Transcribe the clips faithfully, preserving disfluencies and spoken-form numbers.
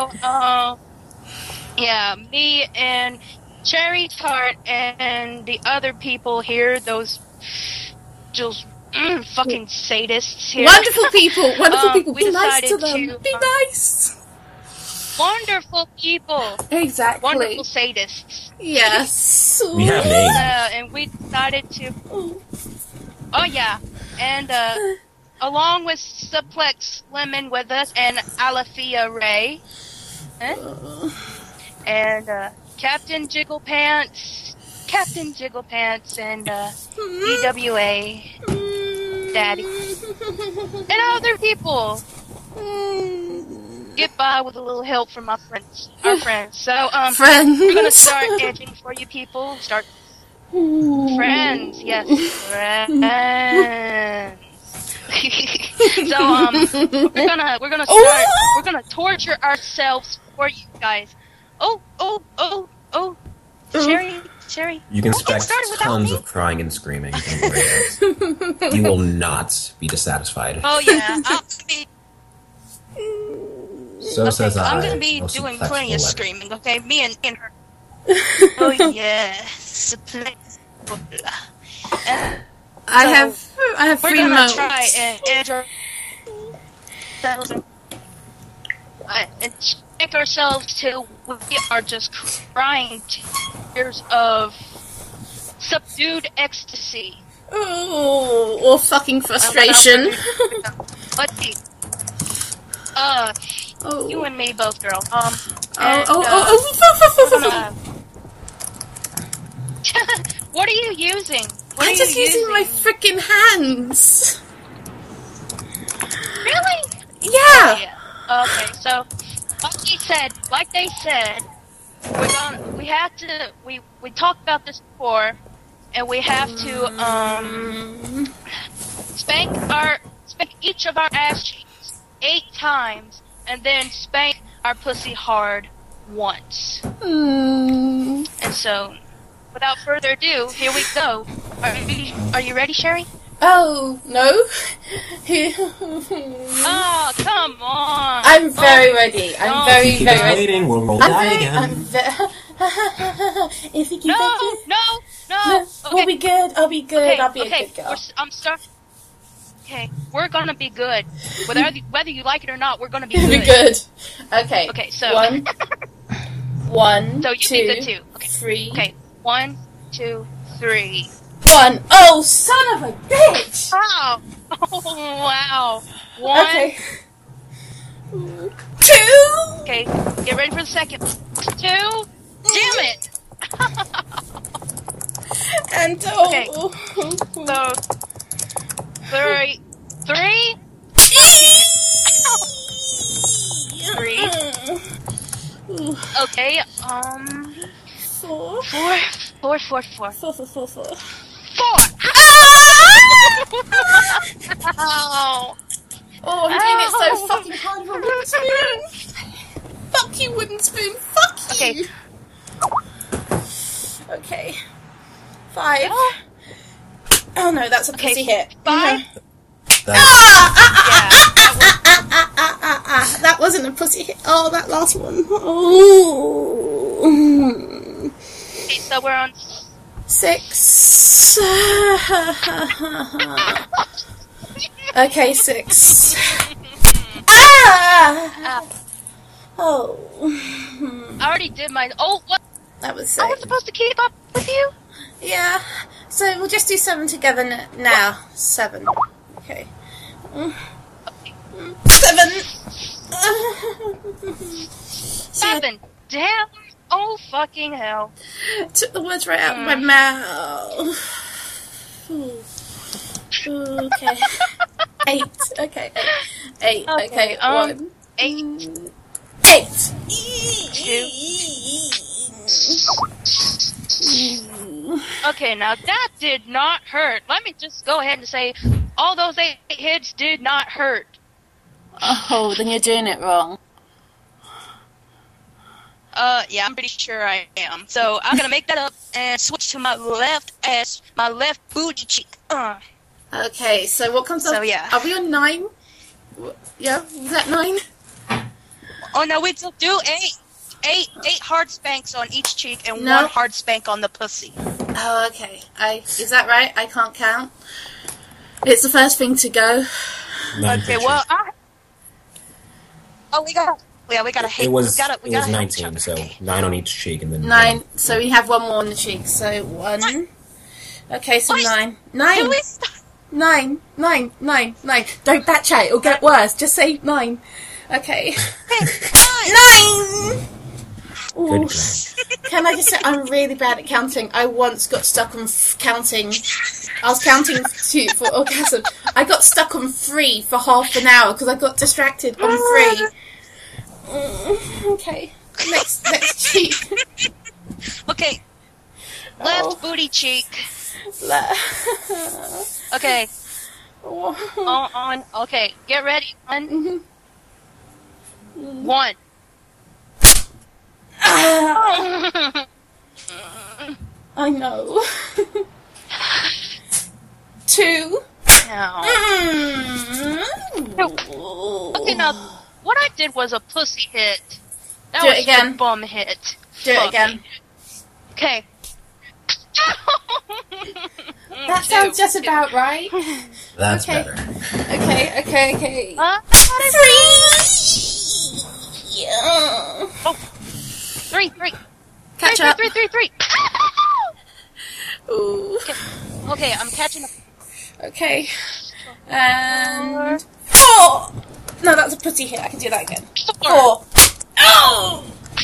um, yeah, me and Cherry Tart and the other people here, those just mm, fucking sadists here. Wonderful people, wonderful um, people. we Be nice to them. to, Be um, nice. Wonderful people. Exactly. Wonderful sadists. Yes. We have names. Uh, and we decided to. Oh yeah, and uh, along with Suplex Lemon with us and Alafia Ray, eh? and uh, Captain Jigglepants, Captain Jigglepants, and uh, D W A Daddy, and other people. Get by with a little help from my friends, our friends. So, um, friends. We're gonna start edging for you people. Start friends, yes, friends. So, um, we're gonna we're gonna start. We're gonna torture ourselves for you guys. Oh, oh, oh, oh, Sherry, Sherry. You can don't get expect started without tons me. of crying and screaming. Don't worry. You will not be dissatisfied. Oh yeah, I'll be. So Okay, says so I. I'm gonna be most doing successful plenty of letter. screaming, okay? Me and, and her. Oh yes, and I so have, I have we're three gonna modes. try and enter uh, and check ourselves till we are just crying tears of subdued ecstasy. Oh, or fucking frustration. Let's see. Uh, Oh. you and me both, girl. Um, Oh, and, oh, uh, oh, we're oh, gonna- What are you using? What I'm are just you using my freaking hands. Really? Yeah. Yeah. Okay, so like they said, like they said, we're gonna we have to we we talked about this before, and we have to um spank our spank each of our ass cheeks eight times, and then spank our pussy hard once. Mm. And so, without further ado, here we go. Are you, are you ready, Sherry? Oh, no. Oh, come on. I'm very Oh, ready. I'm no. very, Keep very it ready. waiting, we'll roll I'm die very, again. I'm very... if you keep No, it... no, no. No, Okay. we'll be good. I'll be good. Okay, I'll be okay, a good girl. we're s- I'm start. Okay, we're gonna be good. Whether whether you like it or not, we're gonna be We'll good. be good. Okay. Okay, so One, one, so you two, be good too. Okay, three. okay, one, two, three. One. Oh, son of a bitch! Wow! Oh wow! One. Okay. Two. Okay, get ready for the second. Two. Damn it! And oh. Okay. So three, three, three. Okay. Um. Four. Four, four, four, four. Four, four, four, four. Four! Ow! Oh, I'm doing it Ow. so fucking hard with a wooden spoon. Fuck you, wooden spoon. Fuck you. Okay. Okay. Five. Oh no, that's a Okay, pussy hit. five. No. That's, Ah, ah, ah, Yeah. ah, ah, ah, ah, ah, ah. That wasn't a pussy hit. Oh, that last one. Oh. Okay, so we're on. Six. Okay, six. Ah! Oh. I already did mine. Oh, what? That was I was six. supposed to keep up with you? Yeah. So we'll just do seven together n- now. Seven. Okay. Mm. Seven. Seven. Damn. Oh, fucking hell. Took the words right out of my mouth. Ooh. Okay. Eight. Okay. Eight. Okay, Okay. um, One. Eight. Eight. Okay, now that did not hurt. Let me just go ahead and say, all those eight hits did not hurt. Oh, then you're doing it wrong. Uh, yeah, I'm pretty sure I am. So I'm gonna make that up and switch to my left ass, my left booty cheek. Uh. Okay, so what comes up? So, yeah. Are we on nine? Yeah, was that nine? Oh no, we do do eight, eight, eight hard spanks on each cheek and No. one hard spank on the pussy. Oh, okay. I is that right? I can't count. It's the first thing to go. Nine Okay, per well, cheek. I. Oh, we got. Yeah, we gotta hate. It was we gotta, we it was gotta help nineteen, each so other. Okay. nine on each cheek and then Nine. one. So we have one more on the cheek. So one. Okay, so Wait. nine. Can Nine. we stop? Nine. Nine. Nine. Nine. Don't batch out. It'll get worse. Just say nine. Okay. Nine. Ooh. Good plan. Can I just say I'm really bad at counting? I once got stuck on f- counting. I was counting two for orgasm. I got stuck on three for half an hour because I got distracted on three. Mm, okay. Next, next cheek. Okay. Left Oh. booty cheek. Le- Okay. Oh. On, on. Okay. Get ready. One. Mhm. One. Ah, I know. Two. Now. Mm. Okay, now what I did was a pussy hit. That Do it was again. a bum hit. Do it Fuck again. me. Okay. That sounds just about right. That's Okay. better. Okay, okay, okay. Uh, Three. Yeah. oh, three, three, Catch three, up. three, three, three, three. Ooh. Okay, I'm catching up. Okay. And four. No, that's a pussy hit. I can do that again. Four. Oh.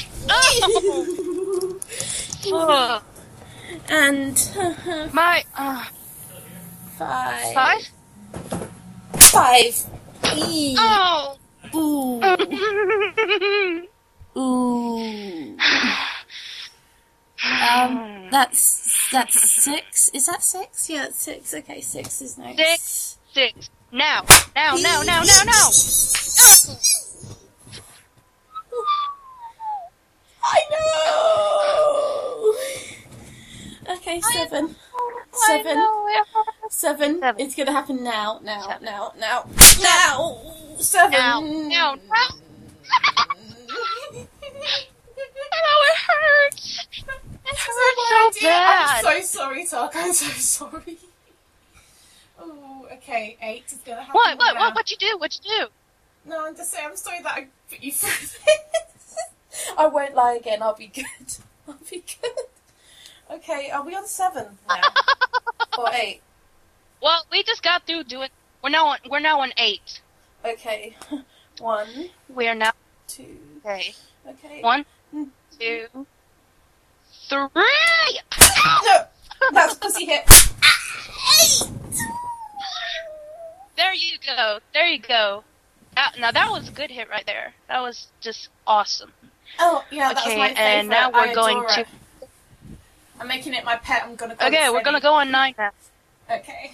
Oh, And my uh, five. five. Five. E. Oh. Ooh. Ooh. Um, that's that's six. Is that six? Yeah, it's six. Okay, six is nice. Six, six. Now, now, now, now, now, now. I know. Okay, seven. Seven. Seven. Seven. It's gonna happen now. Now. Seven. Now. Now. Now. Seven. Now, now, now. Oh, it hurts. It hurts so bad. I'm so sorry, Tark. I'm so sorry. Oh, okay. Eight is gonna happen. What? What? now. What? What you do? What you do? No, I'm just saying. I'm sorry that I put you through this. I won't lie again. I'll be good. I'll be good. Okay, are we on seven now? Or eight? Well, we just got through doing. We're now on. We're now on eight. Okay. One, We're now. two. Okay. Okay. One, two, three. No! That's a pussy hit. There you go. There you go. That, now that was a good hit right there. That was just awesome. Oh, yeah, that was Okay, my favourite. and now we're I going adore to. it. I'm making it my pet. I'm gonna go Okay, with we're gonna Freddy. go on nine now. Okay.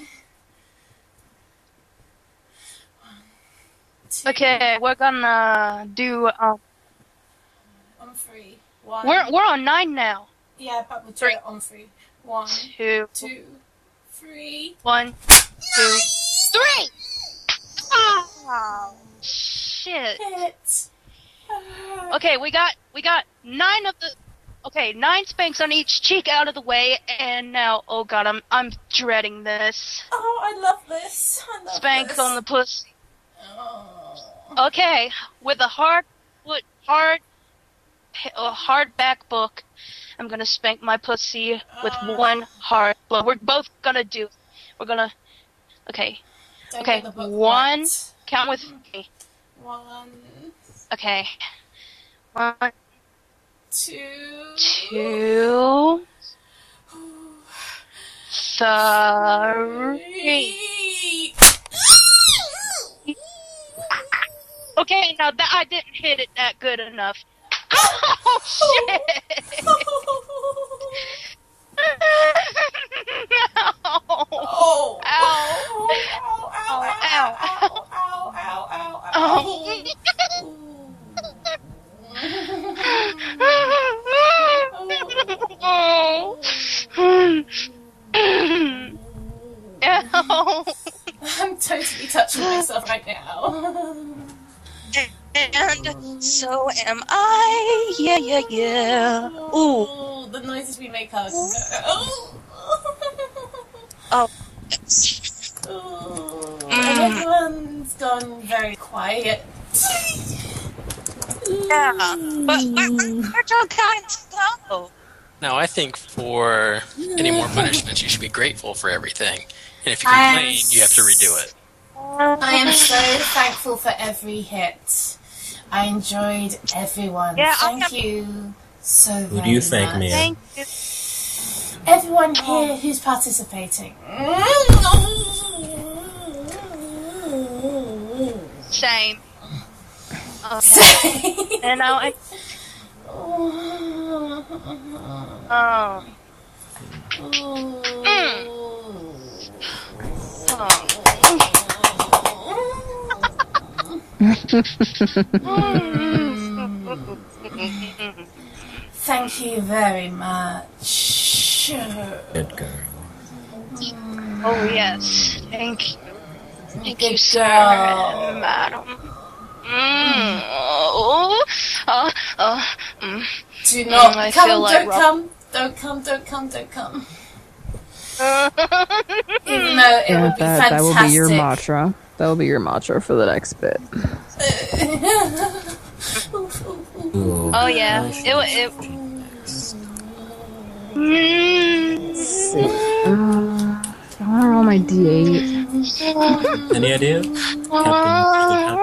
One, two, Okay, we're gonna do. Um, on three. One. we're we're on nine now. Yeah, but we'll do Three. it on three. One, Two, two, three. one, two, three. Oh shit. Hit. Okay, we got we got nine of the. Okay, nine spanks on each cheek out of the way, and now, oh god, I'm I'm dreading this. Oh, I love this. I love Spank this. on the pussy. Oh. Okay, with a hard foot, hard, a hard back book, I'm gonna spank my pussy with Uh. one hard blow. We're both gonna do. We're gonna. Okay, Don't okay. get the book One. wet. Count with me. One, Okay. One, two, two, three. three. Okay, now that I didn't hit it that good enough. Oh shit! No. Oh. Ow. Ow, ow, Oh, ow, ow. ow, ow, ow, ow, Oh. Ow. I'm totally touching myself right now. And so am I. Yeah, yeah, yeah. Ooh. Oh, the noises we make are. Oh. Oh. Oh. Mm. And everyone's gone very quiet. Yeah. But where, where'd your guys go? Now, I think for any more punishments, you should be grateful for everything. And if you I'm complain, you have to redo it. I am so thankful for every hit. I enjoyed everyone. Yeah, I Thank have- you so very Who do you thank, much. Mia? Thank you. Everyone here who's participating. Same. Okay. And now I. Oh. Thank you very much. Good girl. Oh yes, thank you. Thank Good you, sir, girl. and madam. Mm. Oh, uh, uh, mm. Do not Mm, I come, feel like don't rock- come, don't come, don't come, don't come. Even though it Yeah, would be that, fantastic. that will be your mantra. That will be your mantra for the next bit. Ooh. Oh yeah, it wa- it. Mm. Uh, I want to roll my d eight. Any idea? Captain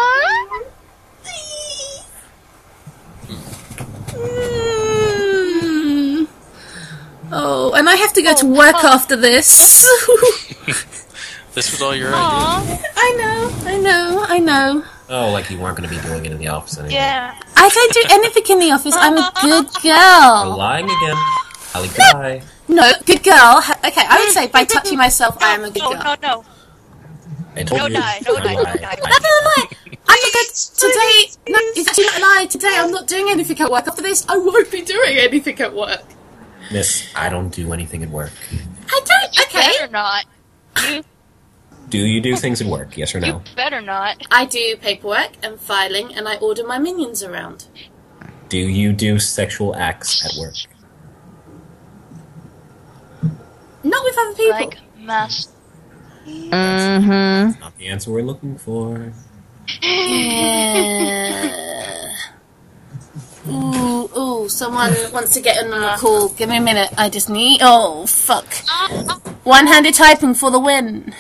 Mm. Oh, and I have to go to work after this. This was all your idea. I know, I know, I know. Oh, like you weren't going to be doing it in the office anymore. Yeah. I don't do anything in the office. I'm a good You're girl. lying again. Ali, goodbye. No, good girl. Ha- Okay, I would say by touching myself, I am a good No, girl. no, no. I told No you. die, no I'm die, no lying. die. No, no, no. I'm not today. No, it's actually not a lie. Today, I'm not doing anything at work. After this, I won't be doing anything at work. Miss, I don't do anything at work. I don't. You Okay. better not. You, Do you do things at work? Yes or you no? better not. I do paperwork and filing, and I order my minions around. Do you do sexual acts at work? Not with other people. Like mass. Mm-hmm. Not the answer we're looking for. Yeah. Ooh, ooh, someone wants to get on a call. Give me a minute. I just need. Oh, fuck. One-handed typing for the win.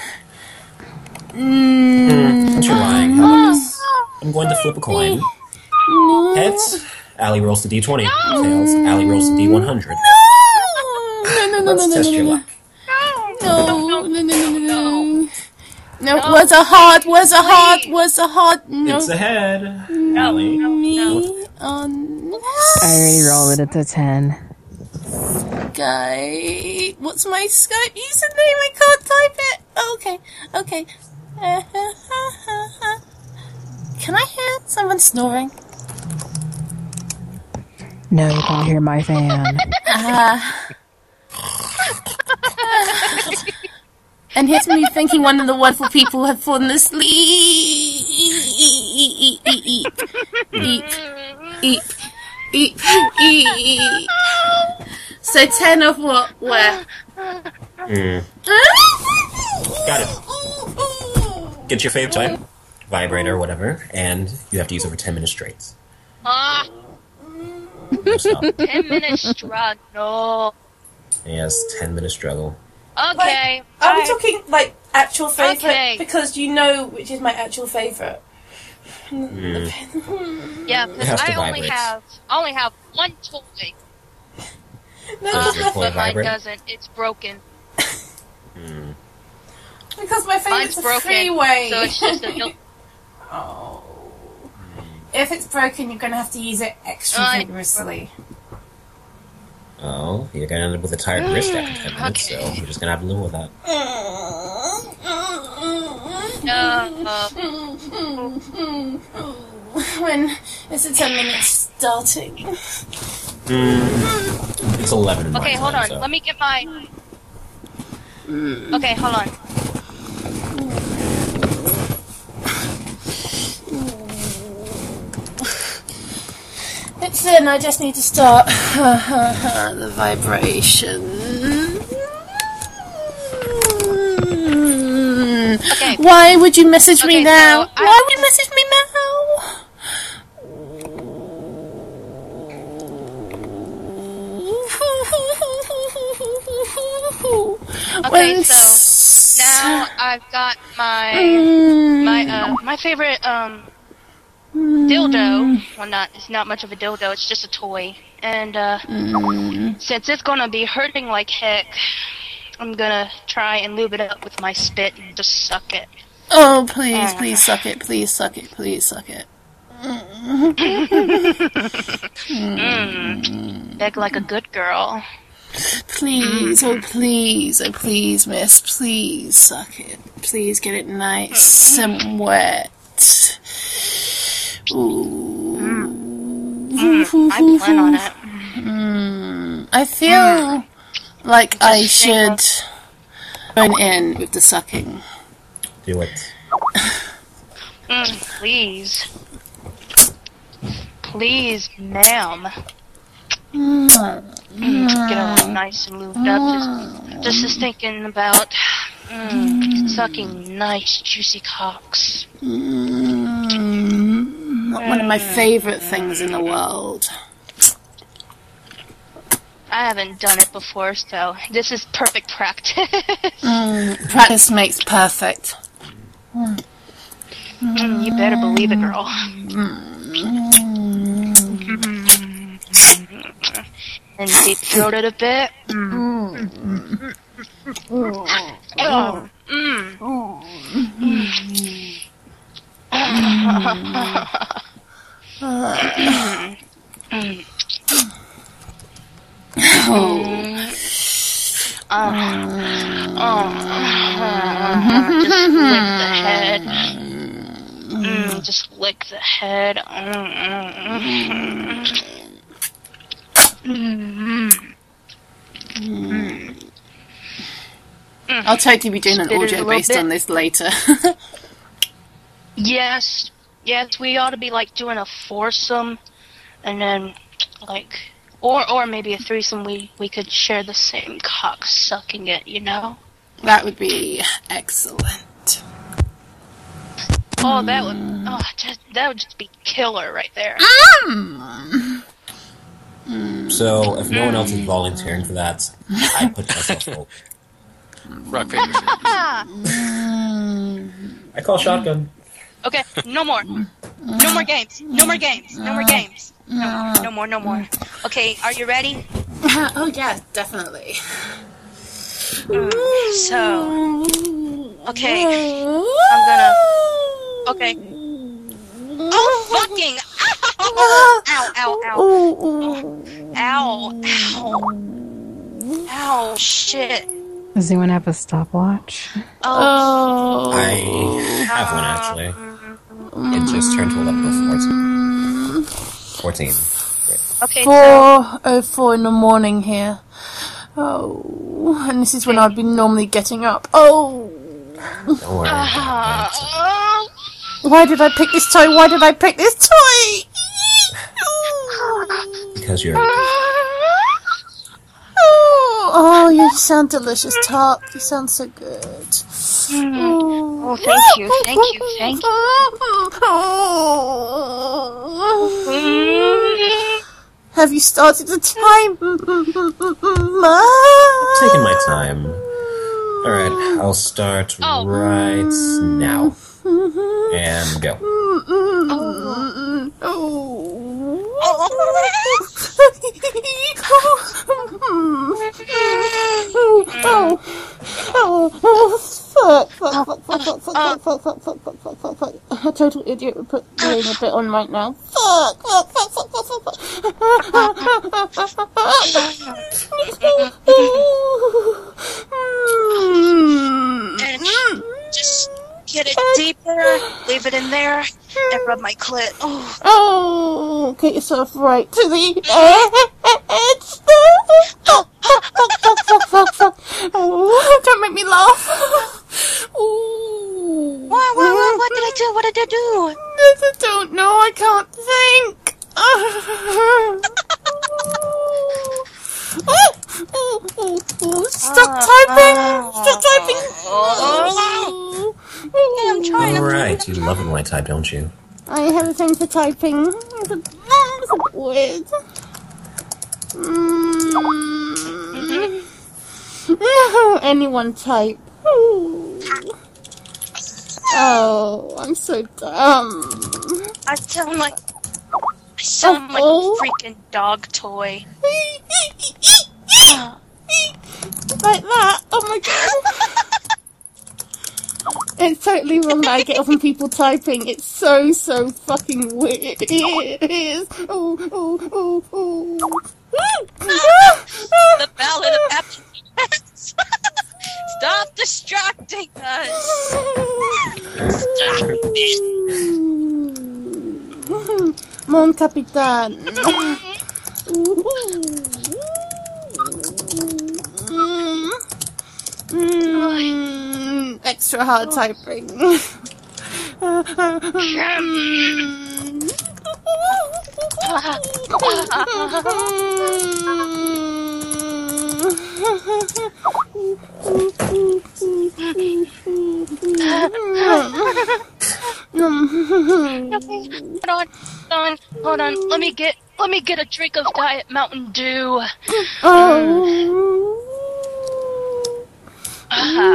Mm. Since you're lying, how about this? I'm going to flip a coin. Heads, Ali rolls the d twenty. Tails, Ali rolls the d one hundred. No, no, no, Let's no, no, test no, your no, luck. no, no, no, no, no, no. No, was a hard, was a hard, was a hard. No, It's a head. Ali. me on I already rolled it at the ten. Skype. What's my Skype username? I can't type it. Okay, okay. Can I hear someone snoring? No, you can't hear my fan. Uh, and here's me thinking one of the wonderful people have fallen asleep. Eep, eep, eep, eep, eep, eep. So ten of what? Where? Mm. Got it. Get your fave type, vibrator, whatever, and you have to use over ten minutes straight. Ah, No stop. ten minutes struggle. Yes, ten minute struggle. Okay. Are we I- talking like actual favourite? Okay. Because you know which is my actual favourite. Mm. Yeah, It because has to I only vibrate. have I only have one toy, No, Does your but toy mine vibrate? doesn't. It's broken. Mm. because my Mine's favourite's a broken, freeway. so it's just a no- Oh. If it's broken, you're going to have to use it extra I- vigorously. Oh, you're gonna end up with a tired wrist after ten minutes, so Okay. you're just gonna have to live with that. Uh, When is the ten minutes starting? Mm. It's eleven in my okay, hold time, on. so. Let me get my. Okay, hold on. Then I just need to start the vibration. Okay. Why would you message me Okay, now? so I- Why would you message me now? Okay, When so s- now I've got my Mm. my uh my favorite um dildo. Well, not it's not much of a dildo. It's just a toy. And uh, since it's gonna be hurting like heck, I'm gonna try and lube it up with my spit and just suck it. Oh, please, please suck it, please suck it, please suck it. Mm. Beg like a good girl. Please, oh please, oh please, miss, please suck it. Please get it nice and wet. Ooh. Mm, I plan on it. Mm. I feel like I should join in with the sucking. Do it. Mm, please. Please, ma'am. Mm. Mm, get all nice and lubed up. Just, just thinking about mm, sucking nice, juicy cocks. Mm. One of my favourite things in the world. I haven't done it before, so this is perfect practice. Mm. Practice makes perfect. Mm, you better believe it, girl. And deep throat it a bit. Mm. Oh. Mm. Mm. Uh, uh, just lick the head. Mm, just lick the head. Mm. Mm. I'll totally be doing an Spit it a audio little based bit. on this later. Yes, yes, we ought to be like doing a foursome, and then like, or or maybe a threesome. We we could share the same cock, sucking it. You know? That would be excellent. Oh, that would oh just, that would just be killer right there. So, if no one else is volunteering for that, I put myself forward. Rock, paper, scissors. I call shotgun. Okay, no more, no more games, no more games, no more games, no, no more, no more. Okay, are you ready? Oh yeah, definitely. So, okay, I'm gonna. Okay. Oh fucking! Ow! Ow! Ow! Ow! Ow! Ow! Shit! Does anyone have a stopwatch? Oh. I have one, actually. It just turned to eleven oh fourteen. Great. Okay. So, four oh four in the morning here. Oh, and this is when I'd be normally getting up. Oh, Don't worry. uh, why did I pick this toy? Why did I pick this toy? Because you're... Oh, you sound delicious, Top. You sound so good. oh, thank you, thank you, thank you. Have you started the time? Taking my time. Alright, I'll start Oh. right now. And go. Oh, oh, oh, fuck, fuck, fuck, fuck, fuck, fuck, fuck, fuck, fuck, fuck, fuck, fuck, fuck, fuck. A total idiot would put doing a bit on right now. Fuck, fuck, fuck, fuck, fuck, fuck, And just get it deeper, leave it in there, and rub my clit. Oh, Oh, get yourself right to the edge. Oh, don't make me laugh. Ooh. what, what, what, what did I do? What did I do? I don't know. I can't think. Stop typing! Stop typing! Hey, I'm trying to. Alright, you love it when I type, don't you? I have a thing for typing. It's a, it's a bit weird. Mm. Anyone type. Oh, I'm so dumb. I sound like. I sound like Oh. a freaking dog toy. Like that. Oh my god. It's totally wrong that I get off on people typing. It's so, so fucking weird. It is. Oh, oh, oh, oh. The Ballad of Happy Pets. Stop distracting us. Stop it. Mon Capitan. Mm, extra hard typing. Hold on, hold on, hold on. Let me get, let me get a drink of Diet Mountain Dew. Oh. Uh-huh.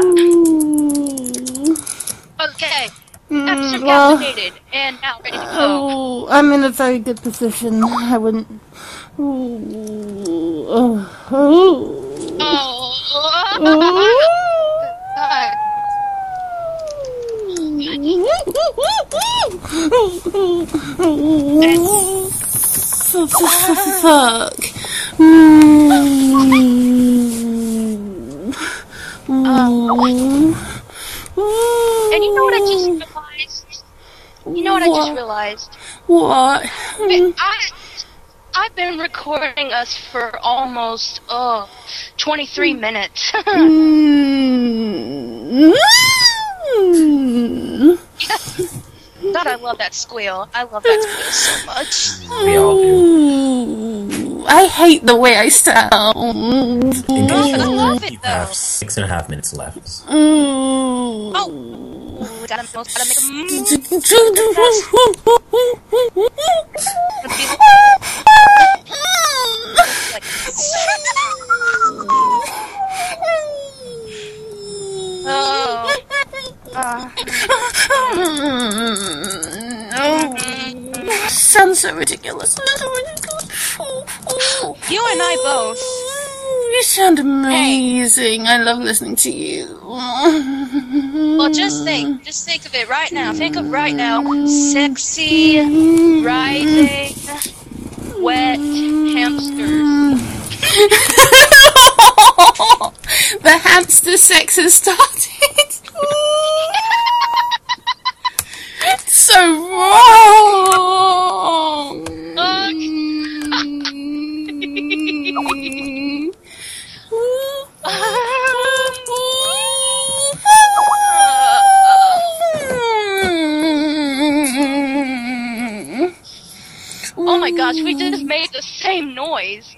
Okay, extra well, caffeinated, and now ready to go. Oh, I'm in a very good position. I wouldn't. Ooh, oh, oh. Oh. Fuck. Mm. Um, and you know what I just realized? You know what I just realized? What? I, I've been recording us for almost, oh, twenty-three minutes. Mm. God, I love that squeal. I love that squeal so much. We all do. Ooh, I hate the way I sound. In case you I don't love know, it, you though. have six and a half minutes left. Mm. Oh, gotta, gotta make a move. Oh. Uh. Sounds so ridiculous. You and I both. You sound amazing. I love listening to you. Well, just think. Just think of it right now. Think of right now. Sexy, rising, wet hamsters. The hamster sex has started. So wrong. Oh my gosh, we just made the same noise.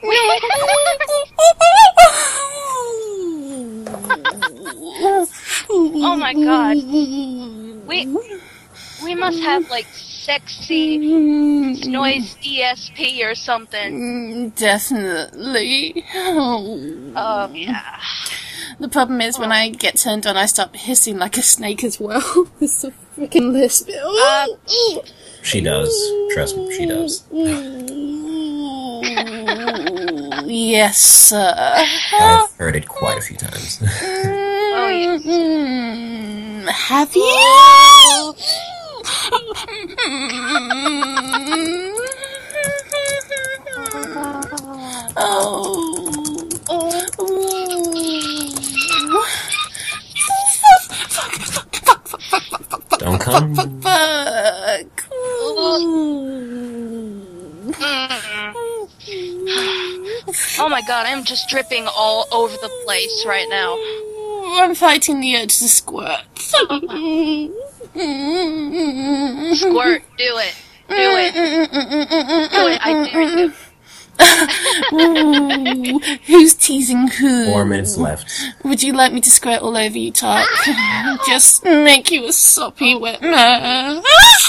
Oh my god. We we must have like sexy noise D S P or something. Definitely. Oh yeah. The problem is when I get turned on, I start hissing like a snake as well. It's a freaking lisp. Uh, She does. Trust me, she does. Yes, sir. I've heard it quite a few times. Oh yes. Mm, have you? Oh. Don't come. Fuck. Oh my god, I'm just dripping all over the place right now. I'm fighting the urge to squirt. Squirt, do it. it. Do it. I dare you. Ooh, who's teasing who? Four minutes left. Would you like me to squirt all over you, Tark? Just make you a soppy wet mess.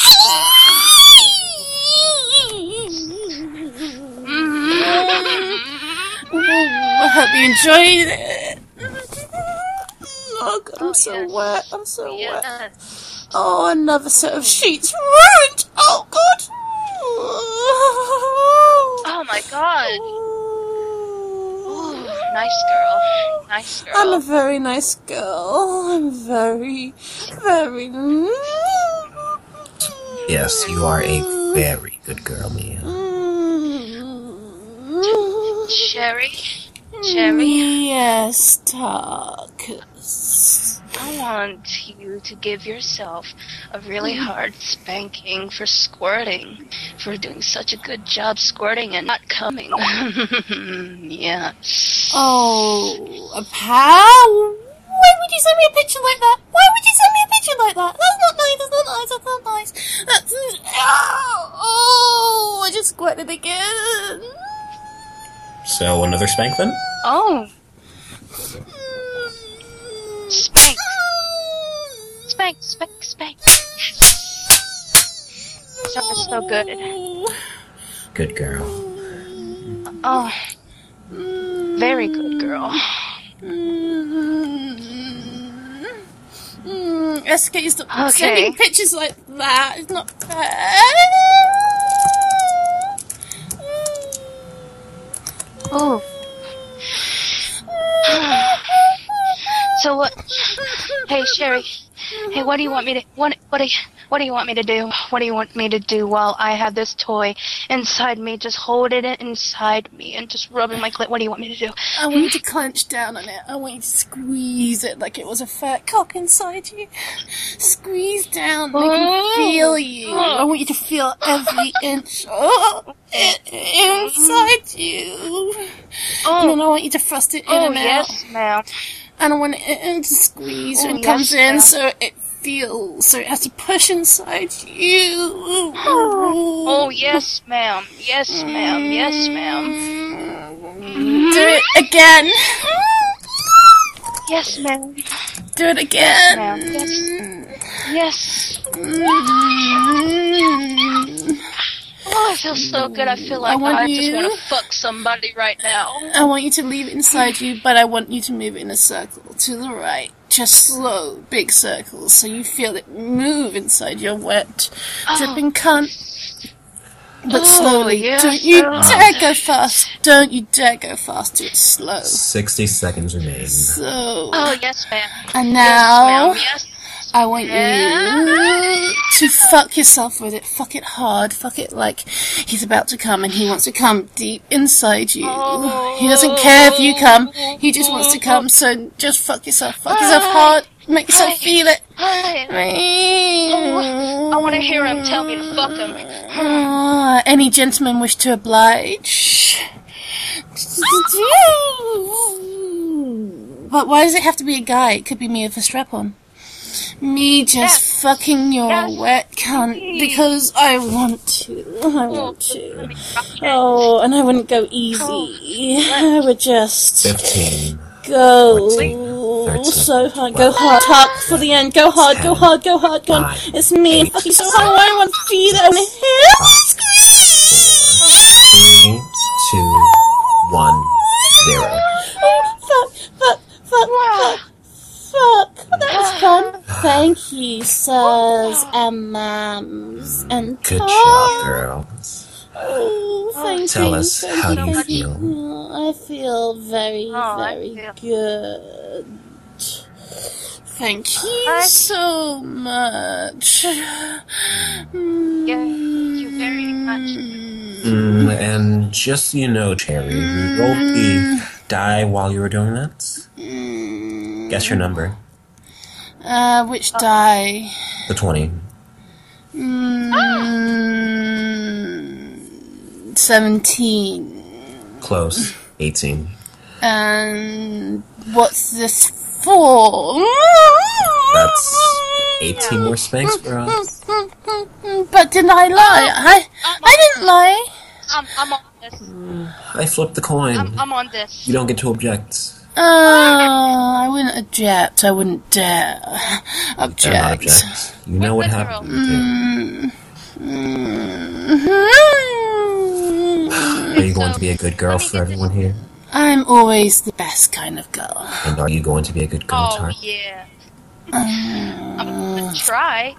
I hope you enjoyed it. Oh God, I'm so yes. wet. I'm so wet. Yes. Oh, another set of sheets ruined. Oh God. Oh my God. Ooh, nice girl. Nice girl. I'm a very nice girl. I'm very, very. Yes, you are a very good girl, Mia. Sherry. Sherry. Yes, Tarkus. I want you to give yourself a really hard spanking for squirting, for doing such a good job squirting and not coming. Yeah. Oh, a pal? Why would you send me a picture like that? Why would you send me a picture like that? That's not nice, that's not nice, that's not nice. That's... Oh, I just squirted again. So, another spank then? Oh. Spank. Spank, spank, spank. So, so good. Good girl. Oh. Very good girl. Mm, S K, stop Okay. sending pictures like that. It's not fair. Oh. So what? Hey, Sherry. Hey, what do you want me to? What? What do you? What do you want me to do? What do you want me to do while I have this toy inside me? Just holding it inside me and just rubbing my clit. What do you want me to do? I want you to clench down on it. I want you to squeeze it like it was a fat cock inside you. Squeeze down, make me feel you. I want you to feel every inch oh, inside you. And then I want you to thrust it in Oh and out. yes, ma'am. And I want it to squeeze Oh, when it yes, comes in, ma'am. so it feels, so it has to push inside you. Oh yes, ma'am. Yes, ma'am. Yes, ma'am. Do it again. Yes, ma'am. Do it again. Ma'am. Yes. Yes. Oh, I feel so good. I feel like I want I just you- want to fuck somebody right now. I want you to leave it inside you, but I want you to move it in a circle to the right. Just slow, big circles, so you feel it move inside your wet, dripping cunt. But Oh, slowly. yes. Don't you Oh. dare go fast. Don't you dare go fast. Do it slow. sixty seconds remain. So, Oh yes, ma'am. and Yes, now, ma'am. Yes. I want you to fuck yourself with it. Fuck it hard. Fuck it like he's about to come and he wants to come deep inside you. He doesn't care if you come. He just wants to come. So just fuck yourself. Fuck yourself hard. Make yourself feel it. Hi. I want to hear him tell me to fuck him. Ah, any gentleman wish to oblige? But why does it have to be a guy? It could be me with a strap on. Me just Yes. fucking your Yes. wet cunt because I want to. I want to. Oh, and I wouldn't go easy. I would just fifteen. go fourteen, so hard. Go hard, Tark for the end. Go hard, go hard, go hard. Go on. Nine, It's me. eight, Fuck you so hard. I want to feel it. I want to hear Three, two, one, zero. Oh, fuck, fuck, fuck, fuck, fuck. That was fun. Thank you, sirs and mams and Good Tark. job, girls. Oh, thank Tell you. us, thank how do you thank feel? Oh, I feel very, Oh, I very feel- good. Thank you I- so much. Yeah, you very much. Mm, and just so you know, Cherry, you rolled the die while you were doing that. Guess your number. Uh, which die? The twenty. Mm, seventeen. Close. eighteen. And what's this for? That's eighteen more spanks for us. But but didn't I lie? I I didn't lie. I'm, I'm on this. I flipped the coin. I'm, I'm on this. You don't get to object. Oh, I wouldn't object. I wouldn't dare object. Do not object. You know what What's the happened. Mm. Are you going to be a good girl for everyone here? I'm always the best kind of girl. And are you going to be a good girl, Oh, Tart? yeah. I'm gonna try.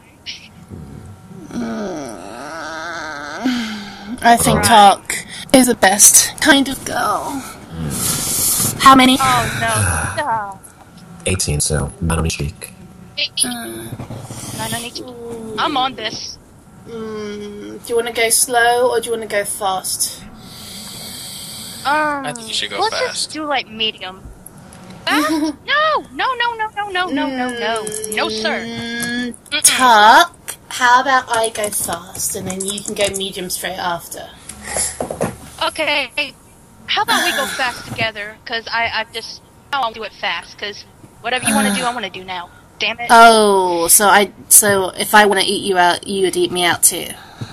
I think Right. Talk is the best kind of girl. How many? Oh, no. No. eighteen, so not on each cheek. Nine on each. I'm on this. Mm, do you want to go slow or do you want to go fast? Um, I think you should go let's fast. just do like medium. Fast? no, no, no, no, no, no, no, no, no, no, sir. Mm, Talk, how about I go fast and then you can go medium straight after? Okay, how about we go fast together? Cause I, I just, I want to do it fast. Cause whatever you want to do, I want to do now. Damn it. Oh, so I, so if I want to eat you out, you would eat me out too.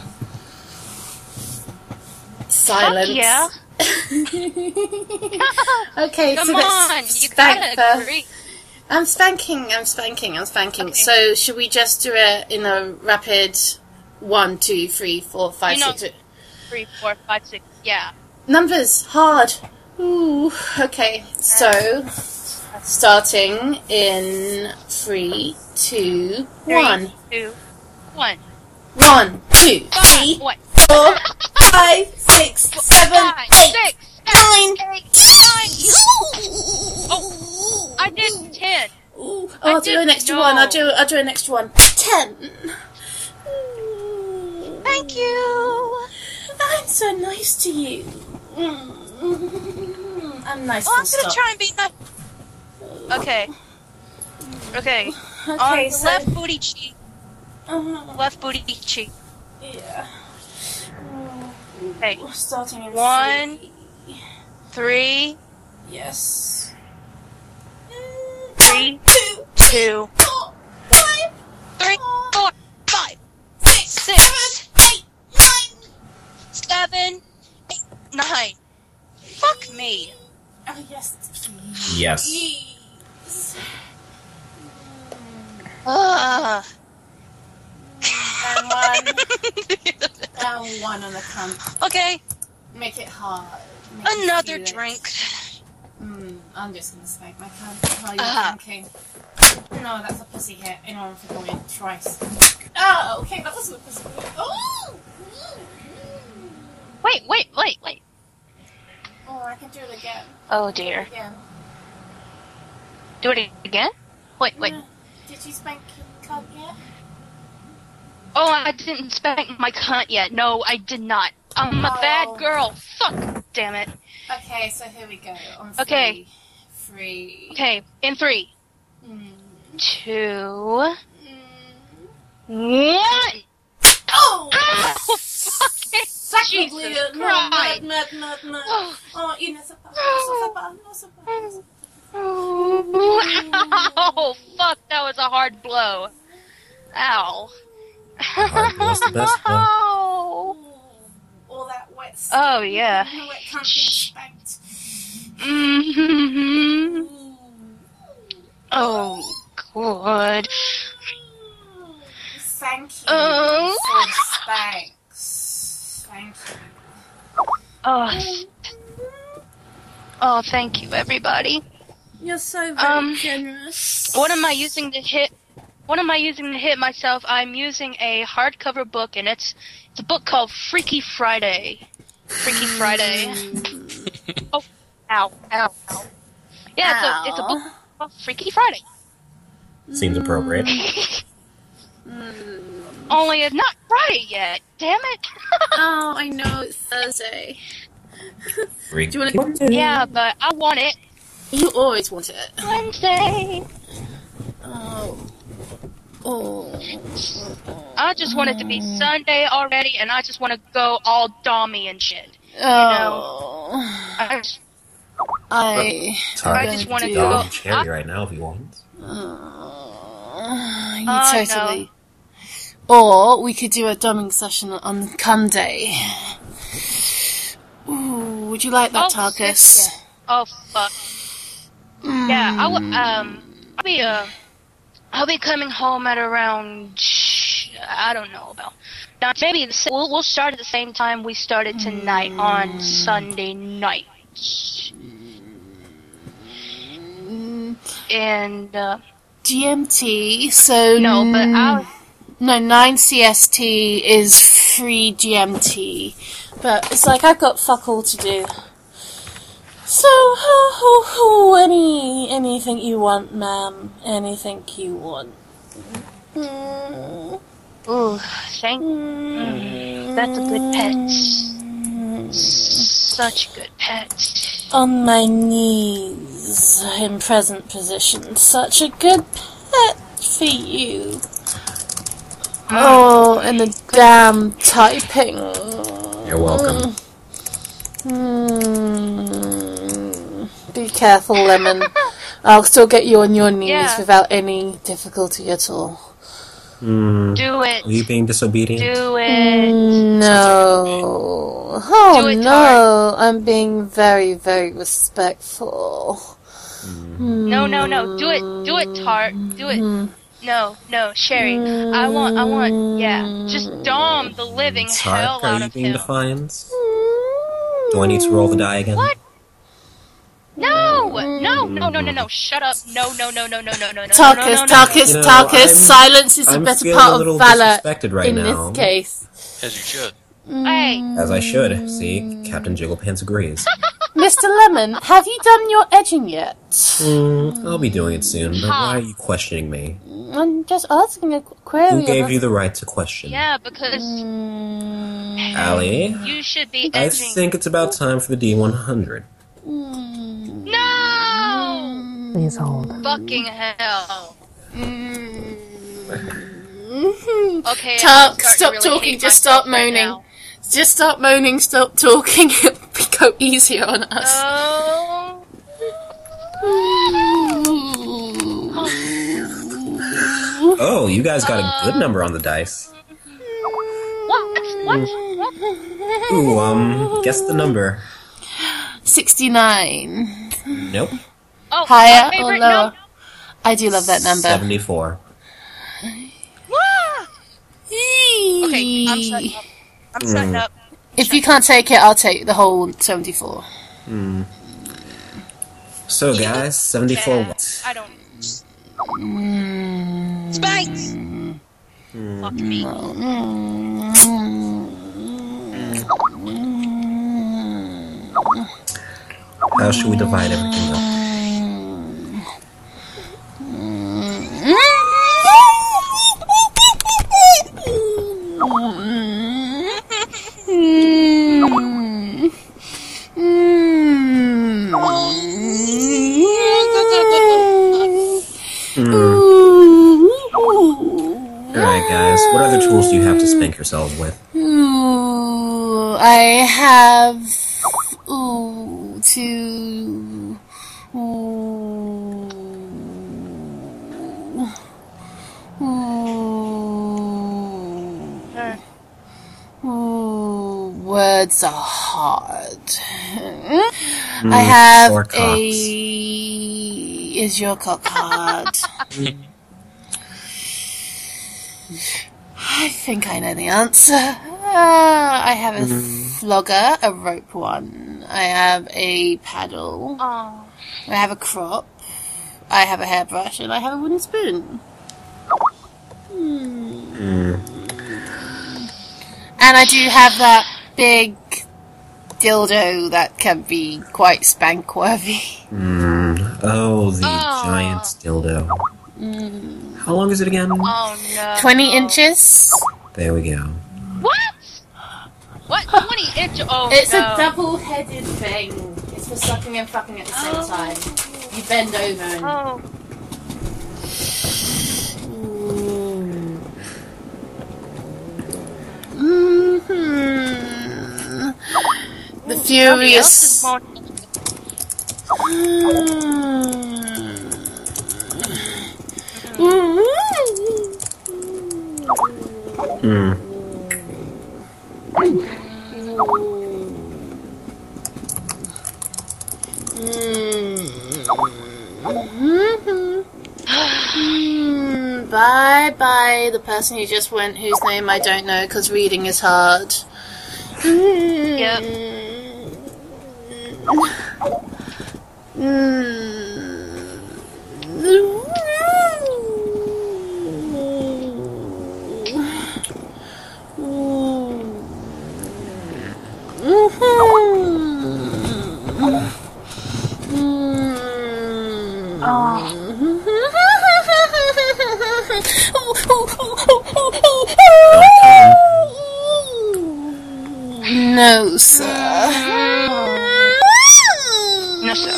Silence. Fuck yeah. Okay, Come so on, let's you spank gotta first. agree. I'm spanking, I'm spanking, I'm spanking. Okay. So, should we just do it in a rapid one, two, three, four, five, You know- six? Three, four, five, six. Yeah. Numbers, hard. Ooh, okay. So, starting in three, two, Three, one. two, one. One, two, three, What? four, five, six, seven, Five, eight, six, nine. seven, eight, nine. Oh, I did ten. Ooh, I I'll do an didn't extra know. one. I'll do. I'll do an extra one. Ten. Thank you. I'm so nice to you. Mm. I'm nice. Oh, I'm full gonna stop. try and be nice. Okay. Okay. Okay, On the so left booty cheek. uh, Left booty cheek. yeah. Okay. We're starting in One. three. Three, Yes. three, Two. two, Four. Five. three, four, five, Six. six, Eight. Nine. seven, eight, nine. Fuck me. Oh yes. Yes. Please. Ugh. And one. And one on the count. Okay, Make it hard. Make it another feel it. drink. Mm, I'm just gonna spank my cunt while you're Ah. drinking. No, that's a pussy hit. Anyone for going twice. Oh, okay, that wasn't a pussy hit. Oh! Wait, wait, wait, wait. Oh, I can do it again. Oh dear. Again. Do it again? Wait, wait. Yeah. Did you spank your cunt yet? Oh, I didn't spank my cunt yet. No, I did not. I'm a Oh. bad girl. Fuck. Damn it. Okay, so here we go. On three. Okay. Three. Okay, in three, Mm. two, Mm. one. Oh! Oh, fucking Sacrilege! Jesus No, Christ. no, no, no, no. Oh. Oh, Ines, no se va, no se va. Oh, fuck, that was a hard blow. Ow. Hard blow's the best blow. Ow. All that wet Oh, skin, yeah. all that wet cunt being spanked. Mm-hmm. Oh, good. Thank you Oh. for the spanks. Thank you. Oh, oh, thank you, everybody. You're so very Um, generous. What am I using to hit? What am I using to hit myself? I'm using a hardcover book, and it's it's a book called Freaky Friday. Freaky Friday. Oh, ow, ow, ow. Yeah, it's a it's a book called Freaky Friday. Seems appropriate. Only it's not Friday yet. Damn it. Oh, I know, it's Thursday. Freak. Do you wanna- Yeah, but I want it You always want it. Wednesday. Oh. Oh. I just want it to be Sunday already, and I just want to go all dommy and shit. Oh. I just, I. It's hard I to just keep wanna the go- dog and cherry right now if you want. Oh, you Oh, totally. Or we could do a dumbing session on cum day. Ooh, would you like that, Oh, Tarkus? yeah. Oh fuck. Mm. Yeah, I w- um, I'll be uh, I'll be coming home at around, I don't know about, maybe the, sa- we'll we'll start at the same time we started tonight on Sunday night. And uh, G M T. So no, but I'll. no nine C S T is free G M T, but it's like I've got fuck all to do. So, ho, ho, ho, any, anything you want, ma'am. Anything you want. Mm. Ooh, thank. Mm, that's a good pet. Such a good pet. On my knees, in present position. Such a good pet for you. Oh, and the damn typing. You're welcome. Mm. Be careful, Lemon. I'll still get you on your knees Yeah. without any difficulty at all. Mm. Do it. Are you being disobedient? Do it. No. Oh, Do it, no. I'm being very, very respectful. No, no, no. Do it. Do it, Tart. Do it. No, no, Sherry. I want, I want, yeah. Just dom the living hell Tark, are out you of being him. defiant? Do I need to roll the die again? What? No! No, no, no, no, no. Shut up. No, no, no, no, no, no, no, no, Tarkus, no, no, no, Tarkus, You know, Tarkus, I'm- silence is I'm the better feeling part a of little valor disrespected right in now. this case. As you should. Hey, As I should. See, Captain Jigglepants agrees. Mister Lemon, have you done your edging yet? Mm, I'll be doing it soon, but why are you questioning me? I'm just asking a query. Who gave you the right to question? yeah, because Mm, Allie, you should be I edging. think it's about time for the D one hundred. No! Please hold. Fucking hell. Okay, Talk, I'm starting stop to really talking, hate just stop myself right moaning. now. Just stop moaning, stop talking, it'll go easier on us. Oh. Oh, you guys got a good number on the dice. What? What? What? Ooh, um, guess the number. sixty-nine. Nope. Oh, Higher my or favorite lower? number. I do love that number. seventy-four. Wah! Okay, I'm shutting up. I'm shutting up. If you can't take it, I'll take the whole seventy-four. So, guys, seventy-four Yeah, what? I don't. Spikes. Fuck me. How should we divide everything up? Alright, guys, what other tools do you have to spank yourselves with? Ooh, I have ooh to ooh, ooh, ooh, words are hard. I have or a cocks. is your cock hard? I think I know the answer. Uh, I have a flogger, a rope one. I have a paddle. Oh. I have a crop. I have a hairbrush, and I have a wooden spoon. Hmm. And I do have that big dildo that can be quite spank-worthy. Mm. Oh, the Oh. giant dildo. How long is it again? Oh no. Twenty inches. There we go. What? What? Twenty inch? Oh It's no. a double-headed thing. It's for sucking and fucking at the same Oh. time. You bend over and... Oh. Mm-hmm. The Somebody else is furious. more- Hmm. Bye bye, the person who just went, whose name I don't know because reading is hard. Yep. No, sir. No, sir.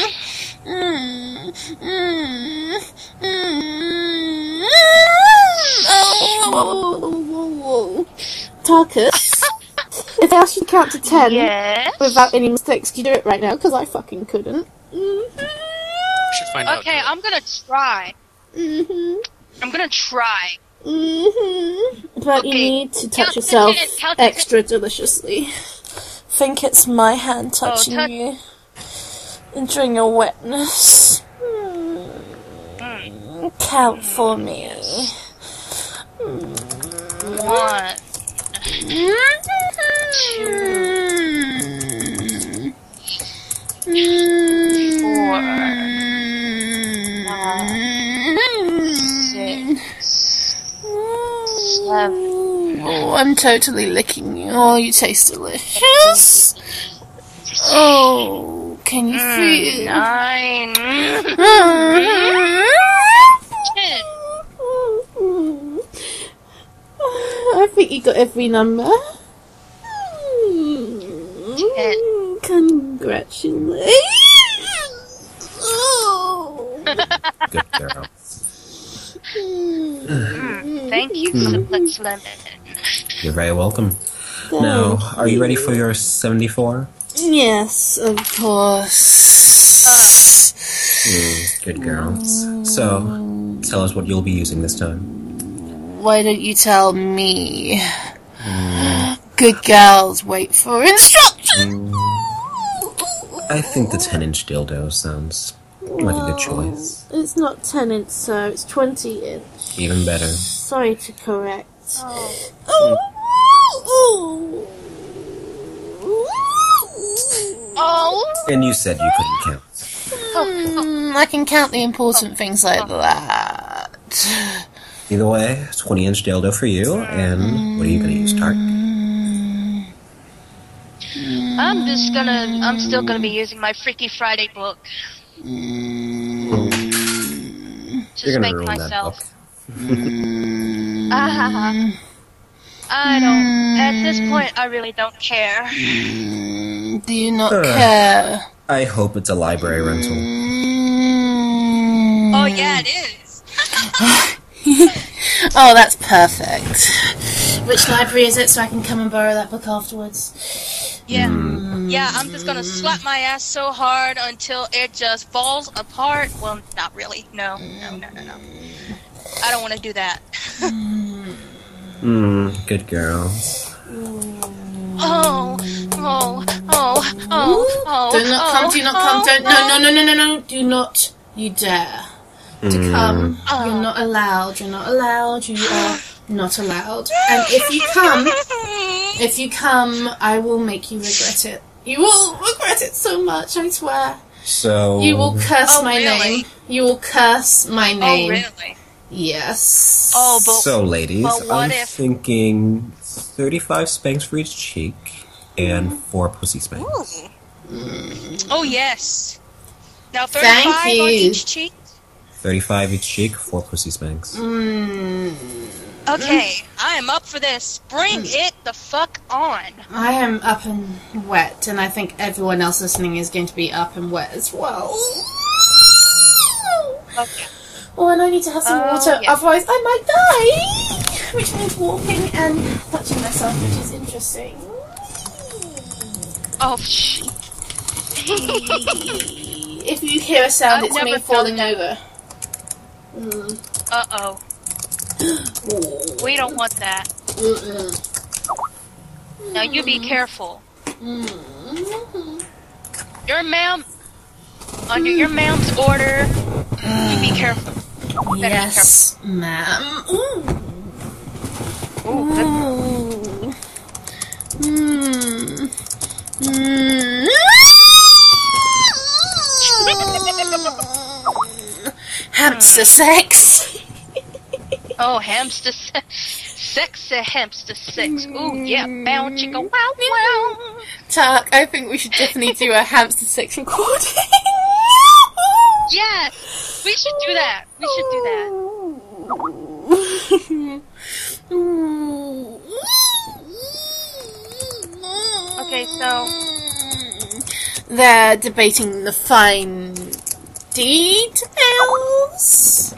Tarkus, if I asked you to count to ten Yes. without any mistakes, can you do it right now? Because I fucking couldn't. We should find out. Okay, I'm gonna try. Mm-hmm. I'm gonna try. Mm-hmm. But you Okay. need to Count touch to yourself ten, count to extra deliciously. Think it's my hand touching touch- you, enjoying your wetness. Mm. Count for me. One. Four. Seven. Oh, I'm totally licking you. Oh, you taste delicious. Oh, can you feel? Nine. Ten. I think you got every number. Ten. Congratulations. Oh. Good girl. Thank you, Suplex Lemon. You're very welcome. Now, are you ready for your seventy-four? Yes, of course. Mm, good girl. So, tell us what you'll be using this time. Why don't you tell me? Good girls, wait for instructions. I think the ten-inch dildo sounds like a good choice. It's not ten inch, sir. It's twenty inch. Even better. Sorry to correct. Oh. Oh. Oh. And you said you couldn't count. Mm, I can count the important things like that. Either way, twenty-inch dildo for you, and what are you going to use, Tart? I'm just gonna. I'm still gonna be using my Freaky Friday book. Just You're going to make ruin myself. that Ah, I don't. At this point, I really don't care. Do you not Ugh. care? book. I hope it's a library rental. Oh yeah, it is. Oh, that's perfect. Which library is it so I can come and borrow that book afterwards? Yeah, yeah. I'm just gonna slap my ass so hard until it just falls apart. Well, not really. No, no, no, no, no. I don't want to do that. Mmm, good girl. Oh, oh, oh, oh, oh. Do not oh, come, do not oh, come, don't, oh. no, no, no, no, no, no, do not, you dare to come. You're not allowed, you're not allowed, you are not allowed. And if you come, if you come, I will make you regret it. You will regret it so much, I swear. So... You will curse Oh, my really? name. You will curse my Oh, name. really? Yes. Oh, but So, ladies, but what I'm if- thinking thirty-five spanks for each cheek and four pussy spanks. oh yes. Now Thank thirty-five on you. each cheek. thirty-five each cheek, four pussy spanks. Mm, Okay, I am up for this. Bring it the fuck on. I am up and wet, and I think everyone else listening is going to be up and wet as well. Okay. Oh, and I need to have some Oh, water, yeah. otherwise I might die! Which means walking and touching myself, which is interesting. Oh shit. If you hear a sound, I've it's me never falling felt over. Mm. Uh oh. We don't want that. Now you be careful. Your ma'am, under your ma'am's order, you be careful. Better Yes, ma'am. Ooh. Ooh, good. Mm. Mm. Hamster sex. Oh, hamster sex. Sexy hamster sex. Ooh, yeah. Bow chicka wow wow. Tuck, I think we should definitely do a hamster sex recording. Yes, we should do that. We should do that. Okay, so they're debating the fine details.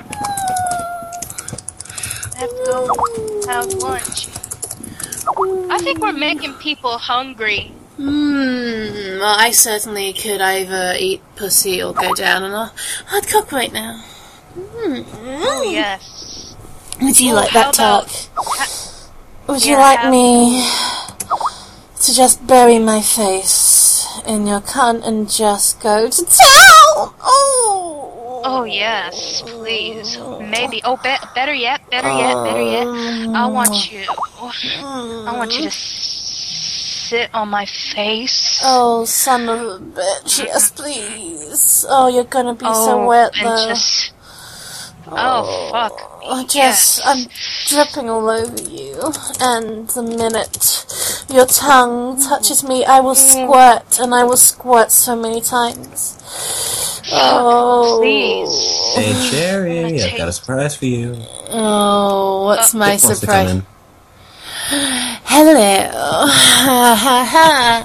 I have to go have lunch. I think we're making people hungry. Hmm, well, I certainly could either eat pussy or go down on a hard cock right now. Mm. Oh, yes. Would you Oh, like how that, Tuck? about- Would Yeah, you like how- me to just bury my face in your cunt and just go to town? Oh! Oh, yes, please. Maybe. Oh, be- better yet, better yet, better yet. I want you. I want you to sit on my face. Oh, son of a bitch. Yes, please. Oh, you're gonna be Oh, so wet, and though. just. Oh, fuck. I just, Yes. I'm dripping all over you, and the minute your tongue touches me, I will squirt, and I will squirt so many times. Oh, Please. Hey, Jerry, I've take- got a surprise for you. Oh, what's Uh, my Pip wants to come surprise? in. Hello. Ha ha ha.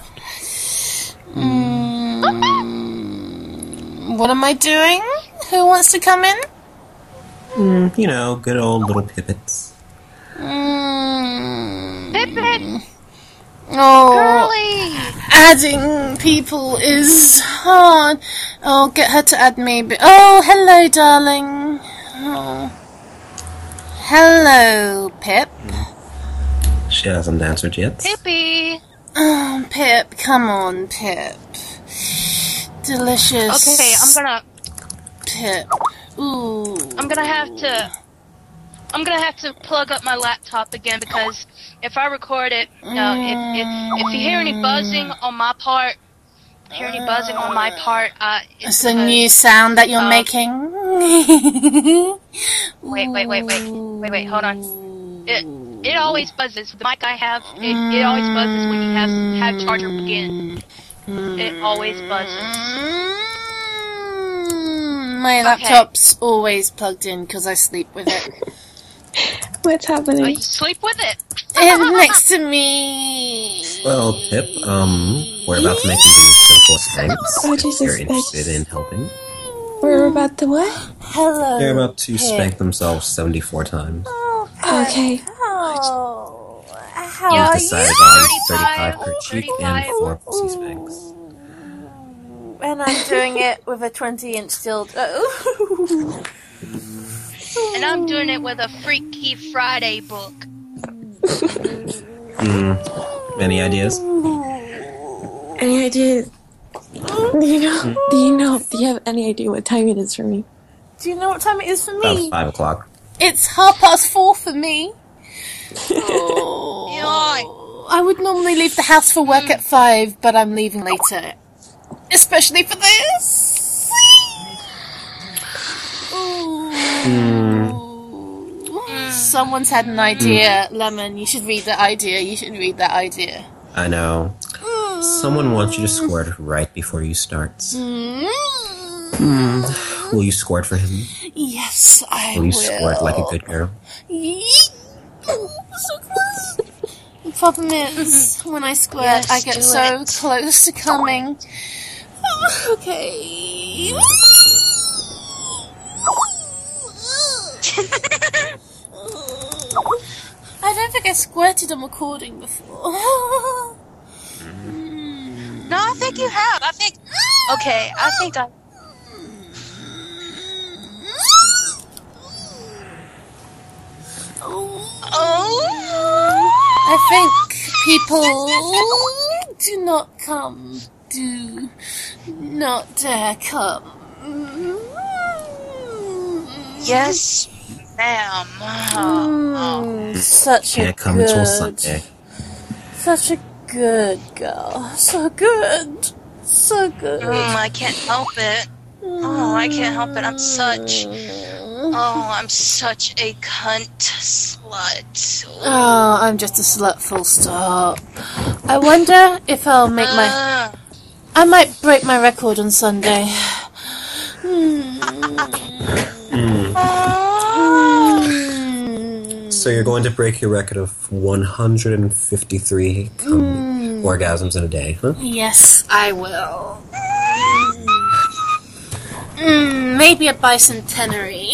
Mm, what am I doing? Who wants to come in? Mm, you know, good old little Pippets. Mm. Pippin! Oh, Girly! adding people is hard. Oh, get her to add me. But oh, hello, darling. Oh. Hello, Pip. She hasn't answered yet. Pippy! Oh, Pip, come on, Pip. Delicious. Okay, I'm gonna. Pip. Ooh. I'm gonna have to. I'm gonna have to plug up my laptop again because if I record it, no, if if, if you hear any buzzing on my part, hear any buzzing on my part, uh, it's It's a because- new sound that you're um, making. Wait, wait, wait, wait, wait, wait, hold on. It it always buzzes. The mic I have, it, it always buzzes when you have have charger begin. It always buzzes. My laptop's always plugged in because I sleep with it. What's Oh, happening? you sleep with it. And next to me. Well, Pip, um, we're about to make you do simple spanks. Oh, if Jesus, you're interested that's- in helping. We're about to what? Hello. They're about to Pip. spank themselves seventy-four times. Okay. Oh, how Yeah. are We've decided you? on thirty-five, thirty-five per cheek and thirty-five. four pussy spanks. And I'm doing it with a twenty-inch dildo. And I'm doing it with a Freaky Friday book. Hmm. Any ideas? Any idea? Do you know? Do you know? Do you have any idea what time it is for me? Do you know what time it is for About me? five o'clock. It's half past four for me. Oh. I would normally leave the house for work at five, but I'm leaving later. Especially for this. Ooh. Someone's had an idea. Lemon, you should read that idea. You should read that idea. I know. Someone wants you to squirt right before you start. Mm. Will you squirt for him? Yes, I Will will. you squirt like a good girl? Yeet. Ooh, so close. The problem is, when I squirt, Yes, I get do so it. close to coming. Okay. I don't think I squirted on recording before. No, I think you have. I think. Okay, I think I. Oh. I think people do not come. Do not dare come. Yes, ma'am. Oh. Mm, such Can't a come good, until Sunday. such a good girl. So good. So good. Mm, I can't help it. Oh, I can't help it. I'm such. Oh, I'm such a cunt slut. Oh, I'm just a slut, full stop. I wonder if I'll make my... Uh, I might break my record on Sunday. Hmm. So you're going to break your record of one hundred fifty-three cum orgasms in a day, huh? Yes, I will. Mm, maybe a bicentenary.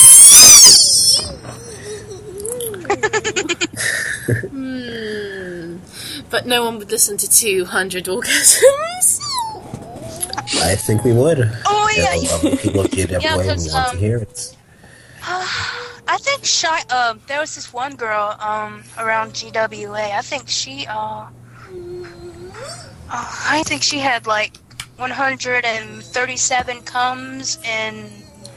mm, but no one would listen to two hundred orgasms. I think we would. Oh, There yeah, are a lot of people G W Yeah, A who 'cause, want um, to hear it. I think shy. Uh, there was this one girl um around G W A. I think she uh, uh I think she had like one hundred thirty-seven comes in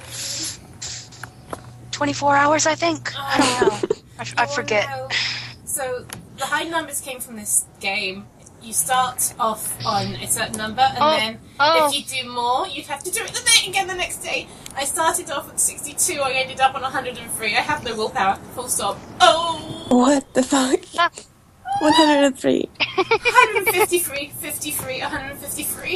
twenty-four hours. I think. I don't know. I, I forget. So the high numbers came from this game. You start off on a certain number, and Oh, then oh. if you do more, you'd have to do it the day again the next day. I started off at sixty-two. I ended up on one hundred three. I have no willpower. Full stop. Oh. What the fuck? one hundred three. one fifty-three, fifty-three, one fifty-three.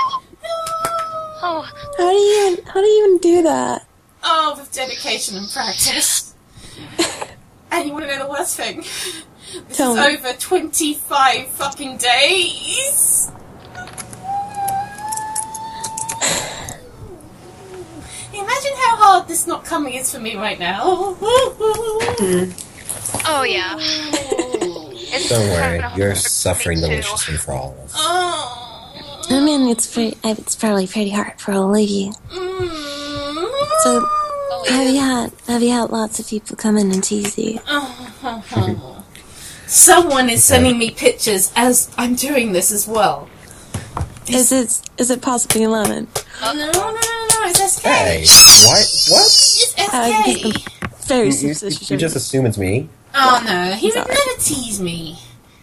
Oh, How do you even, how do you even do that? Oh, with dedication and practice. And you want to know the worst thing? This Tell is me. over twenty-five fucking days. Imagine how hard this not coming is for me right now. oh yeah. It's Don't worry, kinda hard you're for me suffering too. deliciously for all of us. Oh. I mean, it's pretty, it's probably pretty hard for all of you. Mm. So, Oh, have you yeah. had, have you had lots of people come in and tease you? Oh. Someone is sending me pictures as I'm doing this as well. Is it, is it possibly Lemon? No, no, no, no, no, it's S K. Hey, why? What? It's I S would K. be very You, you, suspicious. you of just you. assume it's me? Oh no, he would Sorry. never tease me.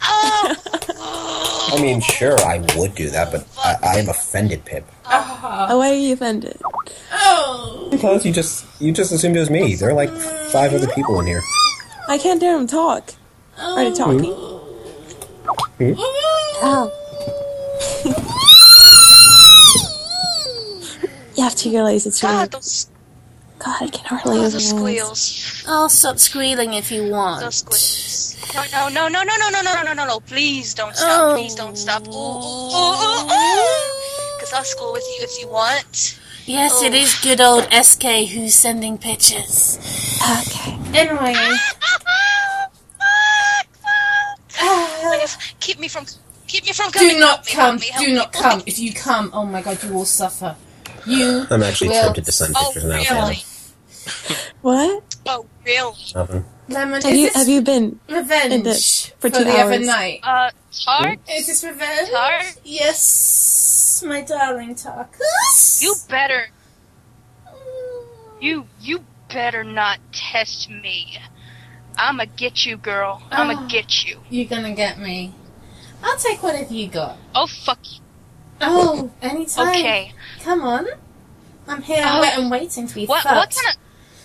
I mean, sure, I would do that, but I, I am offended, Pip. Oh. Oh, why are you offended? Oh. Because you just you just assumed it was me. There are like five other people in here. I can't hear him talk. Are you talking? Hmm? Oh. You have to realize it's really... God, those, God, I can hardly oh, hear those the noise. squeals. I'll stop squealing if you want. Those squeals. No, no, no, no, no, no, no, no, no, no, no. Please don't stop. Oh. Please don't stop. Ooh, ooh, ooh, ooh, ooh. Because I'll school with you if you want. Yes, Oh. it is good old S K who's sending pictures. Okay. Anyway. Please, keep me from, keep me from coming. Do not Help me, come. help me, help Do me. not come. If you come, oh my god, you will suffer. You I'm actually will tempted to send Oh, pictures now. really? What? Oh, really? Nothing. Lemon, Have is you this have you been revenge in this for for two the other hours? night? Uh, Tart? Is this revenge? Tart? Yes, my darling Tarkus. You better, you, you better not test me. I'ma get you, girl. I'ma Oh. get you. You're gonna get me. I'll take whatever you got. Oh, fuck you. Oh, anytime. Okay. Come on. I'm here Oh. wait and waiting to be What, fucked. what kind of...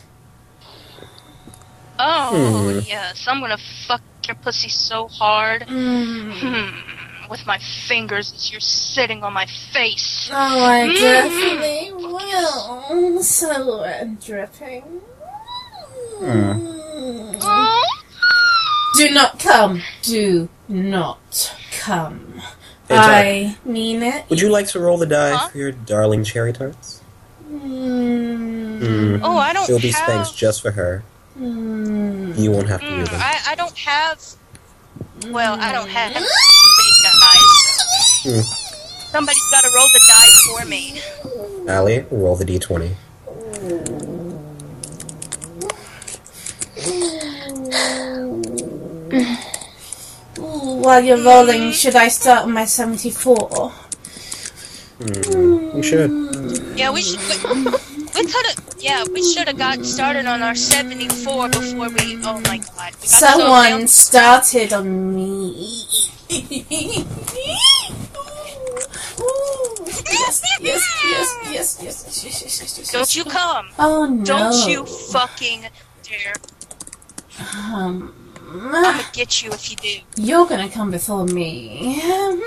Oh, Hmm. yes. I'm gonna fuck your pussy so hard. Mm. Hmm. With my fingers as you're sitting on my face. Oh, I Mm. definitely will. So wet dripping. Oh. Do not come. Do not come. Hey, I mean it. Would you like to roll the die Huh? for your darling cherry tarts? Mm. Mm. Oh, I don't There'll be have... spanks just for her. Mm. You won't have to Mm, use them. I, I don't have... Well, I don't have big dice. Hmm. Somebody's gotta roll the die for me. Allie, roll the d twenty. while you're rolling, should I start on my seventy-four? Mm, you should. Yeah, we should. We, we could have. Yeah, we should have got started on our seventy-four before we. Oh my god. We got Someone so started on me. Yes, yes, yes, yes, yes, yes, yes, yes, yes, yes. Don't you come. Oh no. Don't you fucking dare. Um, I'm gonna get you if you do. You're gonna come before me. No,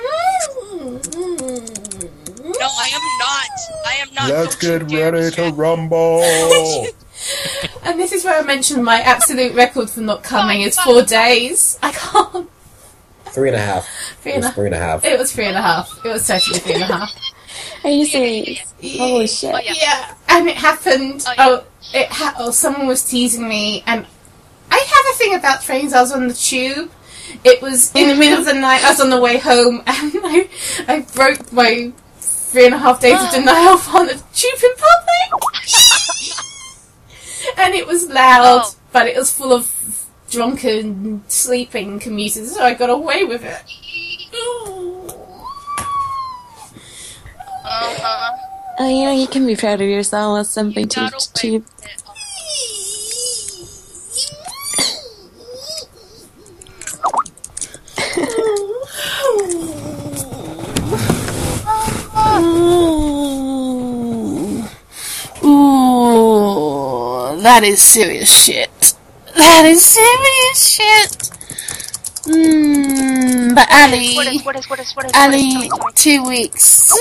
I am not. I am not. Let's Don't get you dare ready to distract- rumble. And this is where I mentioned my absolute record for not coming is four days. I can't. Three and a half. Three It and was a, three and a half. it was three and a half. It was totally three and a half. Are you serious? Holy shit. Oh, yeah. Yeah, and it happened. Oh, yeah. Oh, it ha- oh, someone was teasing me, and I have a thing about trains. I was on the tube. It was in the middle of the night. I was on the way home, and I, I broke my three and a half days of denial on the tube in public. And it was loud, Oh. but it was full of drunken, sleeping commuters, so I got away with it. Uh-huh. Oh, you know, you can be proud of yourself with something too Got away cheap. with it. Ooh. Ooh, that is serious shit. That is serious shit. Mmm, but Ali, What is, what is, what is, what is, what is, Ali, tell me, tell me. two weeks.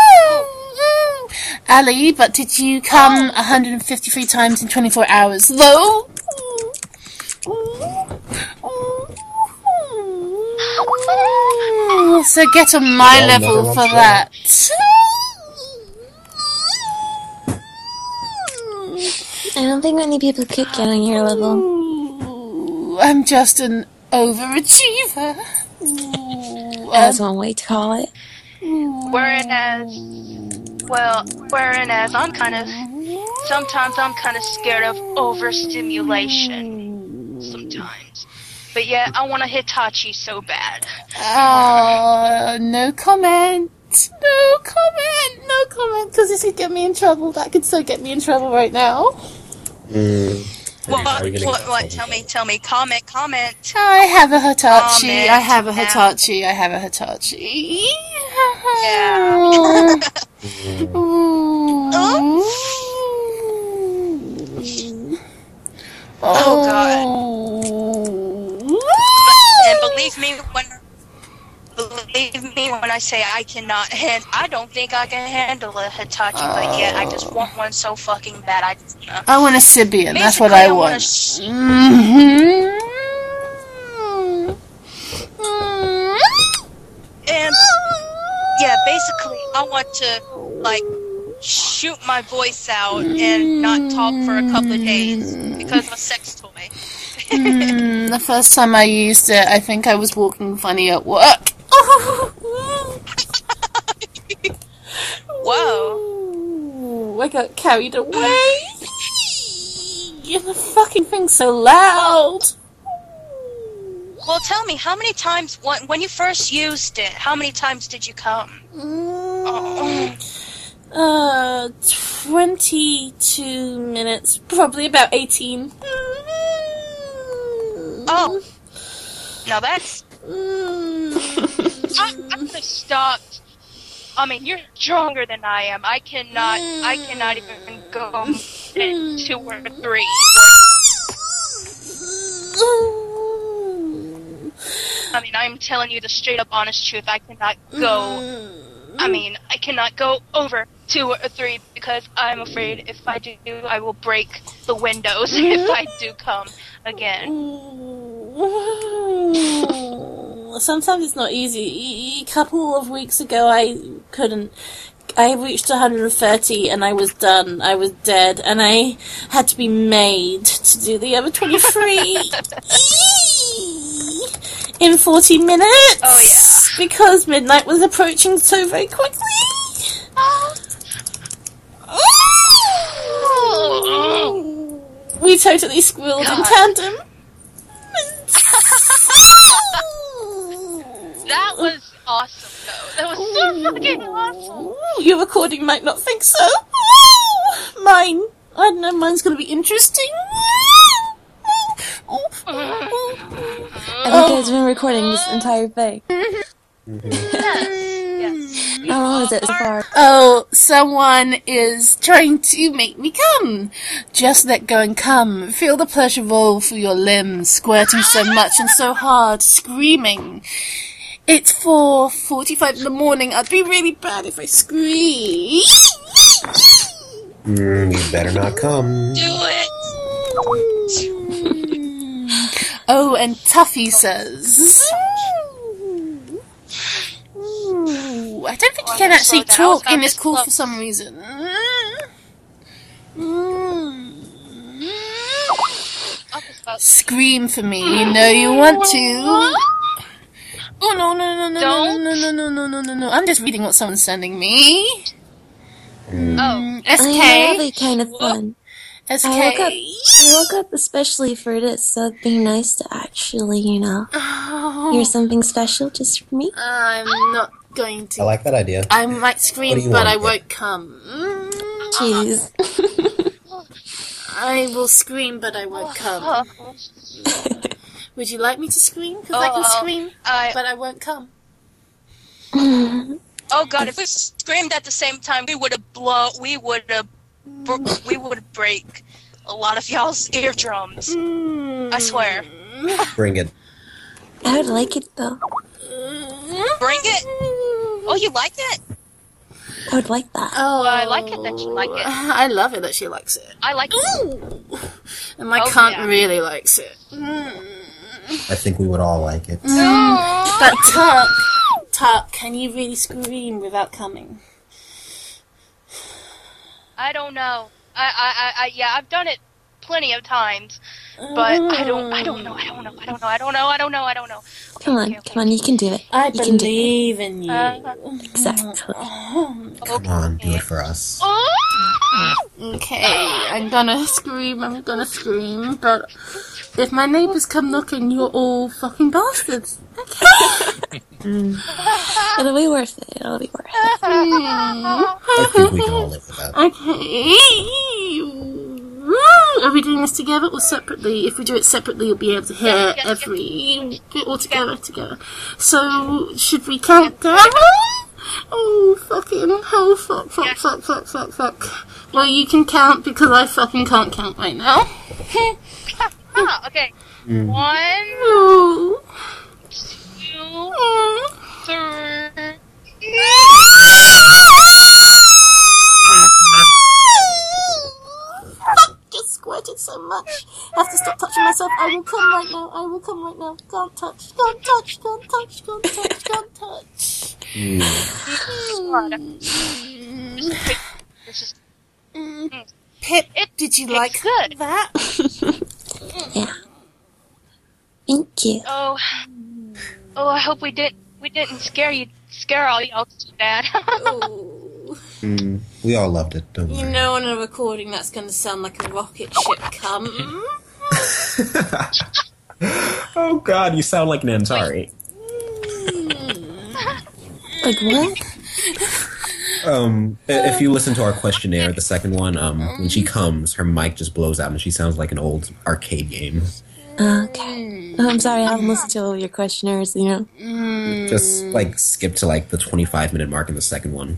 Ali, but did you come one hundred fifty-three times in twenty-four hours? Though? So get on my Well, level never for once that. I don't think many people could get on your level. Ooh, I'm just an overachiever. Ooh, That's um, one way to call it. Whereas, well, whereas I'm kind of, sometimes I'm kind of scared of overstimulation. Sometimes. But yeah, I want a Hitachi so bad. uh, no comment. No comment. No comment, because this could get me in trouble. That could so get me in trouble right now. Mm. What, Are you getting what, what, trouble? tell me, tell me, comment, comment. I have a Hitachi. Comment I have a now. Hitachi. I have a Hitachi. Yeah. Ooh. Oh, God. And believe me when believe me when I say I cannot hand I don't think I can handle a Hitachi, but yeah, I just want one so fucking bad. I just uh, I want a Sibian. That's what basically, I want a want. sh- Mm-hmm. and yeah, basically I want to like shoot my voice out and not talk for a couple of days because of a sex toy. Mm, the first time I used it, I think I was walking funny at work. Whoa. Ooh, I got carried away. And the fucking thing's so loud. Well, tell me, how many times when when you first used it, how many times did you come? Oh. Uh, twenty-two minutes, probably about eighteen. Oh. Now that's Mm. I, I could have stopped. I mean, you're stronger than I am. I cannot. I cannot even go at two or three. I mean, I'm telling you the straight up honest truth. I cannot go. I mean, I cannot go over two or three because I'm afraid if I do, I will break the windows if I do come again. Sometimes it's not easy. A couple of weeks ago, I couldn't. I reached one hundred thirty and I was done. I was dead, and I had to be made to do the other twenty-three in forty minutes. Oh yeah, because midnight was approaching so very quickly. We totally squealed in God. tandem. awesome, though. That was so fucking awesome. Ooh, your recording might not think so. Ooh, mine, I don't know, mine's gonna be interesting. Ooh, ooh, ooh. I think I've been recording this entire thing. Yes. How long is it so far? Oh, someone is trying to make me come. Just let go and come. Feel the pleasure roll through your limbs, squirting so much and so hard, screaming. It's four forty-five in the morning. I'd be really bad if I scream. Mm, you better not come. Do it. Oh, and Tuffy says... Ooh, I don't think you can actually talk in this call for some reason. Scream for me, you know you want to. Oh no no no no no no no no no no no no! I'm just reading what someone's sending me. Oh. S I K. have it kind of fun. S I woke up. K. I woke up especially for this, so it'd be nice to actually, you know, hear something special just for me. I'm not going I to. like that idea. I might What do scream, you but want, I Kit? won't come. Jeez. I will scream, but I won't come. Would you like me to scream? Because I can Oh, scream, I- but I won't come. Oh god, if we screamed at the same time, we would have blow. We would have. We would break a lot of y'all's eardrums. I swear. Bring it. I would like it though. Bring it. Oh, you like it? I would like that. Oh, I like it that you like it. I love it that she likes it. I like it. Ooh. And my Oh, cunt yeah. really likes it. I think we would all like it. But Tuck, Tuck, can you really scream without coming? I don't know. I, I, I, I, yeah, I've done it plenty of times, but I don't, I don't know, I don't know, I don't know, I don't know, I don't know, I don't know. Come on, okay, okay. come on, you can do it. I you can do it. believe in you. Uh, Exactly. Come on, do it for us. Okay, I'm gonna scream, I'm gonna scream, but if my neighbours come knocking, you're all fucking bastards. Okay. It'll be worth it. It'll be worth it. I think we can all live with that. Okay. Are we doing this together or separately? If we do it separately, you'll be able to hear Yes, yes, every... Do it all together, together. So, should we count down? Oh, fucking hell, fuck, fuck, Yes. fuck, fuck, fuck, fuck. Well, you can count because I fucking can't count right now. Ah, okay. One, Oh. two, Mm. three. Just squirted so much. I have to stop touching myself. I will come right now. I will come right now. Can't touch. Can't touch. Can't touch. Can't touch. Can't touch. This is Pip, did you it's like good. that? Yeah. Thank you. Oh, oh! I hope we didn't we didn't scare you, scare all y'all too bad. Ooh. Mm, we all loved it, don't You worry. know, on a recording, that's going to sound like a rocket ship come. Oh god, you sound like an Antari. Like what? Um, i- if you listen to our questionnaire, the second one, um, when she comes, her mic just blows out and she sounds like an old arcade game. Okay. Oh, I'm sorry, I haven't listened to all your questionnaires, you know. Just, like, skip to, like, the twenty-five minute mark in the second one.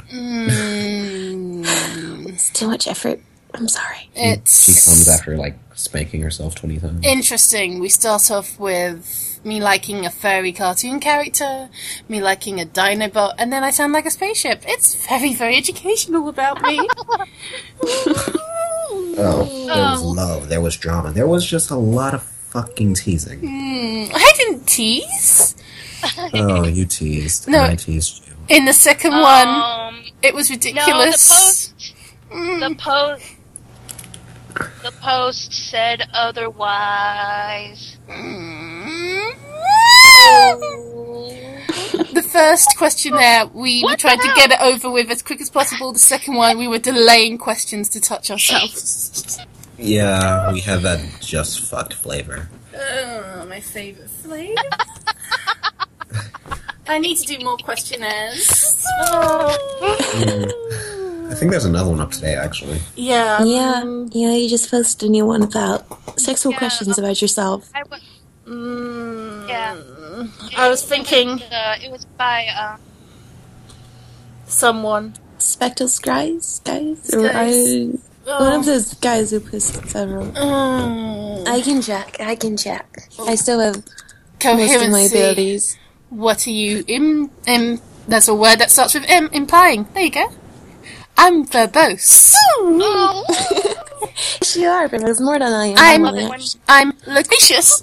It's too much effort. I'm sorry. It's She comes after, like, spanking herself twenty times. interesting. We start off with me liking a furry cartoon character, me liking a Dinobot, and then I sound like a spaceship. It's very, very educational about me. Oh, there was love, there was drama, there was just a lot of fucking teasing. Mm, I didn't tease. Oh, you teased. No. I teased you. In the second one, Um, it was no, the ridiculous. post, the post, the post said otherwise. The first questionnaire, we were What trying the to hell? get it over with as quick as possible. The second one, we were delaying questions to touch ourselves. Yeah, we have that just fucked flavor. Oh, my favourite flavour. I need to do more questionnaires. Mm. I think there's another one up today, actually. Yeah. Yeah, um, yeah, you just posted a new one about sexual Yeah, questions um, about yourself. I w- mm, Yeah. I was thinking It was, uh, it was by, uh, someone. Spectral Skies? Guys? Or Skies. I, one of those guys who posted several. Mm. I can check, I can check. I still have most of my Coherency. abilities. What are you im im? That's a word that starts with im. Implying. There you go. I'm verbose. Yes, you are, but there's more than I am. I'm normally. I'm loquacious.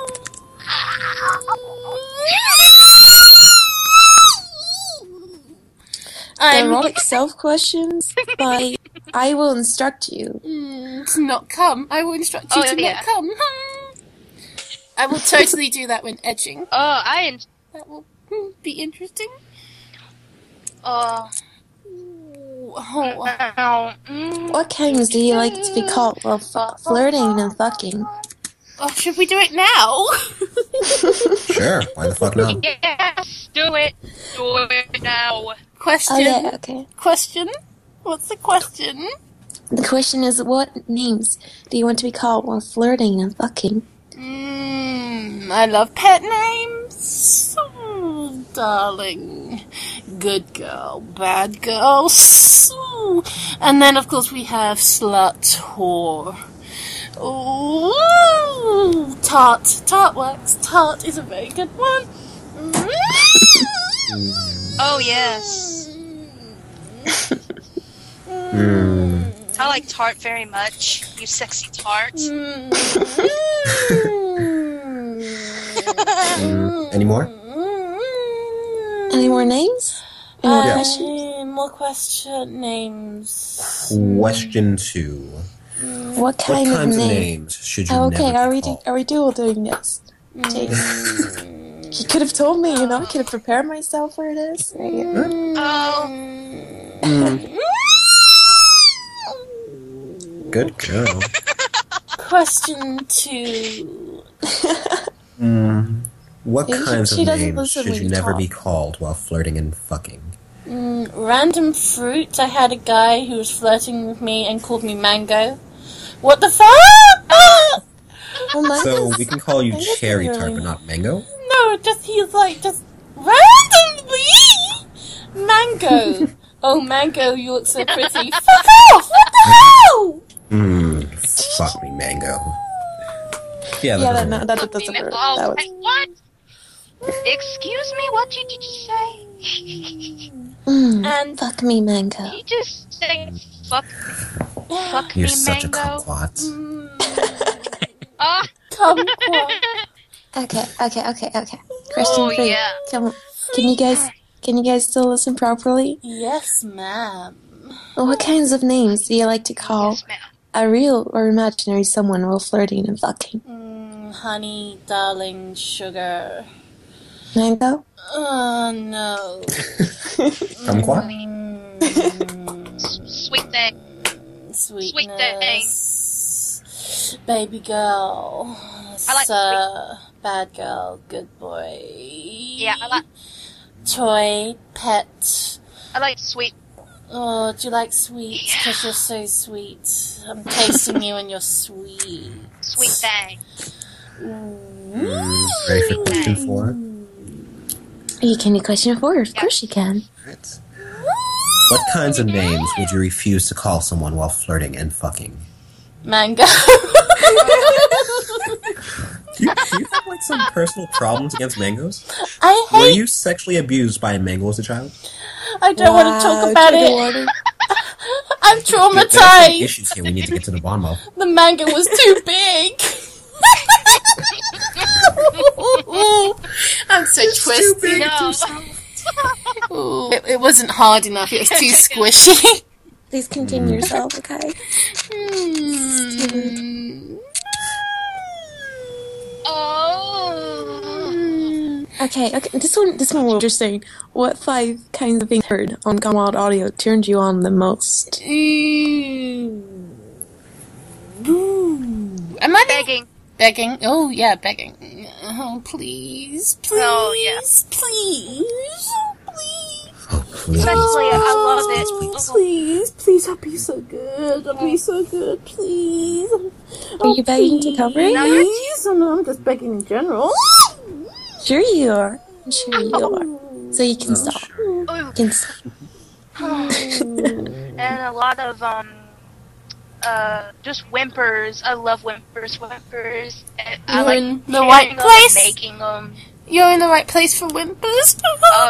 I'm Erotic self questions by I will instruct you. Mm, to not come. I will instruct you Oh, to yeah. not come. I will totally do that when edging. oh, I, en- That will hmm, be interesting. uh, Oh, oh, mm, What kinds do you like to be called while f- flirting and fucking? oh, should we do it now? Sure, why the fuck not? yes, do it. Do it now. Question. Oh yeah, okay. Question. What's the question? The question is, what names do you want to be called while flirting and fucking? Mm, I love pet names. Oh, darling. Good girl, bad girl. Ooh. And then, of course, we have slut, whore. Ooh, tart. Tart works. Tart is a very good one. Oh, yes. Mm. I like tart very much. You sexy tart. Mm. Any more? Any more names? Any more Uh, questions? More question names. Question two. What What kind of kinds of name? names should you Oh, never okay, be are we do- called? are we dual doing this? Take. You could have told me, you know. I could have prepared myself for this. Oh, Mm. Good girl. Question two. Mm. What She- kinds she of doesn't names listen should when you you never talk. be called while flirting and fucking? Mm, random fruit. I had a guy who was flirting with me and called me Mango. What the fuck? Ah! Well, mine So is- we can call you mine is cherry really- tart, but not mango? No, just he's like just randomly Mango. Oh, Mango, you look so pretty. Fuck off! What the hell? Mmm, fuck me, mango. Yeah, that Yeah, that, doesn't no, work. that doesn't work. oh, That was. hey, what? Excuse me, what did you just say? Mm, And fuck me, mango. you just say fuck, fuck You're me, such a mango. kumquat. mm, Ah. kumquat. Okay, okay, okay, okay. Question Oh, three. yeah. Come, can you guys, can you guys still listen properly? Yes, ma'am. What kinds of names do you like to call Yes, ma'am. a real or imaginary someone while flirting and fucking? Mm, honey, darling, sugar. Mango? Oh, no. Kumquat? Mm, Sweet thing. sweetness. Baby girl. I like Sir, bad girl, good boy. Yeah, I like Toy, pet. I like sweet. Oh, do you like sweets? Because you're so sweet. I'm tasting you and you're sweet. Sweet thing. Mm, ready for question four? You can you question four? Of course you can. Right. What kinds of names would you refuse to call someone while flirting and fucking? Mango. Do you, do you have like some personal problems against mangoes? I Were hate. you sexually abused by a mango as a child? I don't want to talk Wow, about trigger it. warning. I'm There are some traumatized. issues here we need to get to the bottom of. The mango was too big. I'm so twisted. No. Ooh, it, it wasn't hard enough. It was too squishy. Please continue yourself, okay? Mm. Oh. Okay, okay. This one, this one will just say, what five kinds of things heard on Gone Wild Audio turned you on the most? Ooh. Ooh. Am I the Begging. begging. Oh, yeah, begging. Oh, please, please, Oh, yeah. please, please. Oh, please. Especially, I love Oh, it. please, please, I'll be so good. I'll be so good, please. Are you begging to cover it? No, you're- Please? Oh, no, I'm just begging in general. Sure you are. I'm sure you are. So you can stop. Ooh. You can stop. And a lot of, um, uh, just whimpers. I love whimpers, whimpers. And I You're like in the hearing right them, place. making them. You're in the right place for whimpers. Oh,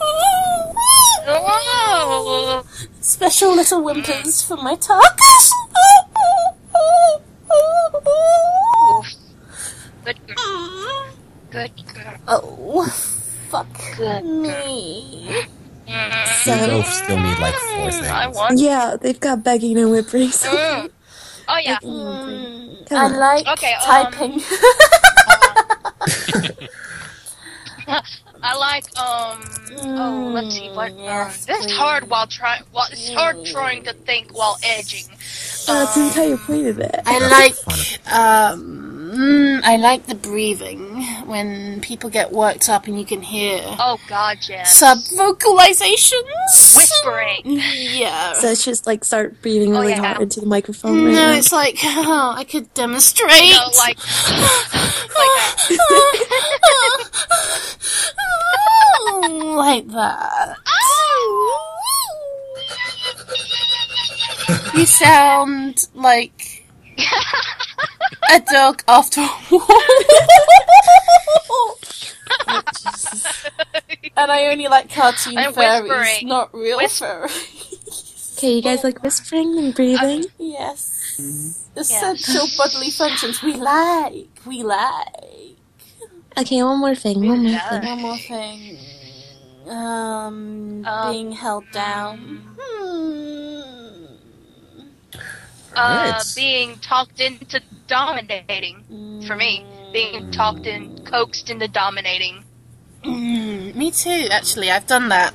Oh! Special little whimpers for my tacos. Oof. Good girl. Good girl. Oh, fuck Good me. You both still need like four things. I want. Yeah, they've got begging and whimpering. So Mm. Oh yeah. Mm, Come I on. like Okay, um, typing. I like um. Oh, let's see what. Mm, yes, uh, this is please. hard while trying. While it's hard trying to think while edging. That's the entire point of it. I like um mm, I like the breathing when people get worked up and you can hear Oh God, yes. sub vocalizations. Whispering. Yeah. So it's just like start breathing Oh, really yeah. hard into the microphone right No, now. it's like oh, I could demonstrate. No, like. like that. You sound like a dog after a walk. And I only like cartoon I'm fairies, whispering. not real Whisper- fairies. Okay, you guys like whispering and breathing? Yes. Yes. Essential bodily functions we like. We like. Okay, one more thing, one more Yeah. thing. One more thing. Um, Um, being held down. Hmm. Uh, Alright. being talked into dominating. For me, being talked and coaxed into dominating. Mm, me too, actually. I've done that.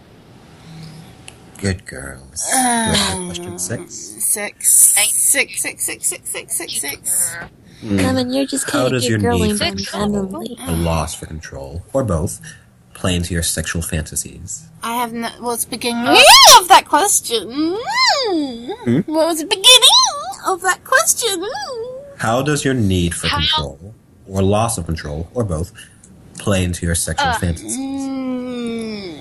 Good girls. Um, Ready for question six? Six. Thank- Six, six, six, six, six, six, six. Lemon, you're just How kind of does your good girling need for them Six. randomly. A loss for control, or both, play into your sexual fantasies? I have no. What's the beginning of that question? Mm. What was the beginning of that question? How does your need for How- control, or loss of control, or both, play into your sexual Uh, fantasies? Mm.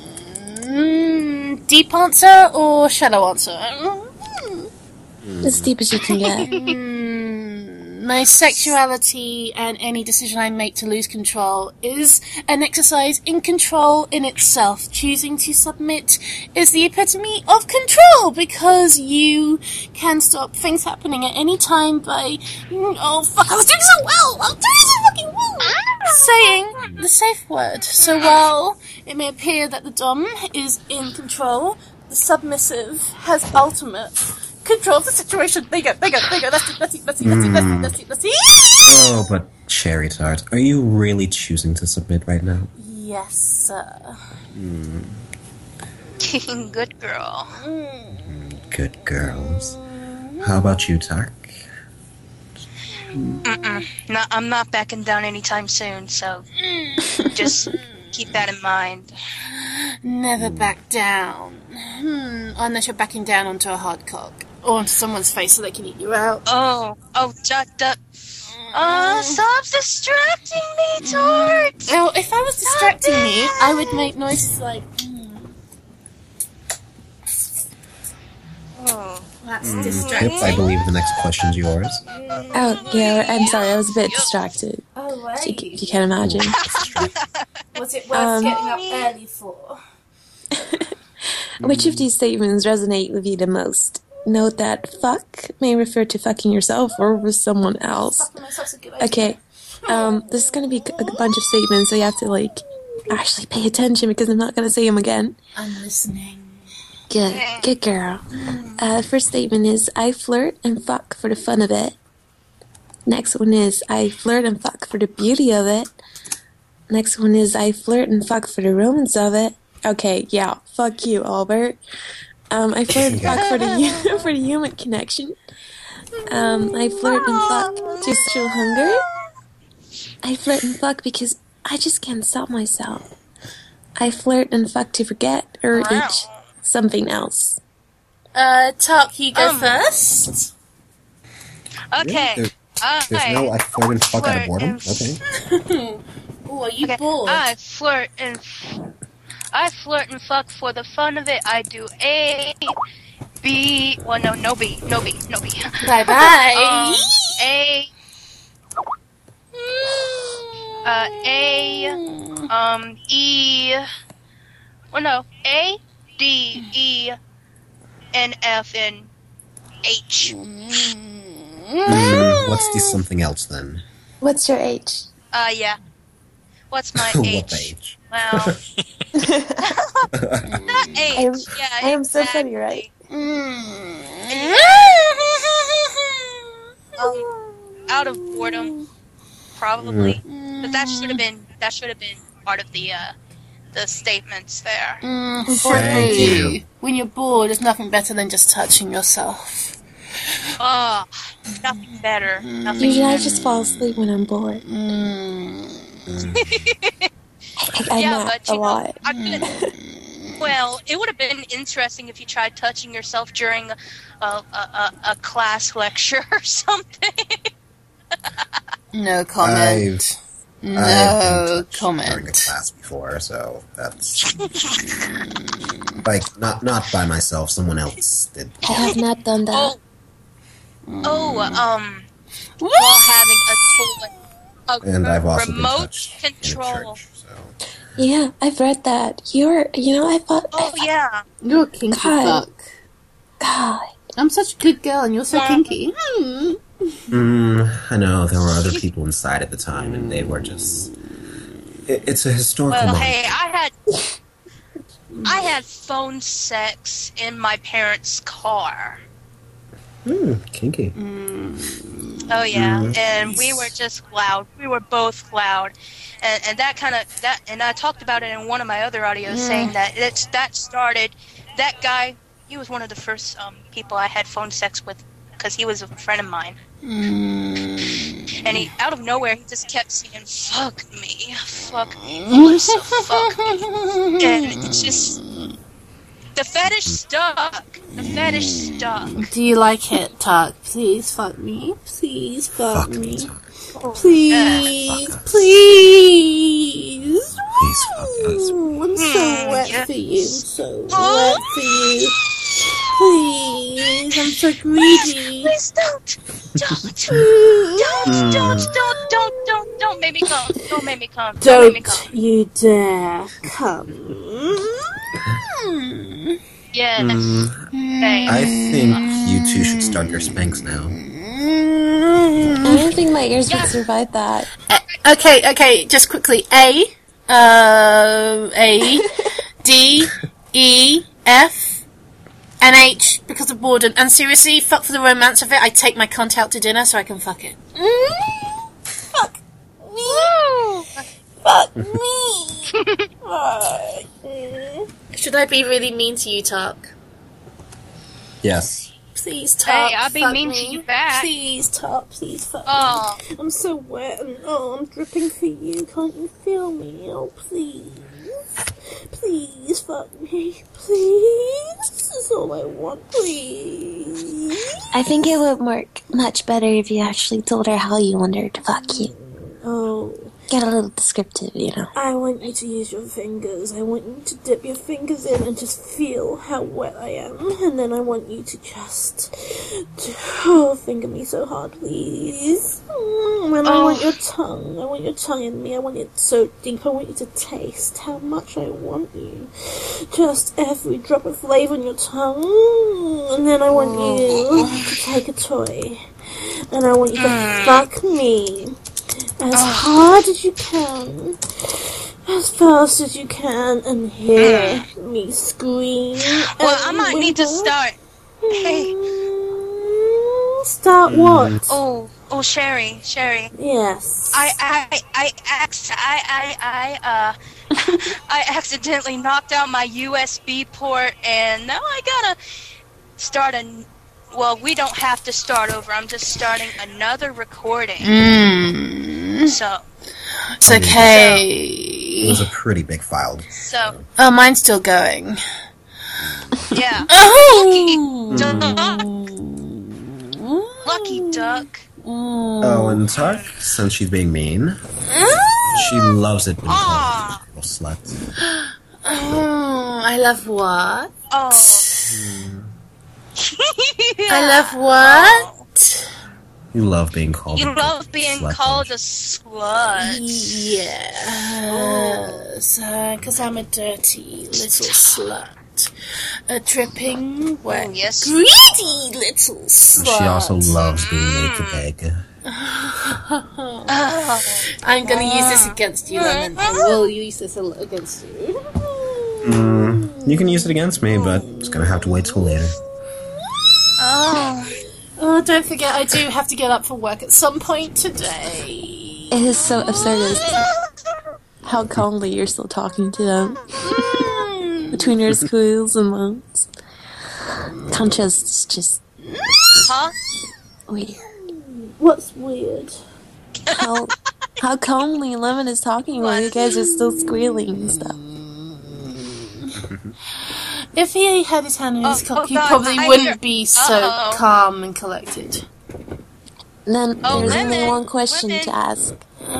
Mm. Deep answer or shallow answer? Mm. As deep as you can get. Mm, my sexuality and any decision I make to lose control is an exercise in control in itself. Choosing to submit is the epitome of control because you can stop things happening at any time by, oh fuck, I was doing so well! I was doing so fucking well! Saying the safe word. So while it may appear that the dom is in control, the submissive has ultimate control of the situation. There you go, there you go, there you go. Let's see, let's see, let's see, let's see, let's see, let's see, let's see. Oh, but Cherry Tart, are you really choosing to submit right now? Yes, sir. Good girl. Good girls. How about you, Tark? Mm-mm. No, I'm not backing down anytime soon, so just keep that in mind. Never back down. Hmm, unless you're backing down onto a hard cock. Or onto someone's face so they can eat you out. Oh, oh, duck, duck. Oh, stop distracting me, Tart! Well, if I was distracting you, I would make noises like, mm, Oh. that's Pip, distracting. I believe the next question's yours. Oh, yeah, I'm sorry, I was a bit distracted. Oh, If you, right. if you can imagine. Was it worth Um, getting up early for? Which of these statements resonate with you the most? Note that fuck may refer to fucking yourself or with someone else. Fucking myself's a good idea. Okay, um, this is gonna be a bunch of statements, so you have to, like, actually pay attention because I'm not gonna say them again. I'm listening. Good, good girl. Uh, first statement is, I flirt and fuck for the fun of it. Next one is, I flirt and fuck for the beauty of it. Next one is, I flirt and fuck for the romance of it. Okay, yeah, fuck you, Albert. Um, I flirt and fuck for the hu- for the human connection. Um, I flirt and fuck to sexual hunger. I flirt and fuck because I just can't stop myself. I flirt and fuck to forget or eat something else. Uh, Talk, you go Um, first. Okay. There's, I there's no I flirt and fuck out of flirt boredom. and- Okay. Oh, are you Okay. bored? I flirt and I flirt and fuck for the fun of it. I do A, B. Well, no, no B, no B, no B. Bye bye. Um, A. Uh, A. Um, E. Well, no, A, D, E, and F, and H. Mm, what's the something else then? What's your age? Uh, yeah. What's my what H? age? Well, not H. I am- yeah, I am so exactly. funny, right? Um, out of boredom, probably. But that should have been that should have been part of the uh, the statements there. Mm, Thank free. you. When you're bored, there's nothing better than just touching yourself. Oh, nothing better. Nothing Usually I better. just fall asleep when I'm bored. Mm. I, I yeah, nap but a you know, lot. I could, well, it would have been interesting if you tried touching yourself during a a, a, a class lecture or something. No comment. I've, no I've been touched comment. during a class before, so that's like not not by myself. Someone else did. I have not done that. Oh, oh, um, while having a total, a And I've also remote been touched control. in a church. So Yeah, I've read that. You're, you know, I thought, Oh yeah. You're a kinky God. fuck. God, I'm such a good girl and you're so Yeah. kinky. Hmm. mm, I know there were other people inside at the time, and they were just. It, it's a historical Well, moment. hey, I had I had phone sex in my parents' car. Hmm, kinky. Oh yeah, Mm. and we were just loud. We were both loud, and and that kind of that. And I talked about it in one of my other audios, saying that it's that started. That guy, he was one of the first um, people I had phone sex with, because he was a friend of mine. And he, out of nowhere, he just kept saying, "Fuck me, fuck me, Melissa, fuck me," and it's just the fetish stuck. The fetish stuck. Do you like it, Tuck? Please fuck me. Please fuck, Fuck me. me, Tuck. Please, Fuck us. please. Please fuck us. Ooh, I'm so wet yes. for you. I'm so wet for you. Please, I'm so greedy. Please don't, don't, don't, don't, don't, don't, don't, don't make me come. Don't make me come. Don't make me Don't come. you dare come. Yes. Mm, Hey. I think you two should start your spanks now. I don't think my ears Yeah. would survive that. Okay, okay, just quickly. A, uh, A, D, E, F, and H because of boredom. And seriously, fuck for the romance of it. I take my cunt out to dinner so I can fuck it. Fuck me. Fuck me. Should I be really mean to you, Tark? Yes. Please, Tark. Hey, I'll be fuck mean me. to you back. Please, Tark. Please, fuck Oh, me. I'm so wet and oh, I'm dripping for you. Can't you feel me? Oh, please. Please, fuck me. Please. This is all I want. Please. I think it would work much better if you actually told her how you want her to fuck you. Oh, Get a little descriptive, you know. I want you to use your fingers. I want you to dip your fingers in and just feel how wet I am. And then I want you to just oh, finger me so hard, please. Mm, and I Oh. want your tongue. I want your tongue in me. I want it so deep. I want you to taste how much I want you. Just every drop of flavour on your tongue. And then I want you to take a toy. And I want you to fuck me. As hard as you can, as fast as you can, and hear me scream. well, I and might need to whimper. start. Hey, Mm, Start what? oh, oh, Sherry, Sherry. Yes. I, I, I, ac- I, I, I, uh, I accidentally knocked out my U S B port, and now I gotta start a n- well, we don't have to start over. I'm just starting another recording. Mm. So, It's okay. It was a pretty big file. so, Oh, mine's still going. yeah. Oh! Lucky duck. Oh, and Tuck, since she's being mean, she loves it being Ah. called a slut. Oh, I love what? Oh. I love what? You love being called You a love being slut, called don't a slut. Yes, because I'm a dirty little slut. A dripping, wet, Oh, yes. greedy little you? slut. She also loves being made to beg. Oh. I'm going to use this against you, Lemon. I will use this a- against you. Mm, you can use it against me, but it's gonna have to wait till later. Oh. Oh, don't forget, I do have to get up for work at some point today. It is so absurd how calmly you're still talking to them. Between your squeals and moans. Concha's is just Huh? weird. What's weird? How, how calmly Lemon is talking while you guys are still squealing and stuff. If he had his hand on his Oh, cock, oh he God, probably I wouldn't hear- be so Uh-oh. calm and collected. And then Oh, there's only Lemon, one question Lemon. to ask.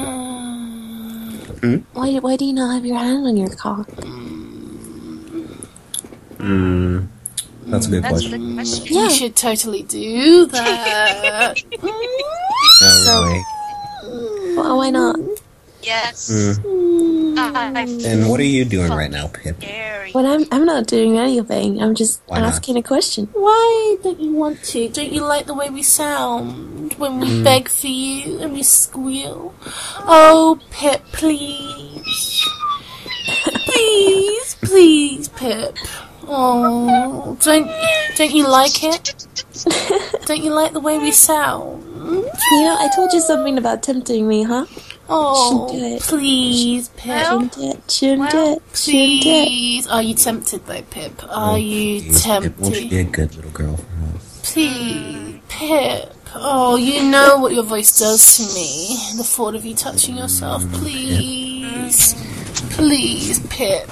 Um, Why, why do you not have your hand on your cock? Mm, that's a good That's question. the question. Yeah. You should totally do that. Oh, really? Well, why not? Yes. Mm. I'm And what are you doing right now, Pip? scary. But I'm, I'm not doing anything. I'm just Why not? asking a question. Why don't you want to? Don't you like the way we sound when we beg for you and we squeal? Oh, Pip, please. Please, please, Pip. Oh, don't, don't you like it? Don't you like the way we sound? You know, I told you something about tempting me, huh? Oh, Shouldn't do it. please, Pip. Shouldn't it? Shouldn't well, it? Shouldn't it? Please. Are you tempted though, Pip? Are you Please, Pip, won't you be tempted? a good little girl for us? Please, Pip. Oh, you know what your voice does to me. The thought of you touching yourself. Please. Please, Pip.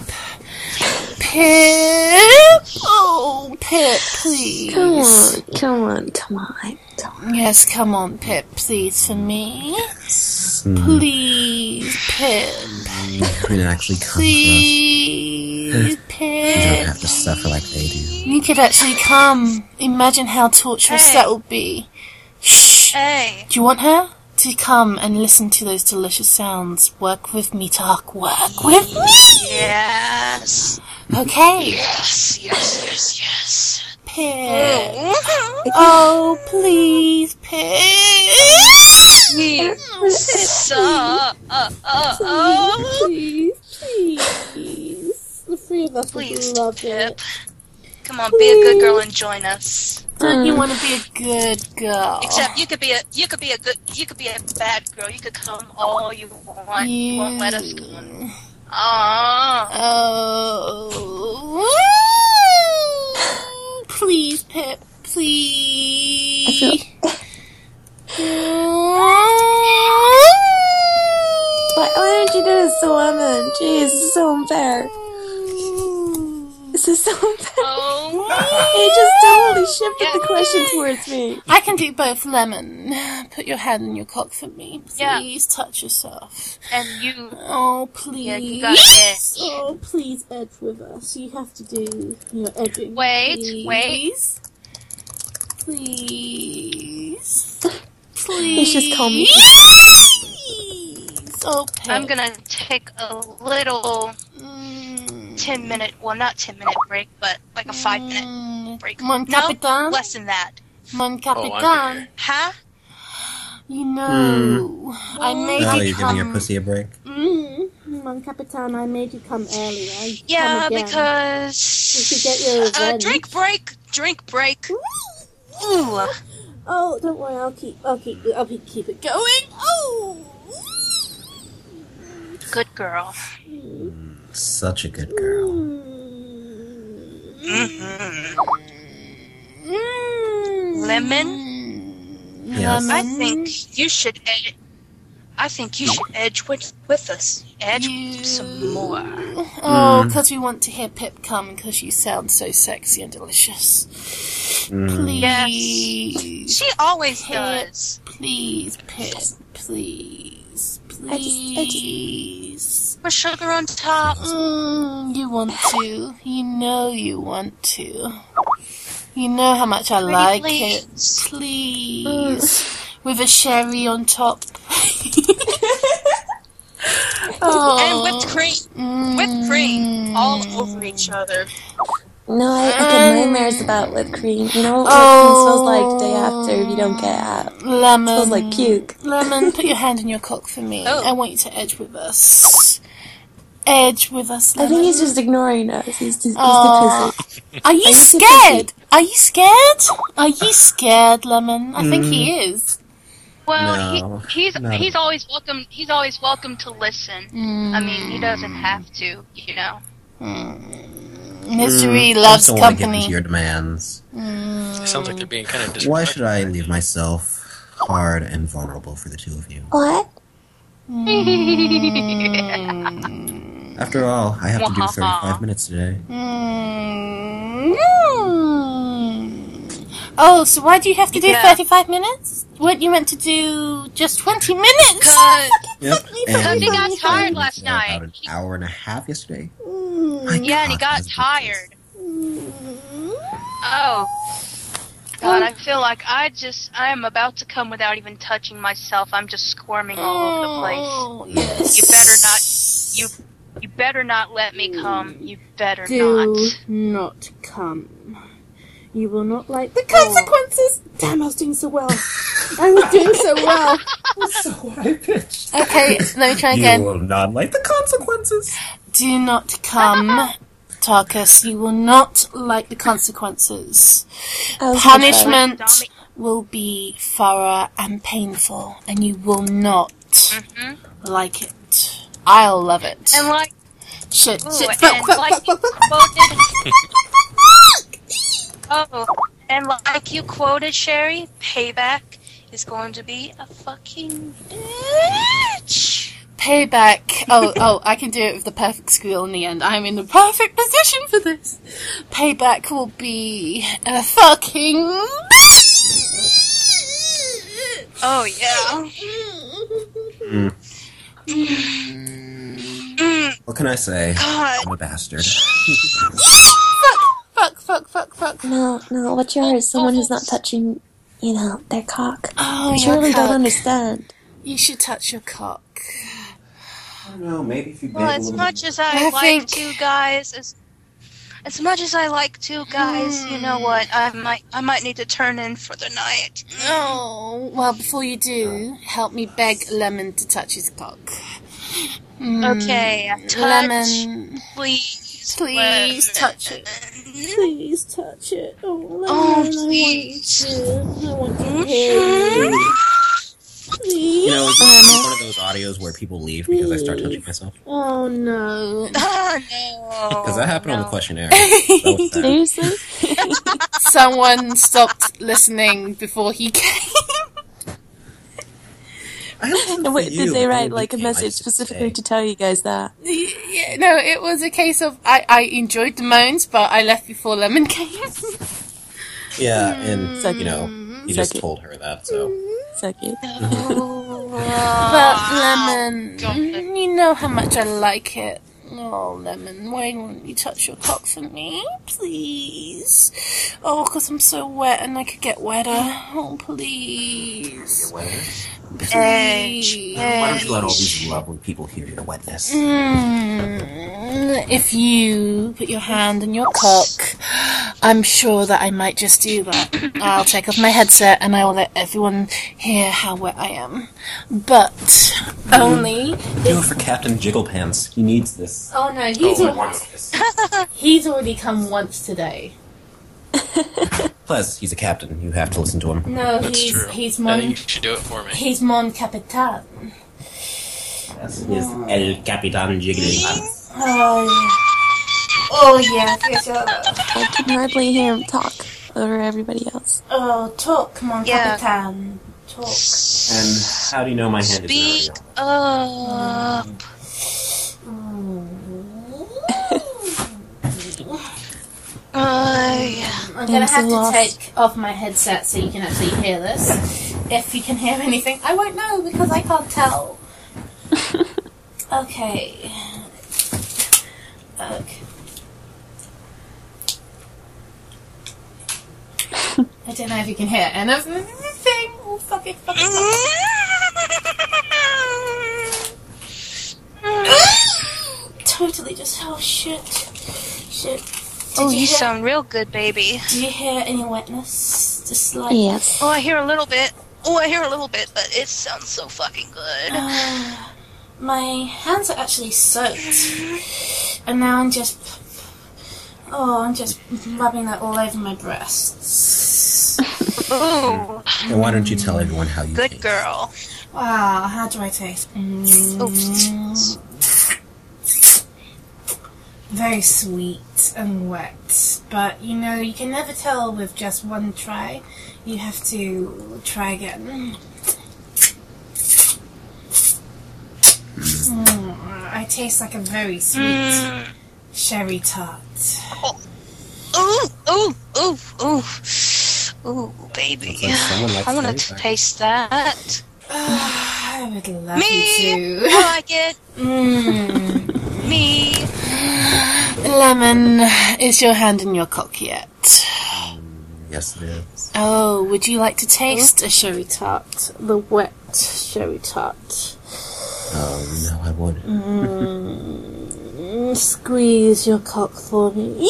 Pip. Oh, Pip, please. Come on, come on, come on. Come on. Yes, come on, Pip, please, for me. Mm, Please, Pip. you could actually come for us. Please, You don't Pip. have to suffer like they do. You could actually come. Imagine how torturous Hey. that would be. Shh. Hey. Do you want her to come and listen to those delicious sounds? Work with me, Tuck. Work with me. Yes. Okay. Yes, yes, yes, yes. Pip. Oh, please, Pip. So, uh, uh, oh. Please, please. The three of us Please, would love Pip. it. Come on, be a good girl and join us. Don't you want to be a good girl? Except you could be a you could be a good you could be a bad girl. You could come all you want. You won't let us come. Ah. Oh. Please, Pip. Please. Why, why don't you do this to Lemon? Jeez, this is so unfair. This is so unfair. Oh. He just totally shifted the question towards me. I can do both, Lemon. Put your hand in your cock for me. Yeah. Please touch yourself. And you. Oh, please. Yeah, you got it. Oh, please edge with us. You have to do your edging. Wait, please. wait. Please. Please. He's just calling me. Please. Oh, Pip. I'm gonna take a little Mm. ten minute, well not ten minute break, but like a five minute Mm. break. Mon No, Capitan. less than that. Mon Oh, I'm Capitan. here. Huh? You know, I made Oh, you you're come. giving your pussy a break? Mm, Mon Capitan, I made you come earlier. You Yeah, come again. because You should get your uh, revenge. drink break, drink break. Ooh. Oh, don't worry, I'll keep, I'll keep, I'll keep, keep it going. Oh. Good girl. Such a good girl. Mm-hmm. Mm. Lemon, Yes. I think you should ed- I think you should edge with, with us. Edge You- some more. Oh, because we want to hear Pip come because you sound so sexy and delicious. Please. She always Pip, does. please, Pip, please, I just- I just- please. With sugar on top. Mm, you want to. You know you want to. You know how much I Pretty like please. it. Please. With a sherry on top. Oh. And whipped cream. Whipped cream. All over each other. No, I, I get nightmares about whipped cream. You know what whipped Oh. cream smells like day after if you don't get out. Lemon. Smells like puke. Lemon, put your hand in your cock for me. Oh. I want you to edge with us. Edge with us, I Lemon. think he's just ignoring us. He's just, he's Aw. the pussy. Are you Are you too scared? Are you scared? Are you scared, Lemon? I think he is. Well, No, he, he's not he's at all. always welcome. He's always welcome to listen. I mean, he doesn't have to, you know. Misery I loves just don't want to get company. into your demands. It sounds like they're being kind of Why disrespectful. should I leave myself hard and vulnerable for the two of you? What? After all, I have to do thirty-five minutes today. Mm. Oh, so why do you have to do Yeah. thirty-five minutes? Weren't you meant to do just twenty minutes? Cause Yep. Because he got I tired was last there night. About an hour and a half yesterday. Mm. My yeah, and he God, got that's tired. Oh. God, I feel like I just, I am about to come without even touching myself. I'm just squirming all over the place. Oh, yes. You better not, you, you better not let me come. You better Do not. not come. You will not like the consequences. Damn, I was doing so well. I was doing so well. So high pitched. Okay, let me try again. You will not like the consequences. Do not come, Tarkus. You will not like the consequences. I was gonna try. Punishment Dummy. will be thorough and painful, and you will not like it. I'll love it. And like, Shit, ooh, shit, and fuck, fuck, like fuck, you fuck, fuck. quoted, oh, and like you quoted, Sherry, payback is going to be a fucking bitch. Payback. Oh, oh, I can do it with the perfect squeal in the end. I'm in the perfect position for this. Payback will be a fucking. Oh yeah. What can I say? God. I'm a bastard. Fuck, fuck, fuck, fuck. No, no, what's yours? Someone who's not touching, you know, their cock. Oh, I your surely don't cock. understand. You should touch your cock. I don't know, maybe if you beg Well, a as little much bit. as I, I like think- two guys, as as much as I like two guys, you know what? I might I might need to turn in for the night. Oh, well, before you do, help me beg Lemon to touch his cock. Mm, Okay, touch, Lemon, please, please Lemon. touch it. Please touch it. Oh, Lemon, Oh, I want please. you to. I want you to. Please. You know, is this one of those audios where people leave because I start touching myself? Oh, no. Oh no! Because that happened on no. the questionnaire. That was sad. Seriously? Someone stopped listening before he came. I love And wait, for you. did they write Oh, like a okay, I message just specifically say. to tell you guys that? Yeah, no, it was a case of I, I enjoyed the moans, but I left before Lemon came. Yeah, and, Suck you know, you just Suck it. told her that, so... Suck it. But Lemon, don't. you know how much I like it. Oh, Lemon, why won't you touch your cock for me, please? Oh, 'cause I'm so wet and I could get wetter. Oh, please. Please. Why don't you let all these lovely people hear your wetness? Mm, if you put your hand on your cock, I'm sure that I might just do that. I'll take off my headset and I will let everyone hear how wet I am. But only... Do it for Captain Jigglepants. He needs this. Oh no, he's, Oh, he al- wants this. he's already come once today. Plus, he's a captain. You have to listen to him. No, That's he's true. he's I mon think you should do it for me. he's mon capitan. Yes, he is El Capitan Jigglypants. Oh yeah. Oh yes, yes, yes. I can hardly hear him talk. over everybody else. Oh, talk, come on, Yeah. Capitan. Talk. And how do you know my hand Speak is not up. Uh, I'm gonna I'm so have to lost. take off my headset so you can actually hear this. If you can hear anything, I won't know because I can't tell. Okay. Okay. I don't know if you can hear anything. Oh, fuck it, fuck it, fuck it. Totally just, oh shit. Shit. Did oh, you you hear- sound real good, baby. Do you hear any wetness? Just like... Yes. Oh, I hear a little bit. Oh, I hear a little bit, but it sounds so fucking good. Uh, my hands are actually soaked. And now I'm just... Oh, I'm just rubbing that all over my breasts. Ooh, And why don't you tell everyone how you good taste? girl. Wow, how do I taste? Mm, Oh. very sweet and wet. But, you know, you can never tell with just one try. You have to try again. Mm, I taste like a very sweet Mm. sherry tart. Ooh, ooh, ooh, ooh. Ooh, baby. Sounds like someone likes I want cherry to pie. taste that. I would love Me! you to. I like it. Mm. Me. Lemon, is your hand in your cock yet? Yes, it is. Oh, would you like to taste a sherry tart? The wet sherry tart. Oh, no, I wouldn't. Mm, squeeze your cock for me.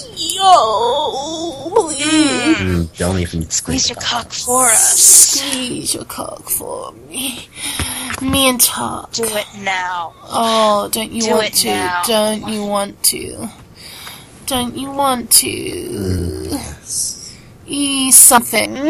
Yo, please. Mm, don't even Squeeze your think cock about for us. Squeeze your cock for me. Me and Tart. Do it now. Oh, don't you Do want it to? now. Don't you want to? Don't you want to? it. Yes. Eat something.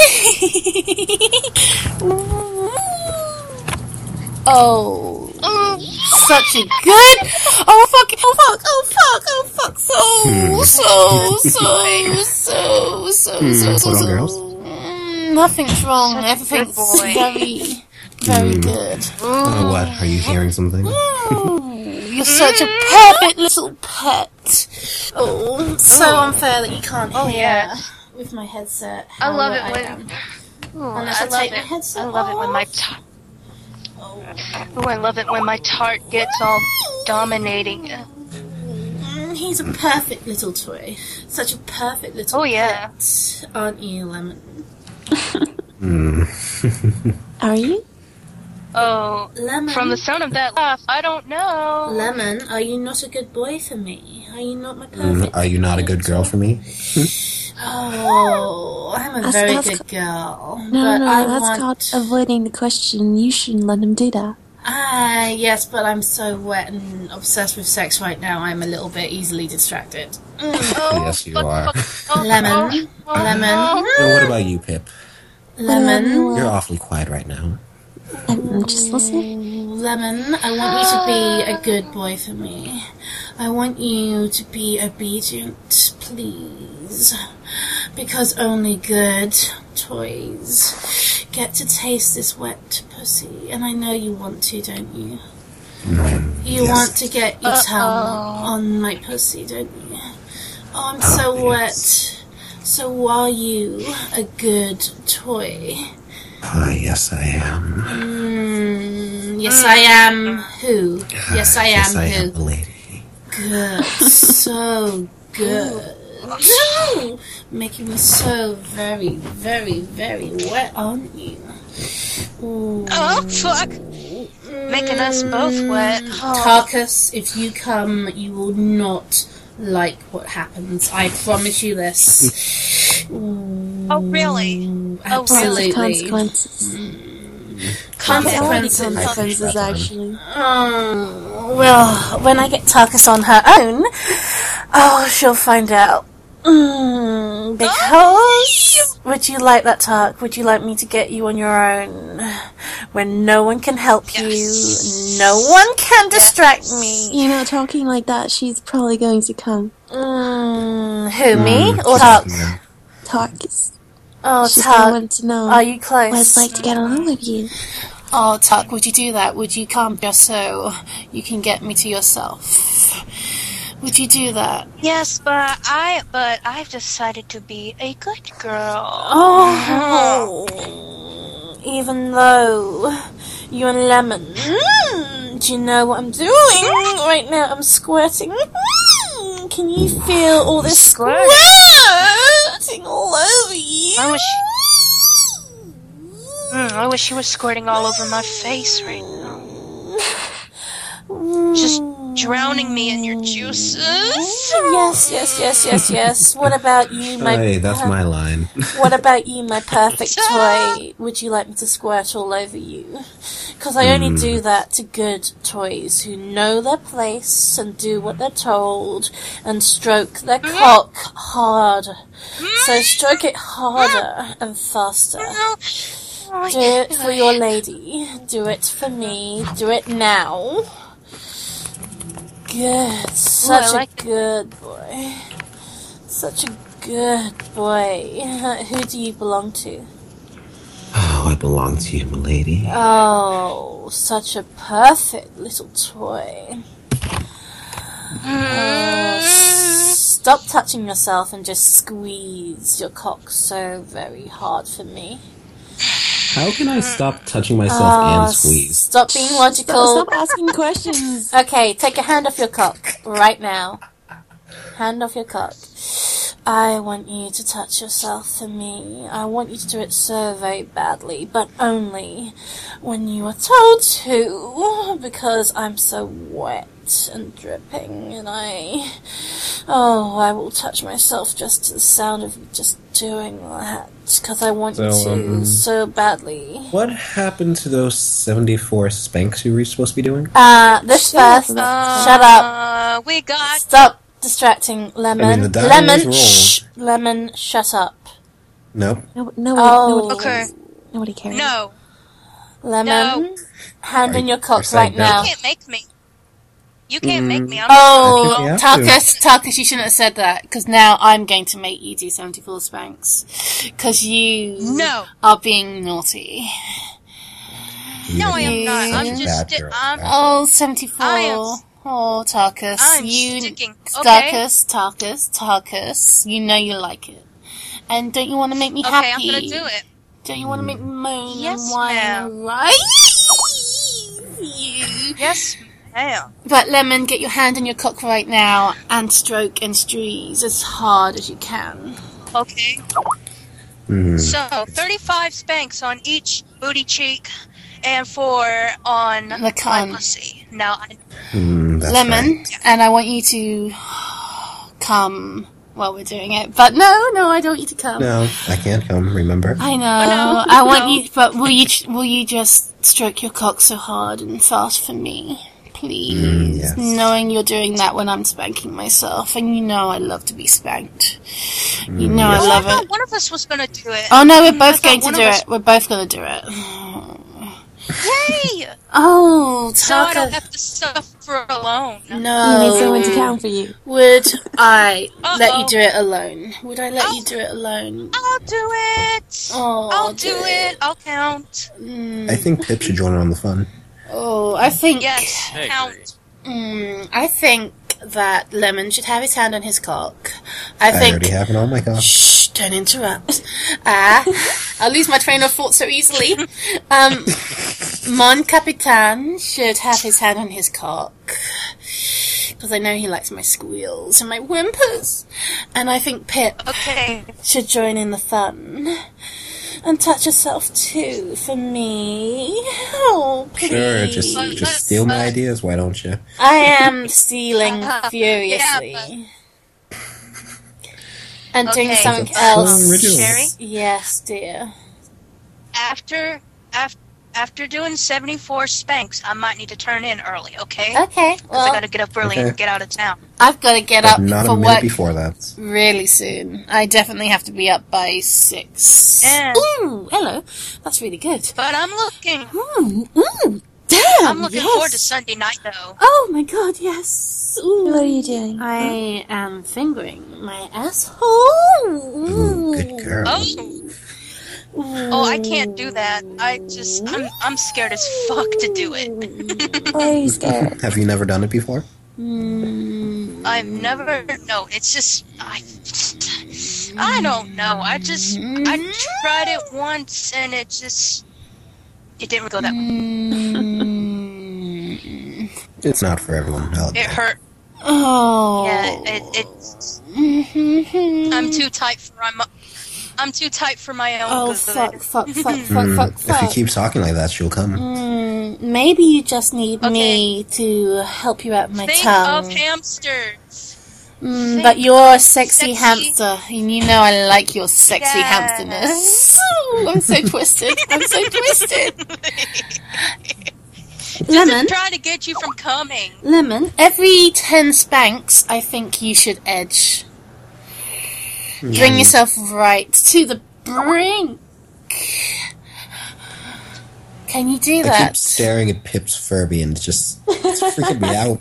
Oh, such a good. Oh fuck! Oh fuck! Oh fuck! Oh fuck! So so so so so Hmm, so so put on, so. girls. Mm, Nothing's wrong. Such a Everything's good boy. very very good. Oh, what? Are you hearing something? Ooh, you're such a perfect little pet. Oh, so unfair that you can't Oh, hear yeah. with my headset. I how love wet it I when- am. Ooh, Unless I I love take my it. headset I love it when my off. tart. Oh, I love it when my tart gets all dominating. Mm, he's a perfect little toy. Such a perfect little Oh, yeah. pet. Aren't you, Lemon? Are you? Oh, Lemon. from the sound of that laugh, I don't know. Lemon, are you not a good boy for me? Are you not my Mm, perfect are you not a good girl for me? Oh, I'm a That's- very that's good girl. No, but no, I that's want... called avoiding the question. You shouldn't let him do that. Ah, yes, but I'm so wet and obsessed with sex right now, I'm a little bit easily distracted. Oh, Yes, you fuck, are. fuck, oh, Lemon. oh, oh, Lemon. oh. And what about you, Pip? Lemon. You're awfully quiet right now. I'm just listening. Lemon, I want you to be a good boy for me. I want you to be obedient, please. Because only good toys get to taste this wet pussy. And I know you want to, don't you? You yes. want to get your tongue Uh-oh. on my pussy, don't you? Oh, I'm so Oh, yes. wet. So are you a good toy? Ah, yes, I am. Mm, yes, I am. Who? Yes, I am. Yes, I who? am a lady. Good. So good. No! Making me so very, very, very wet, aren't you? Ooh. Oh, fuck. Making us both wet. Oh. Tarkus, if you come, you will not like what happens. I promise you this. Ooh, Oh, really? Oh, Lots of absolutely. consequences. Consequences. Consequences, actually. Oh, well, when I get Tarkus on her own, oh, she'll find out. Mm, because... Would you like that, Tark? Would you like me to get you on your own? When no one can help Yes. you, no one can distract me. You know, talking like that, she's probably going to come. Mm, who, me? Mm, Or she's Tark? here. Tarkus. Oh, She's gonna Tuck, want to know are you close? what it's like to get along with you. Oh, Tuck, would you do that? Would you come just so you can get me to yourself? Would you do that? Yes, but I but I've decided to be a good girl. Oh, even though you and Lemon, mm, do you know what I'm doing right now? I'm squirting. Mm, can you feel all this Squirting? squirting all over you? I wish mm, I wish you were squirting all over my face right now. Just drowning me in your juices. Yes, yes, yes, yes, yes. What about you, my? Hey, that's per- my line. What about you, my perfect toy? Would you like me to squirt all over you? Because I only do that to good toys who know their place and do what they're told and stroke their cock hard. So stroke it harder and faster. Do it for your lady. Do it for me. Do it now. Good. Such I like a good boy. Such a good boy. Who do you belong to? Oh, I belong to you, milady. Oh, such a perfect little toy. Oh, stop touching yourself and just squeeze your cock so very hard for me. How can I stop touching myself Oh, and squeeze? stop being logical. Stop asking questions. Okay, take your hand off your cock right now. Hand off your cock. I want you to touch yourself for me. I want you to do it so very badly, but only when you are told to, because I'm so wet and dripping, and I... Oh, I will touch myself just to the sound of you just doing that, because I want you So, to um, so badly. What happened to those seventy-four spanks you were supposed to be doing? Uh, this first. Uh, Shut up. Uh, we got Stop distracting, Lemon. I mean, the die Lemon, was shh. Lemon, shut up. Nope. No, no, Oh. nobody Okay. cares. Nobody cares. no. Lemon, No. hand in your Are cock you saying right no? now. You can't make me. You can't make me. I'm Oh, I think we have Tarkus, Tarkus, you shouldn't have said that, because now I'm going to make you do seventy-four spanks. Because you No. are being naughty. No, I am You're not. I'm a just. bad girl. I'm. Oh, seventy-four. I am- Oh, Tarkus. I'm you, sticking. Okay. Tarkus, Tarkus, Tarkus. You know you like it. And don't you want to make me Okay, happy? I'm gonna do it. Don't you want to make me moan Yes, and whine ma'am. and right? You. Yes, ma'am. But Lemon, get your hand on your cock right now and stroke and squeeze as hard as you can. Okay. Hmm. So, thirty-five spanks on each booty cheek and four on The my cunt. pussy. Now, I, Hmm, that's Lemon, right. and I want you to come while we're doing it. But no, no, I don't want you to come. No, I can't come, remember? I know. no, I want no. you, but will you? Will you just stroke your cock so hard and fast for me, please? Mm, yes. Knowing you're doing that when I'm spanking myself, and you know I love to be spanked. You know I oh, I love thought it. one of us was gonna do it. Oh no, we're both thought going to one do of us- it. We're both going to do it. Yay! Oh, So I don't Tarkus. have to suffer alone. You need someone to No. count for you. Would I let you Uh-oh. do it alone? Would I let Oh. you do it alone? I'll do it. Oh, I'll do it. I'll count. Mm. I think Pip should join in on the fun. Oh, I think. Yes, I agree. count. Mm, I think that Lemon should have his hand on his cock. I I think. already have it on my cock. Shh! Don't interrupt. Ah, I lose my train of thought so easily. Um, Mon Capitan should have his hand on his cock. Because I know he likes my squeals and my whimpers. And I think Pip Okay. should join in the fun. And touch yourself too, for me. Oh, please. Sure, just just steal my ideas, why don't you? I am stealing Uh, furiously. yeah, and doing Okay. something That's so else. original. Sherry? Yes, dear. After, after, after doing seventy-four spanks, I might need to turn in early. Okay. Okay, Because well, I gotta get up early Okay. and get out of town. I've got to get But up not for a minute work before that. really soon. I definitely have to be up by six. Yeah. Ooh, hello. That's really good. But I'm looking. Ooh, ooh, damn. I'm looking yes. forward to Sunday night, though. Oh my god, yes. Ooh. What are you doing? I am fingering my asshole. Ooh, good girl. Oh. Oh, I can't do that. I just, I'm, I'm scared as fuck to do it. Why are you scared? Have you never done it before? Mm. I've never, no, it's just, I, I don't know. I just, I tried it once and it just, it didn't go that well. Mm. It's not for everyone. I'll It admit. hurt. Oh. Yeah, it, it's, I'm too tight for my, I'm too tight for my own Oh, good. fuck, fuck, fuck, fuck, Mm, fuck, if you fuck. keep talking like that, she'll come. Mm, maybe you just need Okay. me to help you out with my Think tongue. of hamsters. Mm, think but you're a sexy, sexy- hamster, and you know I like your sexy Yes. hamsterness. Ooh, I'm so twisted. I'm so twisted. Just Lemon, try to get you from coming. Lemon, every ten spanks, I think you should edge. Bring yourself right to the brink. Can you do I that? keep staring at Pip's Furby and it's just it's freaking me out.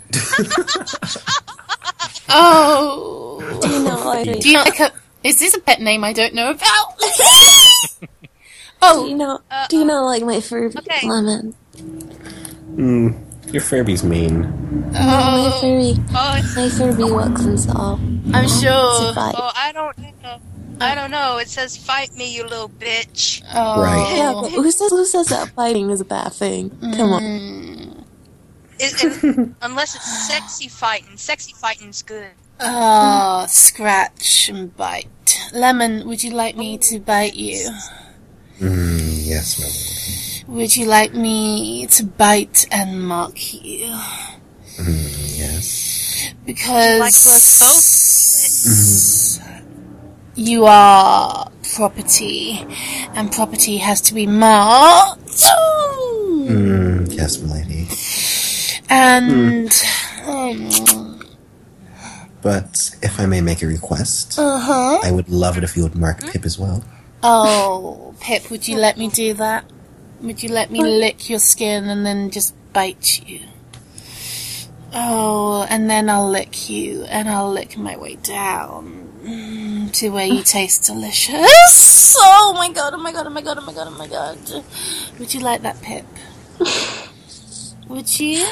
Oh. Do you know what? Do you like a... Is this a pet name I don't know about? Do Oh, you know? Do you know like my Furby Okay. Lemon? Mm, your Furby's mean. My Furby, Oh, my Furby walks himself. I'm To sure. fight. oh, I don't know. I don't know. It says, "Fight me, you little bitch." Oh. Right. Yeah, but who says who says that fighting is a bad thing? Come on. It, it, unless it's sexy fighting. Sexy fighting's good. Oh, scratch and bite. Lemon, would you like me to bite you? Mm, yes, my lord. Would you like me to bite and mark you? Mm, yes. Because Like us you are property, and property has to be marked. Ooh. Mm, yes, my lady. And um, But if I may make a request, uh-huh. I would love it if you would mark Pip as well. Oh, Pip, would you let me do that? Would you let me lick your skin and then just bite you? Oh, and then I'll lick you, and I'll lick my way down mm, to where you taste delicious. Oh my god, oh my god, oh my god, oh my god, oh my god. Would you like that, Pip? Would you?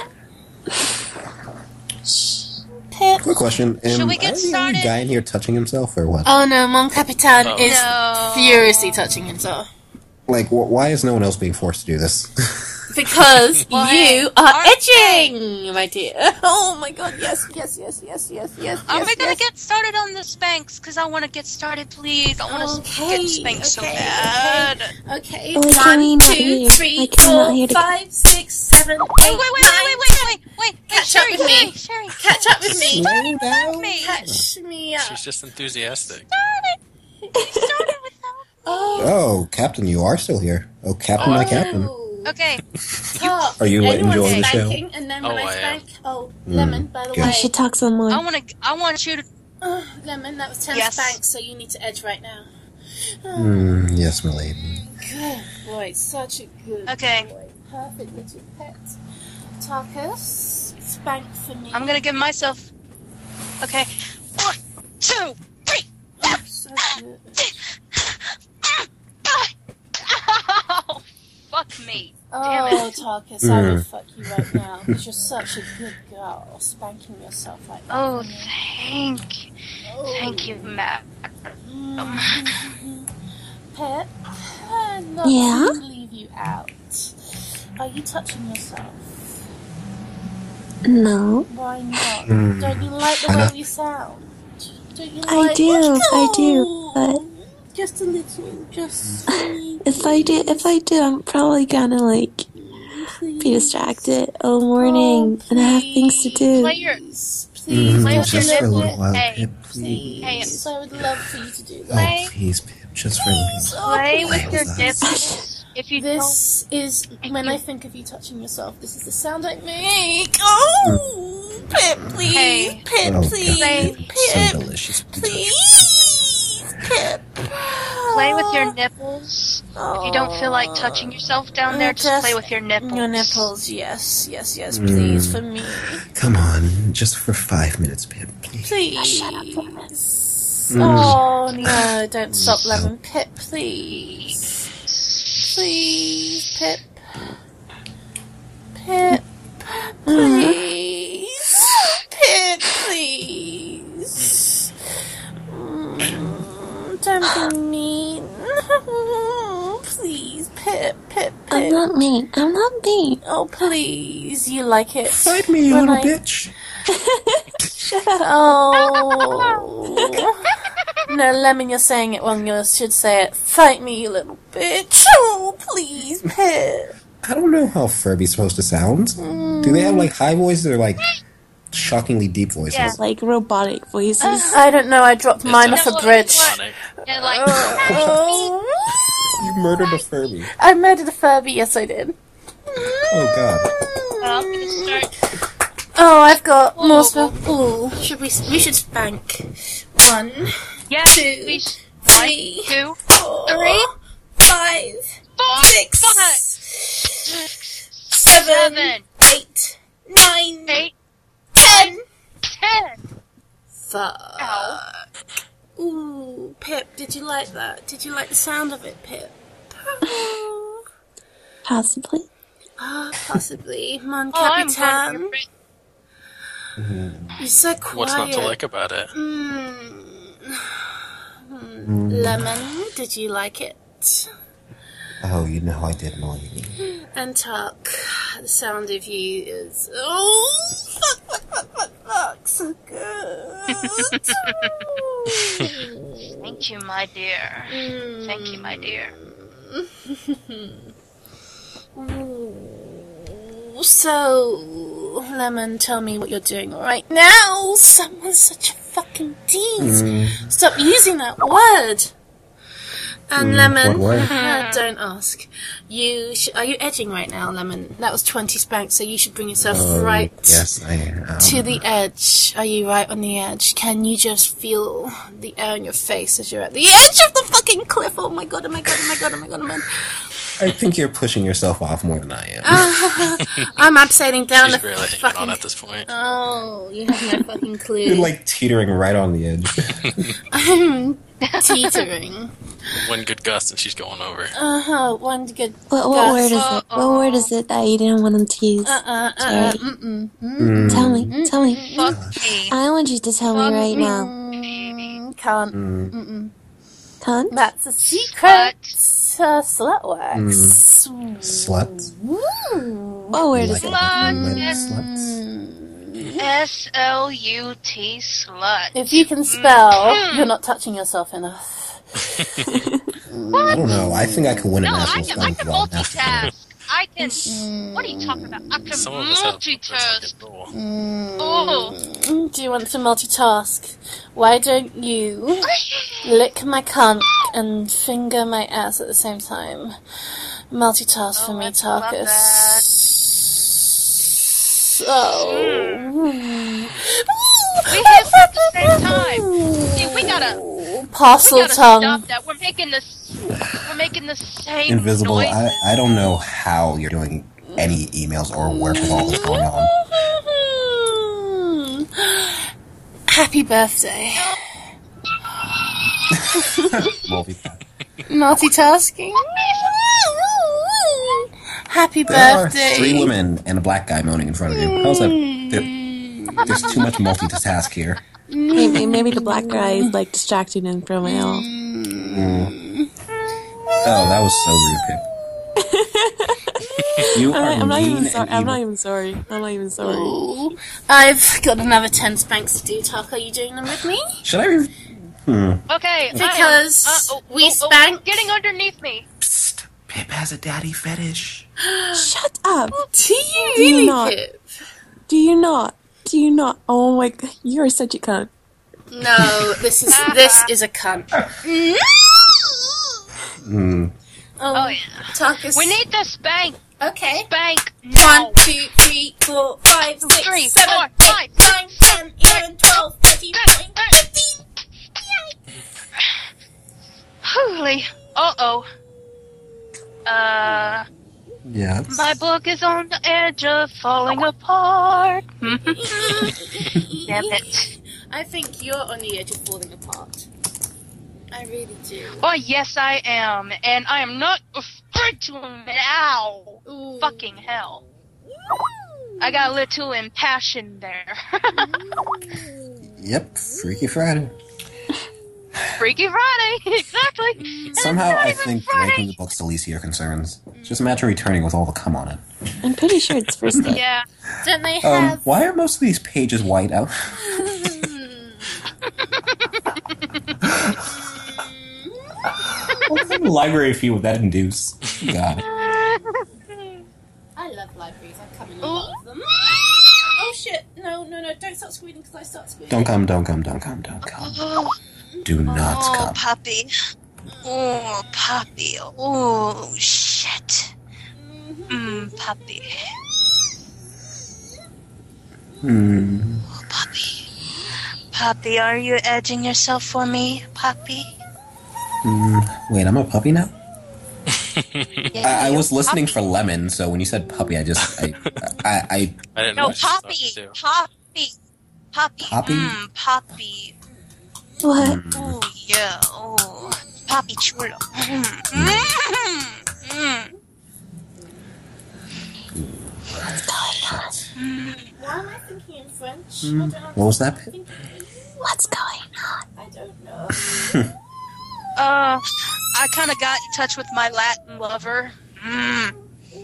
Pip? Quick question. Um, Should we get are the only started? guy in here touching himself or what? Oh no, Mon Capitan Oh. is No. furiously touching himself. Like, wh- why is no one else being forced to do this? Because Well, you hey, are our- edging, my dear. Oh my god, yes, yes, yes, yes, yes, yes. Are yes, we gonna yes. get started on the spanks? Because I want to get started, please. I want to Okay, get spanked so okay, bad. Okay, Oh, can we one, not two, hear? three, I cannot four, hear the- five, six, seven, Wait, eight, wait, wait, wait, nine, wait, wait, wait, wait, wait. Catch Sherry, up with me. Sherry, Sherry. Catch up with me. Slow down. Me. Catch me up. She's just enthusiastic. Started without. Oh, Oh, Captain, you are still here. Oh, Captain, my Captain. Okay. Talk. Are you Everyone's enjoying the show? spanking, and then when Oh, I I am. spank, oh, Lemon, by the good. I way. should talk some I more. want to. I want you to. Oh, Lemon, that was ten Yes. spanks, so you need to edge right now. Mm, yes, my lady. Good boy, such a good Okay. boy. Perfect little pet. Tarkus, spank for me. I'm gonna give myself. Okay. One, two, three. So good. Ow! Fuck me. Damn Oh, it. Tarkus, I will fuck you right now because you're such a good girl, spanking yourself like that. Oh, for me. thank you. Thank you, Matt. Mm-hmm. Pet, I'm not Yeah? going to leave you out. Are you touching yourself? No, Why not? Mm. Don't you like the Why way not? we sound? Don't you I like do, I do, Oh, but- just a little, just sweet. if I do, if I do, I'm probably gonna like be distracted all morning, and I have things to do. Play your. Please, Mm, please, Play don't with just your for a do little nipples. while, Hey. Pip, please. Please, I would love for you to do that. Oh, please, Pip, just for a little. Play Oh, with your please. nipples. If you don't. This is when you. I think of you touching yourself. This is the sound I make. Oh, Pip, please, Hey. Pip, Oh, please, God, Pip, so delicious. please, Pip. Play with your nipples. If you don't feel like touching yourself down there, just, Just play with your nipples. Your nipples, yes, yes, yes, please, for me. Come on, just for five minutes, Pip, please. Please. Shut up, Lemon. Oh, no, don't stop, Lemon. Pip, please. Please, Pip. Pip, please. Pip, please. Mm, don't be mean. Please, Pip, Pip, I'm Pip. not mean. I'm not mean. Oh, please, you like it. Fight me, you When little I- bitch. Oh. No, Lemon, you're saying it wrong. You should say it. Fight me, you little bitch. Oh, please, Pip. I don't know how Furby's supposed to sound. Do they have, like, high voices or, like, shockingly deep voices? Yeah. Like robotic voices. I don't know. I dropped mine It's off a like- bridge. Sonic. Yeah, like, Oh. You murdered a Furby. I murdered a Furby. Yes, I did. Oh, God. I'm gonna start. Oh, I've got more stuff. Ooh, should we? We should spank. One, Yeah, Two, we sh- three, one, two, four, three, five, four, six, five, seven, seven, eight, nine, eight, ten. ten. Fuck. Ow. Ooh, Pip, did you like that? Did you like the sound of it, Pip? Possibly. Ah, possibly. Mon Oh, I'm Capitan. going to You're so quiet. What's not to like about it? Mm. Lemon, did you like it? Oh, you know I did, Molly. And Tuck, the sound of you is oh fuck fuck fuck fuck fuck so good. Thank you, my dear. Thank you, my dear. Ooh, so, Lemon, tell me what you're doing right now. Someone's such a fucking tease. Stop using that word. And Lemon, what word? uh, don't ask. You sh- are you edging right now, Lemon? That was twenty spanks, so you should bring yourself Oh, right Yes, I am. to the edge. Are you right on the edge? Can you just feel the air in your face as you're at the edge of the fucking cliff? Oh my god, oh my god, oh my god, oh my god, oh my god. I think you're pushing yourself off more than I am. I'm abseiling down She's the barely hanging fucking... on at this point. Oh, you have no fucking clue. You're, like, teetering right on the edge. I'm teetering. One good gust and she's going over. Uh-huh, one good... What, what Gus. word is it? What word is it that you didn't want him to use? Uh-uh, uh-uh, Jerry? mm-mm. Tell me. Tell me. Fuck me. I want you to tell me right now. Mm, can't. Mm-mm. Cunt? That's a secret. Uh, slut wax. Slut. Woo. What word is Like it? red Slut. sluts. S L U T, slut. If you can spell, you're not touching yourself enough. I don't know. I think I can win a No, I national can, I spelling can bee after dinner. multitask. I can. What are you talking about? I can Some of us have that's like multitask. a rule. Oh. Do you want to multitask? Why don't you lick my cunt and finger my ass at the same time? Multitask for Oh, me, I love Tarkus. that. So. We hit at the same time. Dude, we gotta. Parcel We gotta tongue. stop that. We're making this. We're making the same Invisible, noises. I, I don't know how you're doing any emails or work with all this going on. Happy birthday. Multitask. Multitasking. Happy There are birthday. three women and a black guy moaning in front of you. How's that? There, there's too much multitask here. Maybe, maybe the black guy is like distracting him from it all. Oh, that was so rude, Pip. You are I'm not mean even sorry. and I'm not evil. even sorry. I'm not even sorry. Ooh. I've got another ten spanks to do. Tuck, are you doing them with me? Should I? Re- hmm. Okay. I am- Because uh, oh, we oh, oh, spank- getting underneath me. Psst. Pip has a daddy fetish. Shut up. Do you Do you really, not? Pip? Do you not? Do you not? Oh my god, you're such a cunt. No, this is this is a cunt. Hmm. Oh, Oh yeah. Tarkus. We need the spank. Okay. Spank. No. One, two, three, four, five, six, Three, seven, four, eight, five, nine, ten, eleven, twelve, thirteen, fourteen, fifteen. Holy. Uh oh. Uh, Yes. my book is on the edge of falling apart. Damn it. I think you're on the edge of falling apart. I really do. Oh, yes, I am. And I am not afraid to admit, ow. Ooh. Fucking hell. I got a little impassioned there. Yep, Freaky Friday. Freaky Friday, exactly. And Somehow it's not I even think Friday. breaking the book's the least of your concerns. Just imagine returning with all the cum on it. I'm pretty sure it's first date. Yeah. Don't they Um, have... why are most of these pages white out? What kind of library feel would that induce? God. I love libraries. I come in a lot of them. Oh shit! No, no, no! Don't start squealing because I start squealing. Don't come, don't come, don't come, don't come. Do not Oh, come. puppy. Oh, puppy. Oh, shit. Mmm, puppy. Hmm. Oh, puppy. Puppy, are you edging yourself for me, puppy? Mm, wait, I'm a puppy now? Yeah, I, I you was listening puppy. for lemon, so when you said puppy, I just I I, I I didn't know No, what she thought, Poppy. too. Poppy. Poppy. Poppy? Mmm, Poppy. What? Oh, yeah. Oh, Poppy chulo. Mm. Mm. Mm. Why am I thinking in French? Mm. I don't know. What was that? What's going on? I don't know. Uh, I kind of got in touch with my Latin lover. Mm.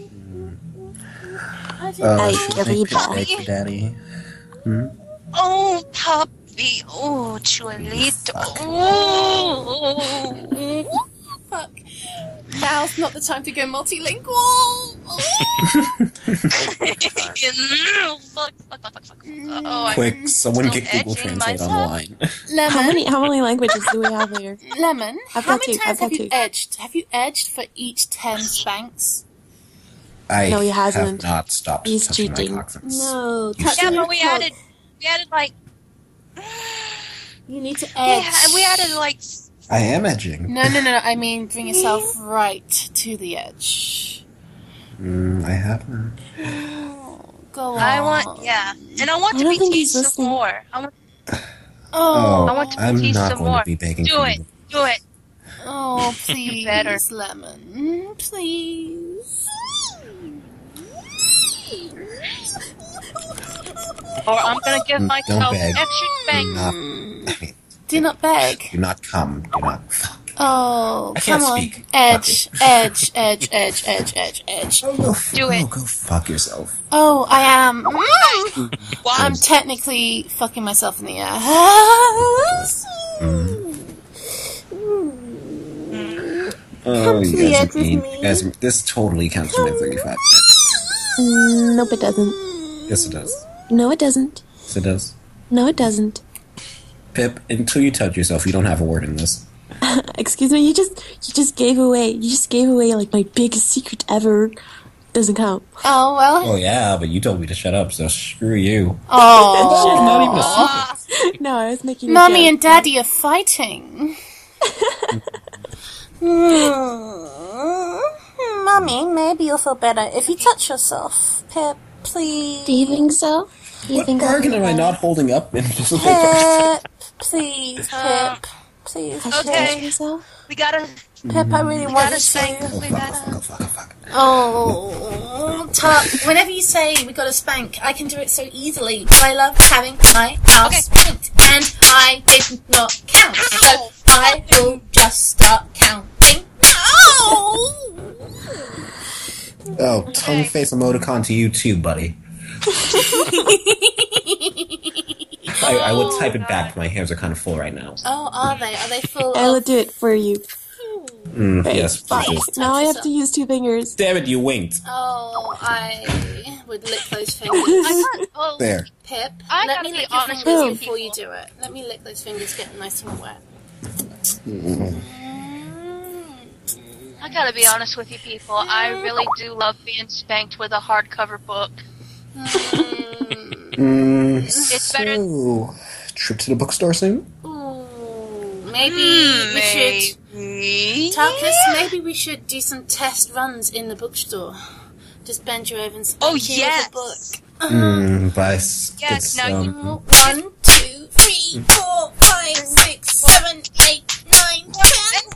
I don't Uh, Hey, should I Rita. pick for daddy? Hmm? Oh, puppy. Oh, chulito. Fuck. Oh. Fuck. Now's not the time to go multilingual. fuck, fuck, fuck, fuck, fuck. Oh, I'm Quick, someone still get Google edging Translate myself. online. How Lemon, many how many languages do we have here? lemon. I've How got many two, times I've have got you two. edged? Have you edged for each ten spanks? I No, he have hasn't. not stopped He's touching cheating. my cock since. No. You touch Yeah, your but we cock. added, we added like, You need to edge. yeah, we added like, I am edging. No, no, no, no. I mean, bring yourself right to the edge. Mm, I haven't. Go on. I want, yeah, and I want I to don't be think teased he's some listening. more. I want, Oh, I want to be I'm teased not some going more. to be begging Do for it, you. do it. oh, please, better. Lemon, please. Or I'm gonna give Mm, myself don't beg. extra Do spank. not, I mean, Do not beg. do not come. Do not. Fuck. Oh, I can't come on. speak. Edge, edge, edge, edge, edge, edge, edge. Oh, go, f- Do oh, it. go fuck yourself. Oh, I am. Mm. Why? I'm technically fucking myself in the ass. Oh, you to the guys edge are with mean. me. You guys are, this totally counts for my thirty-five minutes. Mm, nope, it doesn't. Yes, it does. No, it doesn't. Yes, it does. No, it doesn't. Pip, until you touch yourself, you don't have a word in this. Excuse me, you just you just gave away you just gave away like my biggest secret ever. Doesn't count. Oh, well. Oh, yeah, but you told me to shut up, so screw you. Oh. Not even a secret. No, I was making. a Mommy joke. and Daddy are fighting. Hmm. Mommy, maybe you'll feel better if you touch yourself. Pip, please. Do you think so? Do you What think bargain am I not holding up in invisible bars? Pip, please, Uh, Pip. Please, I should Pip. touch myself? We gotta, Pip, I really we want gotta to spank. say. Oh, We fuck, oh, gotta. fuck, oh, fuck, oh, fuck. Oh, Tuck, whenever you say we got to spank, I can do it so easily. But I love having my house Okay. spanked, and I did not count, so I will just start counting. Oh! Oh, tongue face emoticon to you too, buddy. I, I would type it back, but my hands are kind of full right now. Oh, are they? Are they full I will of... do it for you. Mm, Right. yes, please. Now I have to use two fingers. Damn it, you winked. Oh, I would lick those fingers. I got, oh, There. Pip, I let gotta me be lick your honest fingers with you before you people. do it. Let me lick those fingers, get them nice and wet. I gotta be honest with you people. I really do love being spanked with a hardcover book. Mm, It's better. so, trip to the bookstore soon? Ooh. maybe we should... Maybe. Tarkus, maybe we should do some test runs in the bookstore. Just bend you over and spank Oh, you yes. with a book. Mm, but it's, Yes, it's, now you- um, One, two, three, four, five, six, seven, eight, nine, ten.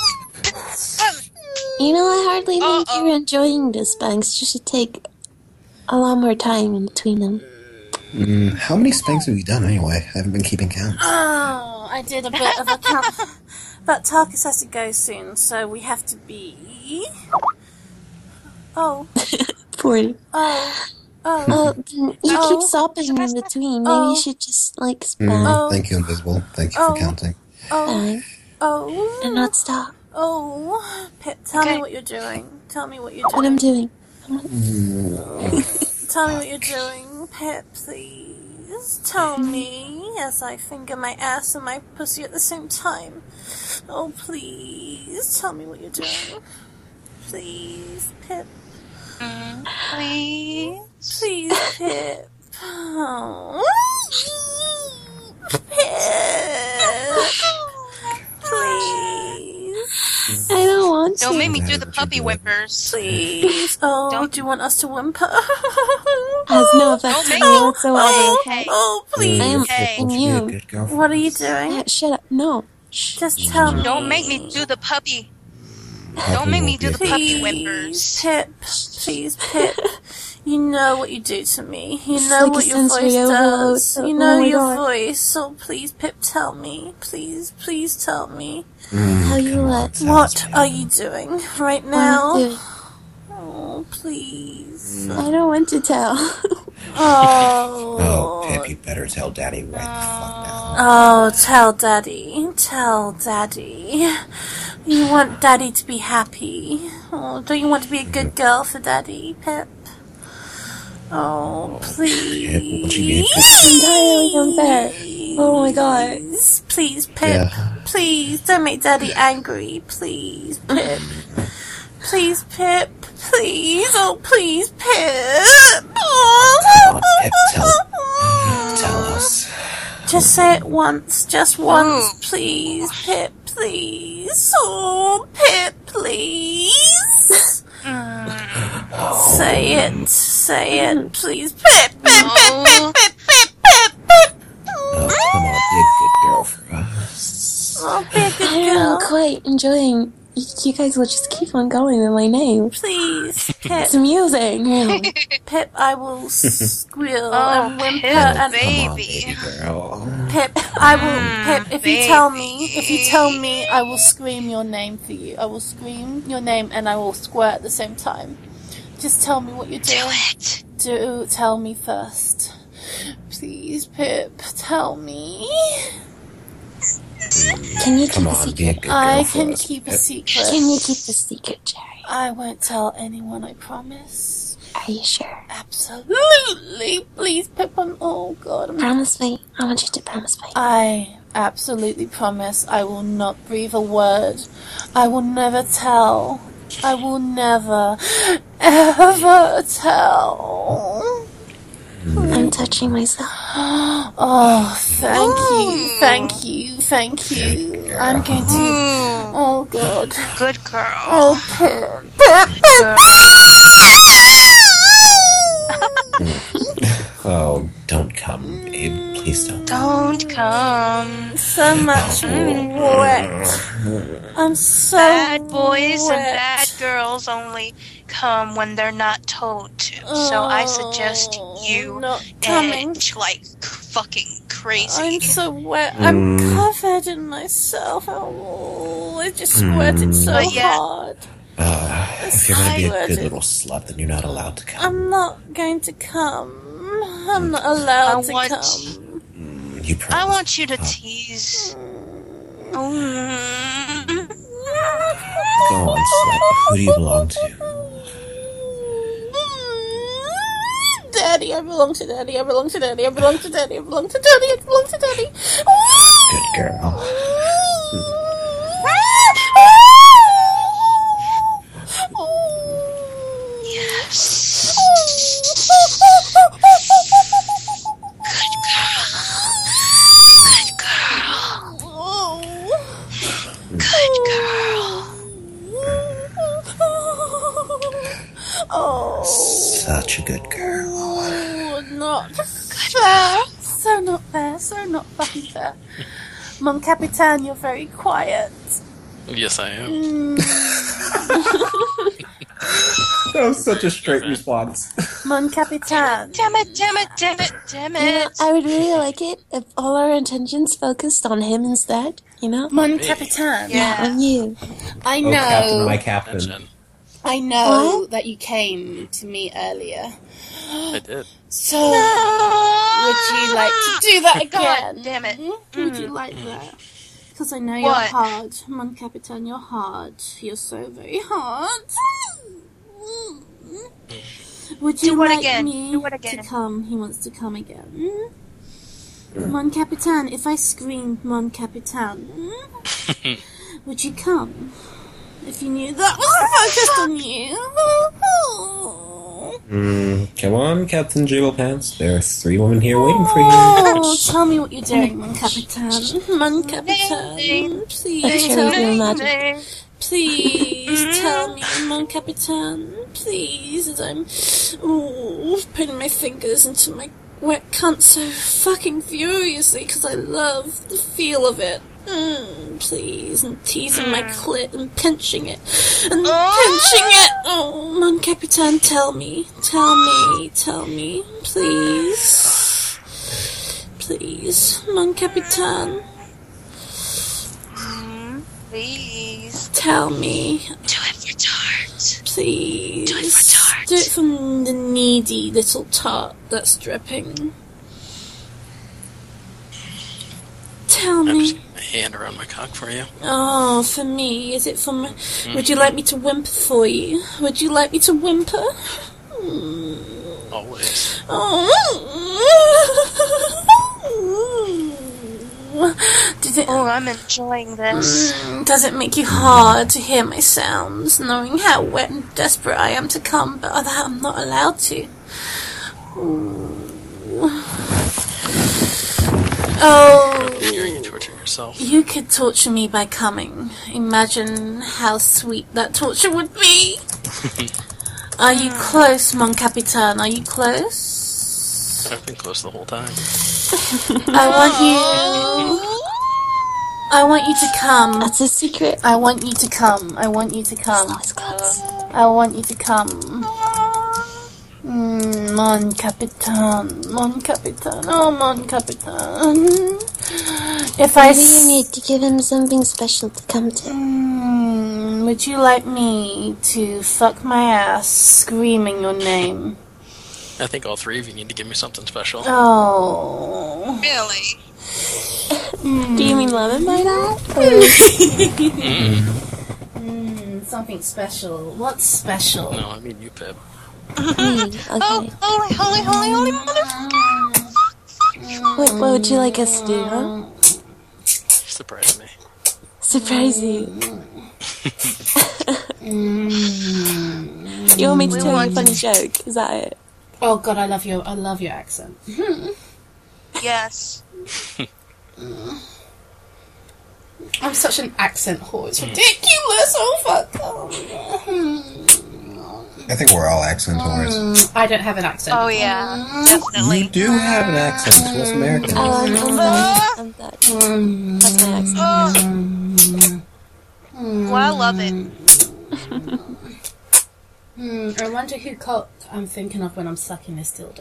You know, I hardly think Uh-oh. you're enjoying this, Banks. You should take a lot more time in between them. mm, how many spanks have you done anyway? I haven't been keeping count. Oh, I did a bit of a count. But Tarkus has to go soon, so we have to be... Oh, forty. oh, oh, Oh, then you Oh. keep stopping in between. Maybe Oh. you should just, like, Mm, span Oh. Thank you, Invisible. Thank you Oh. for counting. oh, time oh, and not stop. oh. Pip, tell Okay. me what you're doing. Tell me what you're What I'm doing. doing. Tell me what you're doing, Pip, please. Tell me as I finger my ass and my pussy at the same time. Oh, please. Tell me what you're doing. Please, Pip. Please. Please, Pip. Oh. Pip. Please. I don't want to. Don't make me Yeah, do the what you're puppy doing. whimpers. Please. Oh, Don't- do you want us to whimper? Has no effect Don't on make me me- whatsoever, Oh, okay? oh, please. I am Hey. fucking Won't you be a you. good girl? What are you doing? Yeah, shut up. No. Shh. Just tell me. Don't make me do the puppy. Puppy Don't make me won't do be the a- puppy Please, whimpers. Pip. Please, Pip. You know what you do to me. You It's know like what a your voice sensory overload, does. so- You oh know my your God. voice. So please, Pip, tell me. Please, please tell me. Tell you Come on, what. sounds What me. are you doing right I'm now? doing- Oh, please. I don't want to tell. Oh. Oh, Pip, you better tell Daddy right the fuck now. Oh, tell Daddy. Tell Daddy. You want Daddy to be happy. Oh, don't you want to be a good girl for Daddy, Pip? Oh, please. Pip, won't you be a good Entirely unfair. Oh my god. Please, please, Pip. Yeah. Please, don't make Daddy angry. Please, Pip. Please, Pip. Please. Oh, please, Pip. on, Pip, tell- Tell us. Just say it once. Just once, Ooh. please, Pip. Please. Oh, Pip, please. Say it. Say it, please. Pip, Pip, Pip, Pip, Pip, Pip, Pip, Pip. Oh, come on, be a good girl for us. Oh, be a good I am girl. quite enjoying. You you guys will just keep on going with my name. Please, Pip. It's amusing, really. Pip, I will squeal Oh, and whimper Pip, and baby. Come on, baby girl. Pip, I will. Pip, if you tell me, if you tell baby. me, I will scream your name for you. I will scream your name and I will squirt at the same time. Just tell me what you're Do doing. it. Do tell me first, please, Pip. Tell me. Can you keep Come a on, be a secret? good girl I for can us. keep a Pip. secret. Can you keep the secret, Jerry? I won't tell anyone. I promise. Are you sure? Absolutely, please, Pip. I'm. Oh God. I'm Promise me. I want you to promise me. I absolutely promise I will not breathe a word. I will never tell. I will never, ever tell. I'm touching myself. Oh, thank you, thank you, thank you. I'm going to. Ooh, Oh, God. good girl. Oh, Pip. Pip, Pip. Oh, don't come, babe. Please don't. Don't come. So much wet. I'm so Bad boys and wet. bad girls only come when they're not told to. So I suggest you not coming. edge like fucking crazy. I'm so wet. I'm covered in myself. Oh, I just squirted so But yeah. hard. Uh, if you're gonna be a I good would. little slut, then you're not allowed to come. I'm not going to come. I'm not allowed I to want- come. You promise. I want you to Come. tease. Mm. Go on, slut. Who do you belong to? Daddy, I belong to Daddy. I belong to Daddy. I belong to Daddy. I belong to Daddy. I belong to Daddy. Good girl. Yes. Good girl. Good girl. such a good girl. Oh, not fair. So not fair. So not fucking fair. Mon Capitan, you're very quiet. Yes, I am. Mm. That was such a straight response. Mon Capitan. Damn it, damn it, damn it, damn You know, it. I would really like it if all our attentions focused on him instead, you know? Mon Capitan. Yeah. On you. I Oh, Captain, know. my captain. Attention. I know What? that you came to me earlier. I did. So, would you like to do that again? God damn it. Hmm? Would you like that? Because I know you're What? hard. Mon Capitan, you're hard. You're so very hard. Would you Do it like again. me Do it again. to come? He wants to come again. Mon Capitan, if I screamed Mon Capitan, would you come? If you knew that was focused on you. Mm, come on, Captain Jigglepants. There are three women here waiting for you. Oh, tell me what you're doing, Mon Capitan. Mon Capitan, please tell Sure, me. imagine. Please tell me, Mon Capitan. Please, as I'm ooh, putting my fingers into my wet cunt so fucking furiously because I love the feel of it. Mm, please, and teasing my clit and pinching it and pinching it. Oh, Mon Capitan, tell me, tell me, tell me, please, please, Mon Capitan, Please. tell me, Do it for Tart. please. Do it for Tart. Do it from the needy little tart that's dripping. Tell I'm me. just gonna hand around my cock for you. Oh, for me, is it for me? Would you like me to whimper for you? Would you like me to whimper? Mm. Always. Oh. Does it, Oh, I'm enjoying this. does it make you hard to hear my sounds, knowing how wet and desperate I am to come, but that I'm not allowed to? Ooh. Oh. Hearing you torture yourself. You could torture me by coming. Imagine how sweet that torture would be. Are you close, Mon Capitan? Are you close? I've been close the whole time. I want you. I want you to come. That's a secret. I want you to come. I want you to come. Always close. I want you to come. Mm, Mon Capitan. Mon Capitan. Oh, Mon Capitan. If I Maybe you s- need to give him something special to come to. Mm, would you like me to fuck my ass screaming your name? I think all three of you need to give me something special. Oh. Really? Do you mean lemon by that? Mm, something special. What's special? No, I mean you, Pip. Mm, Oh, okay. holy, holy, holy, holy motherfucker! Wait, what would you like us to do, huh? Surprise me. Surprise you. You want me to We tell you a want funny joke? Is that it? Oh God, I love your I love your accent. Yes. I'm such an accent whore. It's ridiculous. Oh fuck. Oh. I think we're all accent whores. Mm, I don't have an accent. Oh, yeah. Definitely. You do have an accent. West American. Oh, I'm, I'm Dutch. I'm Dutch. Mm, That's my accent. Oh. Well, I love it. mm, I wonder who cock I'm thinking of when I'm sucking this dildo.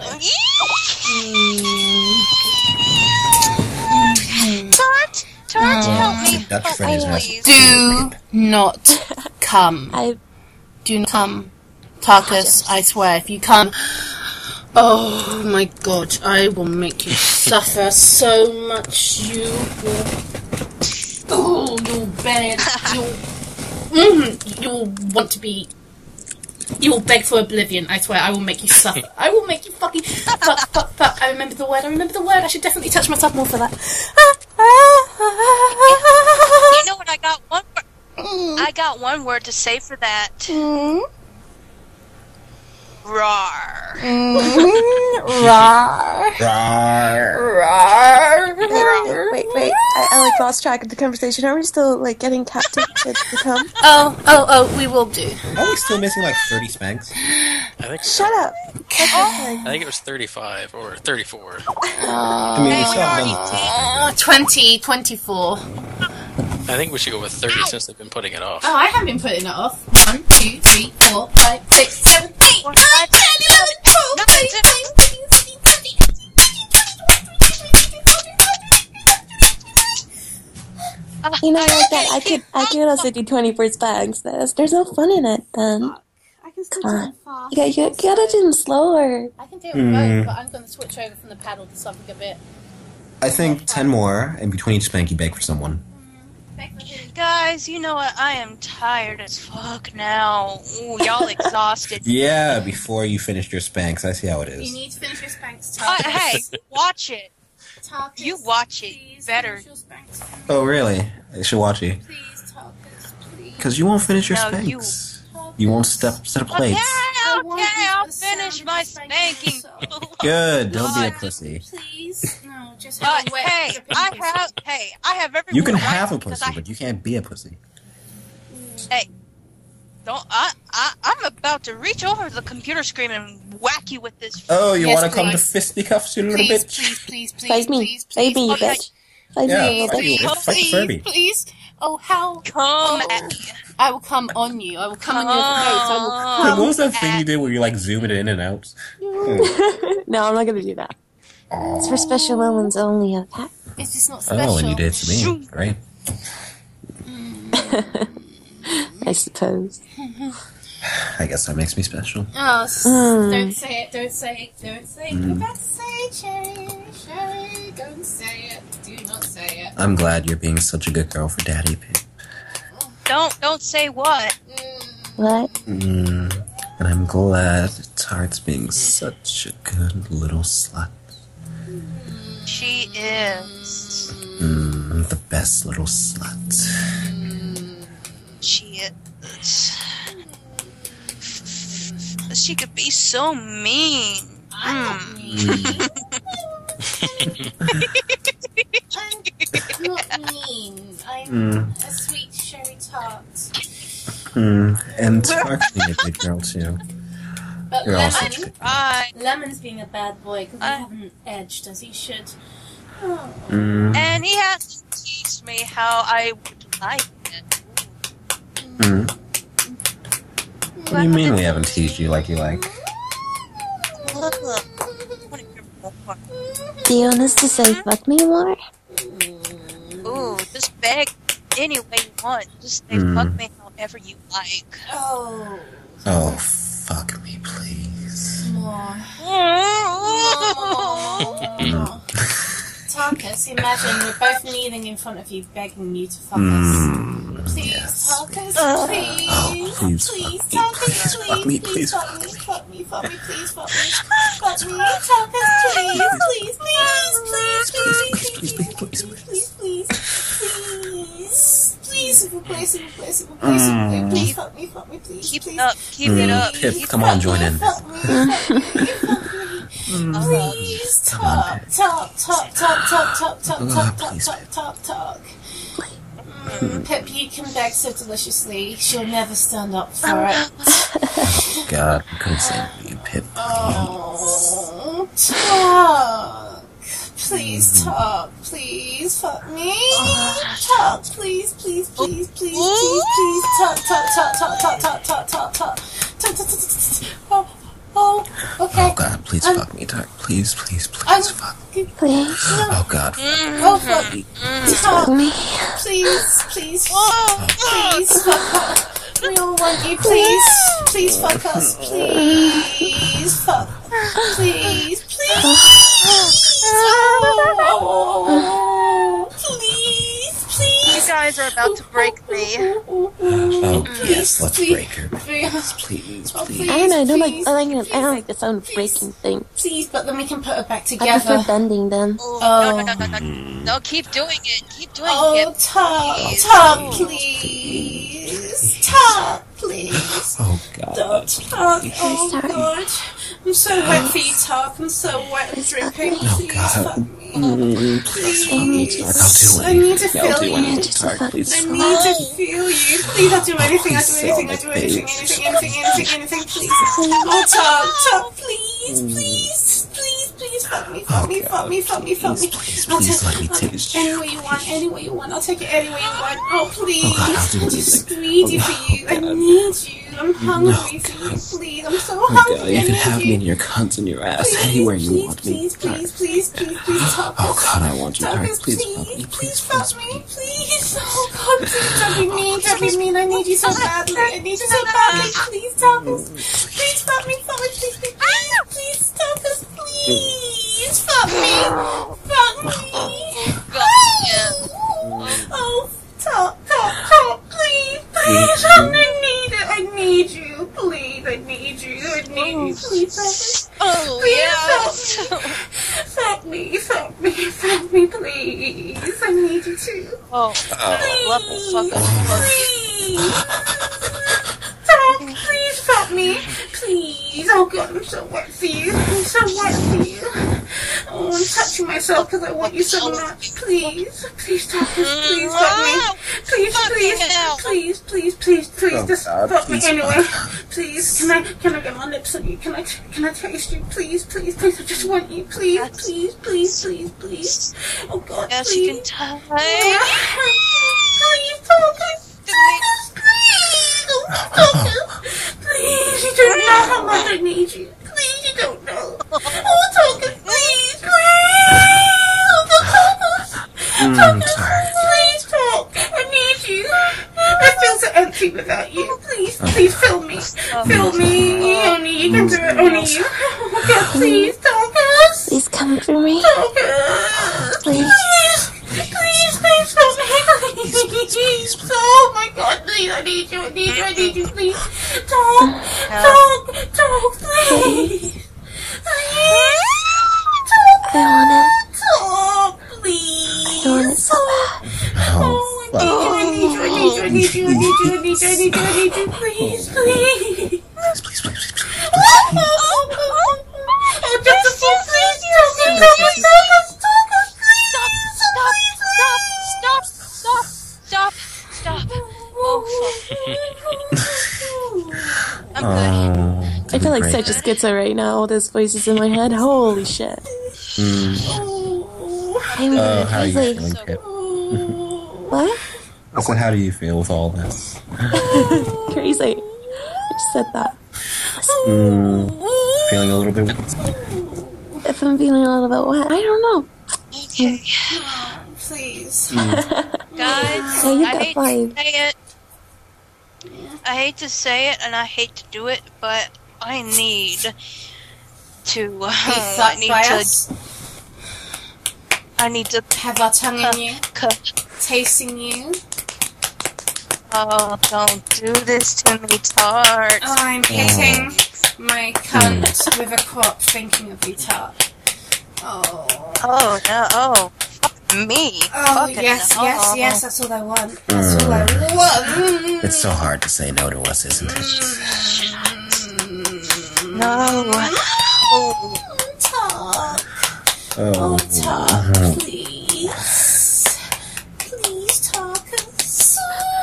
Tart, Tart, help me. Dutch Help friend is me, not- please. Do not come. I Do not come. Tarkus, I swear, if you come... Oh my god, I will make you suffer so much. You will... Oh, you'll beg. You'll... Mm, you'll want to be... You will beg for oblivion, I swear. I will make you suffer. I will make you fucking... Fuck, fuck, fuck. I remember the word. I remember the word. I should definitely touch myself more for that. You know what? I got one. Word. I got one word to say for that. Mm. Rawr. Rawr. Rawr. Rawr. wait, wait. I, I like lost track of the conversation. Are we still like getting captive to, to come? Oh, oh, oh, we will do. Are we still missing like thirty spanks? I think. Shut up. I think it was thirty-five or thirty-four. I mean, we still have done- Uh, twenty, twenty-four. I think we should go with thirty since they've been putting it off. Oh, I haven't been putting it off. One, two, three, four, five, six, seven, eight, nine, ten, eleven, twelve, thirteen, fourteen, fifteen, sixteen, You know, like that, I could, I could also do twenty-four spanks. There's, there's no fun in it, then. I can still Come do on. it fast. You gotta, you gotta do them slower. I can do it with both, but I'm going to switch over from the paddle to something a bit. I think ten more in between each spank you beg for someone. Guys, you know what? I am tired as fuck now. Ooh, y'all exhausted. Yeah, before you finish your spanks. I see how it You is. need to finish your spanks, Uh, Tarkus. hey, watch it. Tarkus, You watch it please better. finish your spanks. Oh, really? I should watch you. Please, Tarkus, please. Because you won't finish your No, spanks. you- You won't step set of Okay, plates. I want okay, you I'll to finish sound my spanking spanking. yourself. Good, don't be a God. pussy. Please, no, just Uh, have a wet hey, dripping I pussy. have, hey, I have every You can right have a because pussy, I- but you can't be a pussy. Hey, don't, I, I, I'm about to reach over the computer screen and whack you with this. Oh, you Yes, want to come to please. fisticuffs, you little Please, bitch? please, please, please, Fight me. please, Fight please, me, you Okay. bitch. Fight Yeah, me, you fight bitch. you. Please, Fight the Furby. Please. Oh, how? Come Oh. at me. I will come on you. I will come on your face. I will Wait, come. what was that thing at- you did where you like zoom it in and out? No, I'm not gonna do that. It's for special moments only, okay? It's just not special. Oh, and you did it to me. Great. I suppose. I guess that makes me special. Oh, s- Mm. don't say it. Don't say it. Don't say it. You're about to say it, Cherry. Cherry, don't say it. Do not say it. I'm glad you're being such a good girl for Daddy Pip. Don't, don't say what. What? Mm, and I'm glad Tart's being such a good little slut. She is. Mm, the best little slut. She is. She could be so mean. I'm not Mm. mean. I'm not mean. I'm Mm, a sweet cherry tart. mm. And Tart's being a good girl too. But You're all Lemon, such good. I, Lemon's being a bad boy because he I- haven't edged as he should. Oh. Mm, and he has to teach me how I would like it. mm. What do you mean we haven't teased you like you like? Look, look. I wanna hear more. Do you want us to say fuck me more? Ooh, just beg any way you want. Just say Mm. fuck me however you like. Oh. Oh, fuck me, please. More. Oh. Tarkus, imagine we're both kneeling in front of you, begging you to fuck us. Mm, Please, yes. Tarkus, Uh, please. Oh, please please, fuck me, Tarkus, please fuck me, please, please fuck fuck me, me. fuck me, fuck me, please, fuck me, fuck me, Tarkus, please, please, please, please, please, Please, please, please, please, please, please, please, please, if you please, if you please, if you please, if you please, please, fuck me, fuck me, please, Keep please. it up. Keep it Mm, up. Pip, Keep come it on, up. join in. Fuck me, fuck me, fuck me. Please talk, talk, talk, talk, talk, talk, talk, Oh, talk, talk, please, talk, talk, talk. Mm, Pip, you can beg so deliciously. She'll never stand up for it. God, we couldn't say you, Pip. Oh, talk. Please talk. Please fuck me. Talk. Please, please, please, please, please, please. Talk, talk, talk, talk, talk, talk, talk, talk, talk. Talk, talk, talk, talk. Oh, oh, okay. Oh God, please I'm- fuck me, Tart. Please, please, I'm- please fuck. Please. Oh God. Oh, fuck me. Talk. Me. Please, please, Oh, please fuck us. We all want you. Please, please fuck us. Please fuck. Please, please. Oh, please, you please. guys are about to break me. Oh yes, let's Please. break her. Please, Please, Oh, please. I don't know. I don't like. Please, I like. I please, don't like the sound of please. breaking things. please, but then we can put her back I prefer together. bending them. Oh, Oh. no, no, no, no, no. No, keep doing it. Keep doing Oh, it. talk, Please. talk, please. Talk, please. Oh God. Talk, talk. Oh, Sorry. God. I'm so wet for you, Tark. I'm so wet and dripping. Oh, Please God. fuck me. Mm, please, Please. Tark, I'll do I need to anything. I'll feel do you. anything, Tark, please. I need to feel you. Please, I'll do anything. I'll do Please, anything. I'll do anything. Anything, anything, anything, anything, please. Oh, Tark, Tark, please, please, please, please, fuck me, fuck me, fuck me, fuck me, fuck me. Please, I'll please, take let me taste you. any way you want, any way you want. I'll take it any way you want. Oh, please. Oh, God, I'll do I'm just anything. greedy Oh, for you. I God. need you. I'm hungry No, for you. Please, I'm so Oh, hungry. God, you I can need have you. me in your cunt and your ass Please, anywhere you please, want me. please, Tark. please, please, please, please, Tark. Oh, God, I want you, Tark. Tarkus, Please, please, fuck me. please, Please, fuck please, me, please. Oh, God, please, don't be mean, don't be mean. I need you so badly. I need you so badly. Please, Tarkus. Please, fuck me, fuck me, please, please, please, please, Tarkus, please, fuck me, fuck me. Oh, Tark, Tark, Tark, please, please. I need it. I need you. Please, I need you. I need you. Please, Tarkus. Oh, Please, yeah. fuck me. Fuck me, fuck me, fuck me, please. I need you to. Oh, I love it. Fuck Please. Don't, please fuck me. Please. Oh, God, I'm so wet for you. I'm so wet for you. Oh, I'm touching myself because I want you so much. Please. Please, Tarkus, please fuck me. Please, please, please, please, please, please, Oh, just God, fuck me please anyway. Please, can I, can I get my lips on you? Can I, can I taste you? Please, please, please, I just want you. Please, please, please, please, please. Oh, God, Yes, please. you can tell. Please, Tarkus. Tarkus, please. Oh, Tarkus. Please, you don't know how much I need you. Please, you don't know. Oh, Tarkus, please, please. Oh, Tarkus. Mm, Tark. Please talk. I need you. I feel so empty without you. Please, please fill me. Fill me. Only you can do it. Only you. Oh my God, please, Tarkus. Please come for me. Tarkus. Please. Please, please, please fill me. Please. Oh my God, please, I need you. I need you. I need you. Please. Talk. Talk. Talk, please. Please. I want it. Talk, please. I want it so bad. Oh, I need you, I need you, I need you, I need you, I need you, I need you, I need you, please, please. Please, please, please, please, please. Oh, just a full please, talk us, talk us, talk us, talk us, please. Stop, stop, stop, stop, stop, stop. Oh, fuck. I'm good. Oh, I feel like such a schizo right now. All those voices in my head. Holy shit. Hey, we Oh, how are you Paisley. feeling, Kip? What? I said, how do you feel with all this? Crazy. I just said that. Mm, feeling a little bit... If I'm feeling a little bit wet, I don't know. Okay. Please. Guys, Yeah, you I got hate five. to say it. I hate to say it, and I hate to do it, but I need to. Uh, Be I sucked need by to. us. I need to. Have our tongue in you, c- tasting you. Oh, don't do this to me, Tart. I'm hitting my cunt with a crop thinking of you, Tart. Oh. Oh no! Oh, fuck me! Oh, Fucking yes, no. yes, yes, that's all I want. That's all I want. It's so hard to say no to us, isn't it? No. Oh, Tart. Oh, Oh, Tart, please. Please talk us.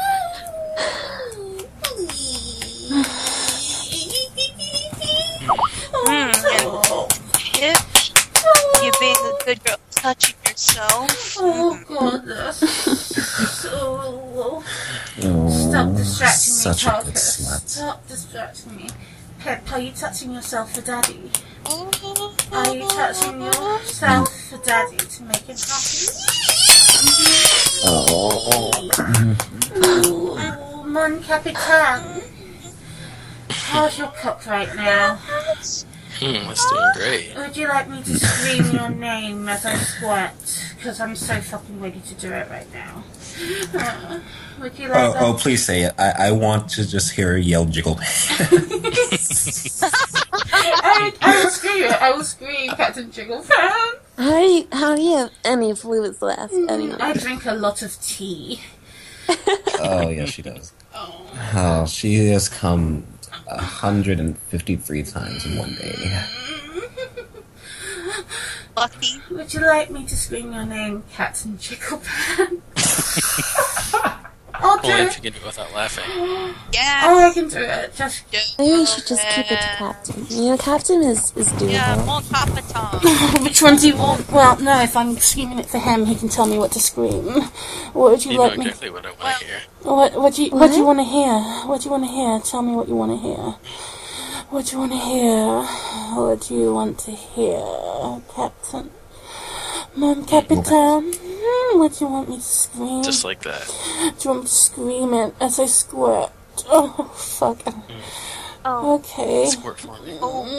Please. Oh, Pip, you being a good girl, touching yourself. oh goodness. So, oh, stop distracting me, such a good Tarkus. slut. Stop distracting me. Pip, are you touching yourself for daddy? Are you touching yourself for daddy to make him happy? Oh, Ooh, Mon Capitan. How's your cock right now? Hmm, that's doing great. Would you like me to scream your name as I squirt? Because I'm so fucking ready to do it right now. Uh, would you like oh, that? oh, please say it. I, I want to just hear you yell jiggle. I, I will scream it. I will scream Captain Jiggle Fan. How do you, how do you have any fluids left? Anyway. I drink a lot of tea. Oh, yes, she does. Oh, she has come one hundred fifty-three times in one day. Lucky. Would you like me to scream your name, Captain Chicklepan? I'll do Only it. if you can do it without laughing. Yeah. Oh, I can do it. Just Maybe you should just keep it to Captain. You know, Captain is, is doable. Yeah, Mon Papa Tom. which one do you want? Well, no. If I'm screaming it for him, he can tell me what to scream. What would you You know like me? exactly what I want to hear. What? What do you? What do you want to hear? What do you want to hear? Tell me what you want to hear. What do you want to hear? What do you want to hear, Captain? Mon Capitan. What do you want me to scream? Just like that. Do you want me to scream it as I squirt? Oh, fuck. Oh. Okay. Squirt for me.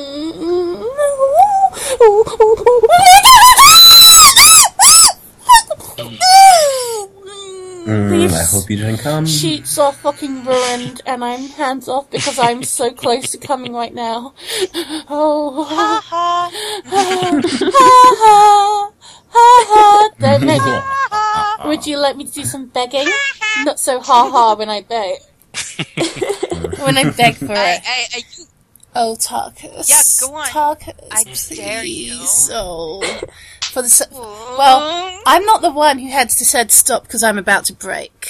Mm, I hope you didn't come. Sheets are fucking ruined, and I'm hands off because I'm so close to coming right now. Oh. Ha ha. Ha ha. Ha ha. Don't make it. Would you like me to do some begging? Not so ha ha when I beg. when I beg for I, it. I, I, you, Oh, Tarkus. Yeah, go on. Tarkus, I dare you. please. Oh. For the s- well, I'm not the one who had to said stop because I'm about to break.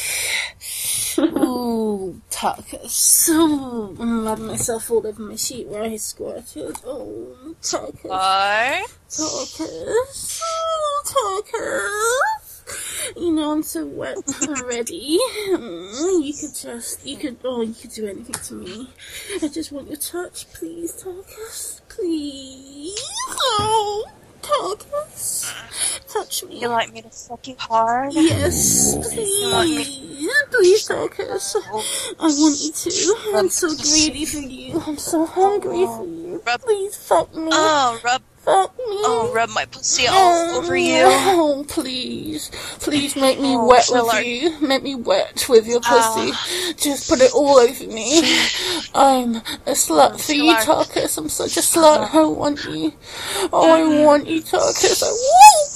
Ooh, Tarkus. Ooh, I'm rubbing myself all over my sheet where I squirted. Oh, Tarkus. what? Tarkus. Oh, Tarkus. You know I'm so wet already. Mm, you could just, you could, oh, you could do anything to me. I just want your touch, please, Tarkus. Please. Oh, Tarkus. Touch me. You like me to suck you hard? Yes, please. Please, Tarkus. I want you to. I'm so greedy for you. I'm so hungry for you. Please fuck me. Oh, rub, Fuck me. oh, rub my pussy all over you. Oh, please. Please make me Oh, wet feel with like- you. Make me wet with your pussy. Ah. Just put it all over me. I'm a slut for feel you, like- Tarkus. I'm such a slut. I want you. Oh, I want you, Tarkus. I want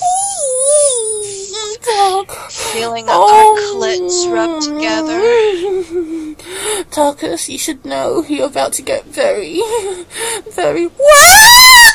you, Tarkus. Feeling Oh. our clits rubbed together. Tarkus, you should know you're about to get very, very wet.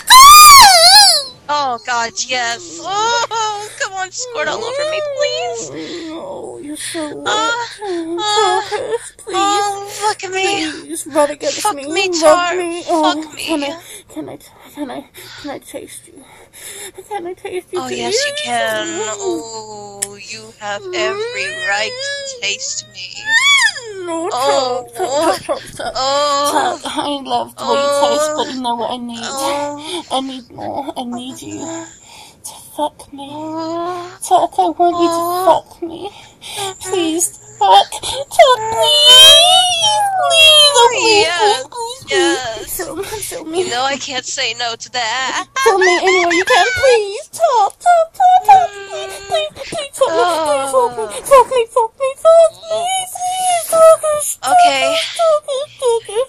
Oh, God, yes. Oh, come on, squirt all over me, please. Oh, you're so wet. Ah, Tarkus, please. Oh, fuck me. Please rub against Fuck me. me, Rub Tar. me. Oh, Fuck me. Can I, can I, can I, can I taste you? Can I taste you? Oh, please? yes, you can. Oh, you have every right to taste me. No, Oh. Tark, Tark, Tark, Tark. Oh, Tark, I love the way Oh. you taste, but you know what I need? Oh. I need more. I need you to fuck me. oh, Tark, I want you to Oh. fuck me. Please, fuck. Tark, please. Please, oh, please, Yes, please, please, please. yes. Fill me, fill me. you know I can't say no to that. Fill me anywhere you can, please. Talk, talk, talk, talk. Please, please, please, fuck me, please, fuck me, fuck me, fuck me, fuck me, please, fuck us, Okay, fuck us, fuck us.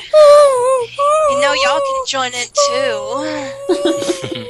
you know y'all can join in too.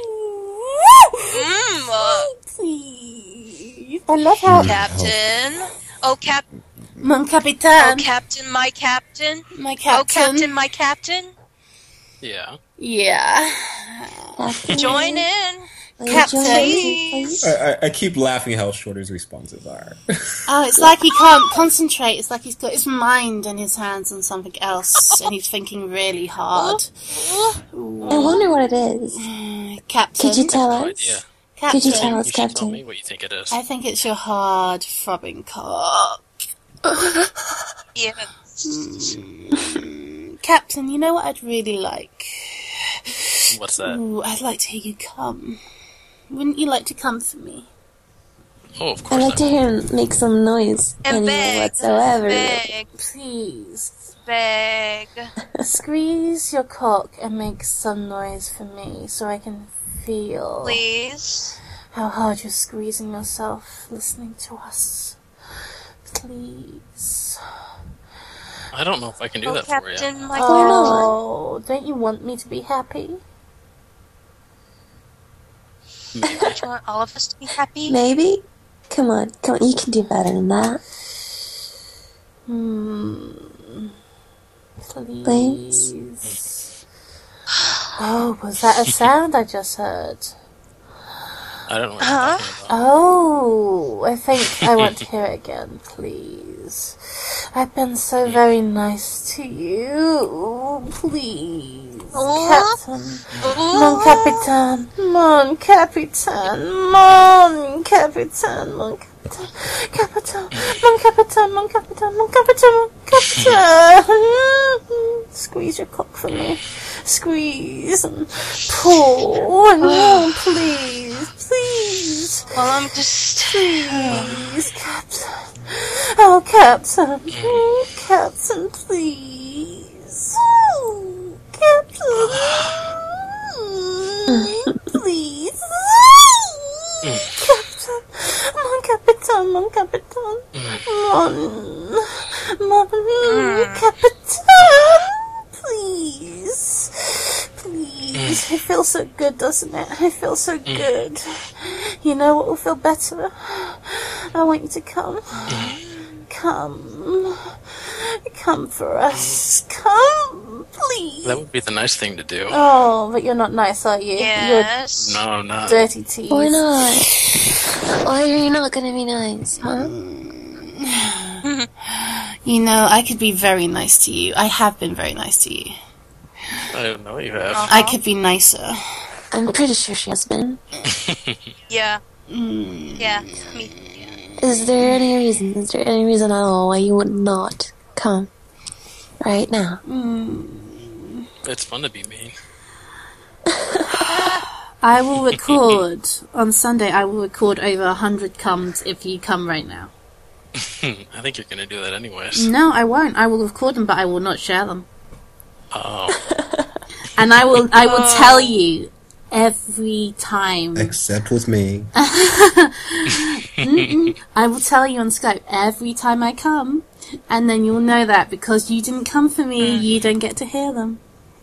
Mmm, uh, Please. I love how Captain. Oh, Cap. Mon Oh, Capitan, Captain, my Captain. my Oh, captain. Captain, my Captain. Yeah. Yeah. Captain, Join in. will you Captain. join me, please? I, I, I keep laughing how short his responses are. Oh, it's like he can't concentrate. It's like he's got his mind and his hands on something else, and he's thinking really hard. I wonder what it is. Captain. Could you tell No us? idea. Captain. Could you tell us, You should tell Captain? me what you think it is. I think it's your hard throbbing cock. Yes. Captain, you know what I'd really like? What's that? Ooh, I'd like to hear you come. Wouldn't you like to come for me? Oh, of I'd course. like to I hear him make some noise And anyway beg. whatsoever. Beg. Please. Beg. Squeeze your cock and make some noise for me so I can feel Please. how hard you're squeezing yourself listening to us. Please. I don't know if I can do Oh, that for you. Captain, my Oh, don't you want me to be happy? Maybe. Captain. Do you want all of us to be happy? Maybe? Come on, come on, you can do better than that. Hmm. Please. Oh, was that a sound I just heard? I don't know what Huh? you're talking about. Oh, I think I want to hear it again, please. I've been so very nice to you. Please, Captain. Mon Capitan. Mon Capitan. Mon Capitan. Mon Capitan. Capitan. Mon Capitan. Mon Capitan. Mon Capitan. Mon Capitan. Squeeze your cock for me. Squeeze and pull. Oh, please. Please. Well, I'm just. Please, Captain. Oh, Captain. Oh, Captain, please. Oh, Captain. Please. Captain. Mon Capitan, mon Capitan. Mon. Mon Capitan. Please. Please. It feels so good, doesn't it? It feels so good. You know what will feel better? I want you to come. Come. Come for us. Come, please. That would be the nice thing to do. Oh, but you're not nice, are you? Yes. No, I'm You're not. dirty teeth. Why not? Why are you not gonna be nice, huh? You know, I could be very nice to you. I have been very nice to you. I don't know you have. I could be nicer. I'm pretty sure she has been. Yeah. Mm. Yeah. Me. Is there any reason? Is there any reason at all why you would not come right now? Mm. It's fun to be mean. I will record on Sunday. I will record over a hundred comes if you come right now. I think you're going to do that anyways. No, I won't. I will record them, but I will not share them. Oh. And I will. I will tell you every time. Except with me. Mm-mm. I will tell you on Skype every time I come, and then you'll know that because you didn't come for me, you don't get to hear them.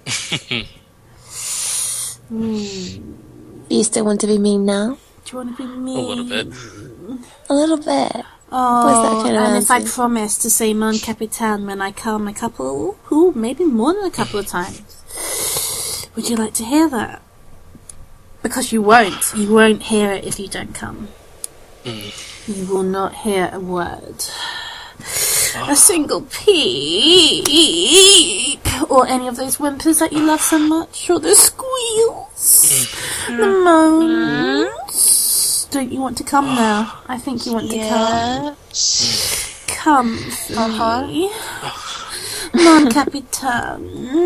Mm. Do you still want to be mean now? Do you want to be mean? A little bit. A little bit. Oh, What's that kind of and if I answer? promise to say Mon Capitan when I come a couple, ooh, maybe more than a couple of times, would you like to hear that? Because you won't. You won't hear it if you don't come. Mm. You will not hear a word. A single peep. Or any of those whimpers that you love so much. Or the squeals. The moans. Don't you want to come now? I think you want to come. Come for Uh-huh. me. Mon Capitan.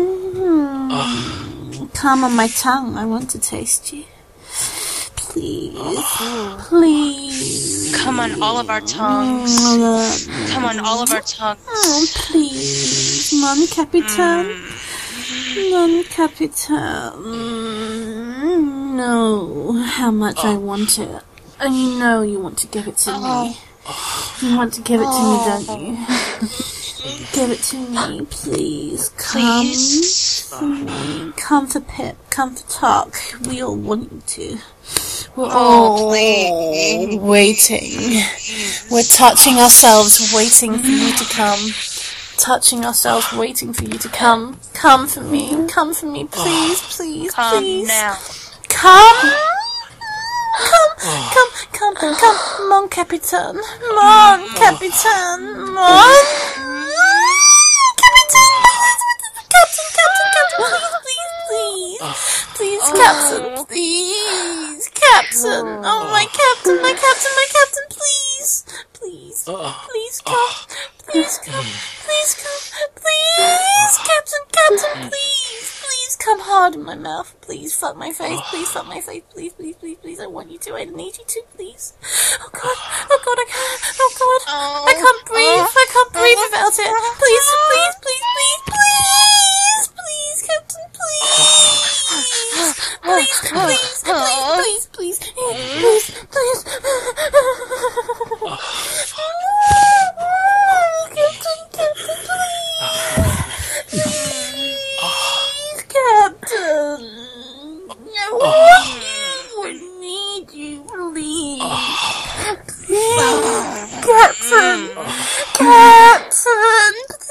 Come on my tongue. I want to taste you. Please. Please. Come on all of our tongues. Mm. Come on all of our tongues. Oh, please. Mon Capitan. Mon Capitan. Mm, know how much I want it. And you know you want to give it to me. You want to give it to me, don't you? Give it to me, please. Come Please. for me. Come for Pip. Come for Talk. We all want you to. We're all please. waiting. We're touching ourselves, waiting for you to come. Touching ourselves, waiting for you to come. Come for me. Come for me, please, please, Come please. now. Come. Come, come, come, come, Mon Capitan. Mon Capitan. Mon Capitan. Captain, Captain, Captain, please, please, please. Please, Captain, please. Captain. Oh, my Captain, my Captain, my Captain, please. Please, please come. Please come. Please come. Please, Captain, Captain, please. Please come hard in my mouth. Please fuck my face. Please fuck my face. Please, please, please, please. I want you to. I need you to, please. Oh God. Oh God. I can't. Oh God. I can't breathe. I can't breathe without it. Please, please, please, please, please, please, Captain, please. Please, please, please, please, please, please, please. Captain, Captain, please. Captain, I want you. I need you, please. Please, Captain, Captain,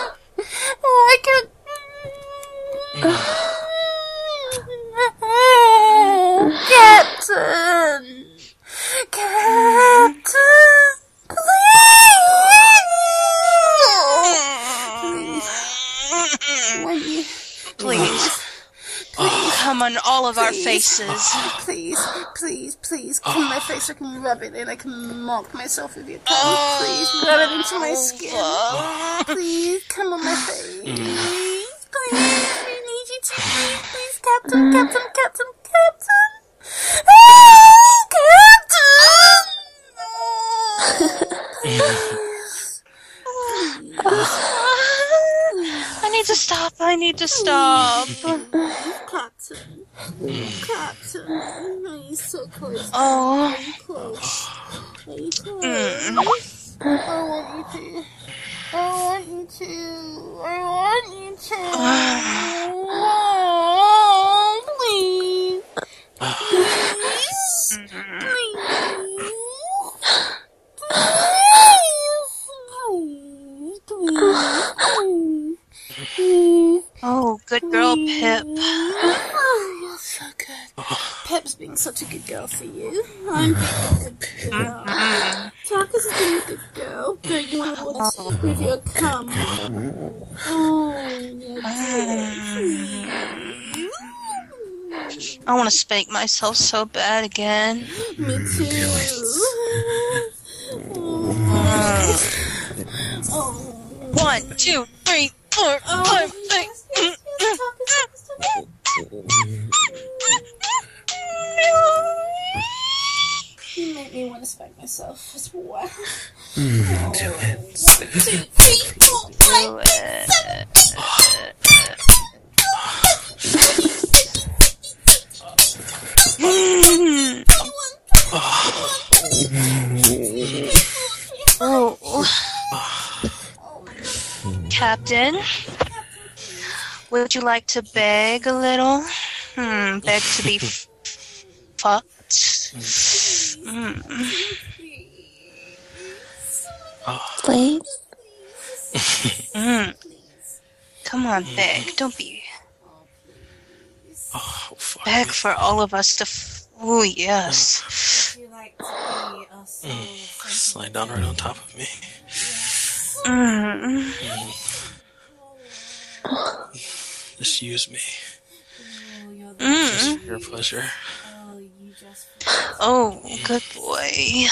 Oh, I can't. Captain! Captain! Please! Please. Come on all of our faces. Please, please, please, come on my face. I can rub it in. I can mock myself with your tongue. Please, rub it into my skin. Please, come on my face. Please, please, we need you to. Please, please, Captain, Captain, Captain, Captain. I need to stop. I need to stop. Captain. Captain. Are you so close? Oh. Are you close? Are you close? Mm. I want you to. I want you to. I want you to. Oh, please. Please. Please. Oh, good girl, Pip. Oh, you're so good. Pip's being such a good girl for you. I'm being a good girl. Tarkus is being a good girl. Don't you want to watch with your cum? Oh, you're good. I want to spank myself so bad again. Me too. Oh. One, two, three, four, Oh, five, yes, six. yes, yes, Tarkus, Tarkus, Tarkus. You make me want to spank myself as well. Mm, do it. One, two, three, four, five, six, seven, Oh. Captain, would you like to beg a little? Hmm, beg to be f- fucked? Mm. Please? Mm. Come on, beg. Don't be. Oh, fuck. Beg for all of us to. F- oh, yes. Would you like to be a soul? Slide down right on top of me. Mm. Just use me. Oh, you're the Mm. Just for your pleasure. oh, you just Oh, good boy.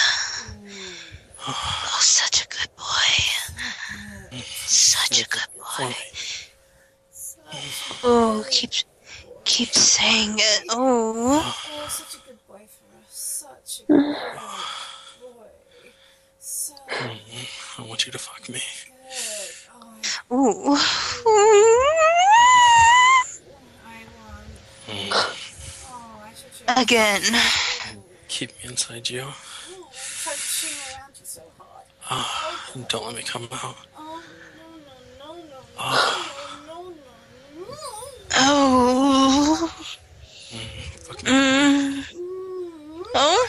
Oh, such a good boy. Such a good For boy. me. Oh, keep, keep saying it. Oh. oh, such a good boy for us. Such a good boy. So I want you to fuck me. good. Oh, Ooh. I want. Oh, I should show Again. Keep me inside you. you. Punching around you so hard. Ah, and don't let me come out. Oh, no, no, no, no, Ah. no, no, no, no. Oh. Fuck me. Mm. Oh.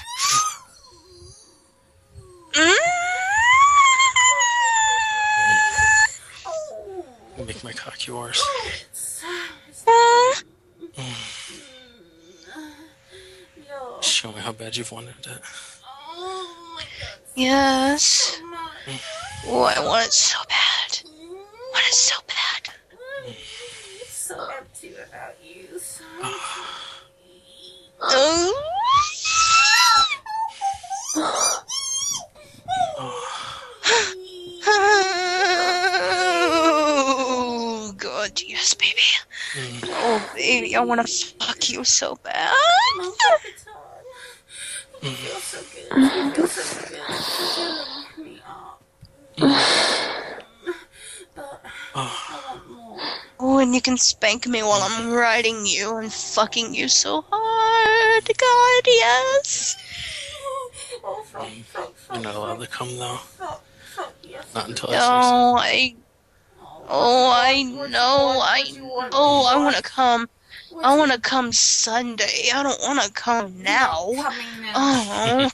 Mm. Make my cock yours. Yo. Show me how bad you've wanted it. Oh my god. Yes. Come on. Oh, I want it so bad. I want it so bad. It's so empty without you. So Oh. Oh, God, yes, baby. Oh, baby, I want to fuck you so bad. my appetite. You feel so good. You feel so good. Filling me up. But I want more. Oh, and you can spank me while I'm riding you and fucking you so hard. God, yes. Oh, fuck, fuck, fuck. You're not allowed to come though. Fuck, fuck, yes. Not until I say No, I. Oh, I know, I know. I want to come. I want to come Sunday. I don't want to come now. Coming now. Oh.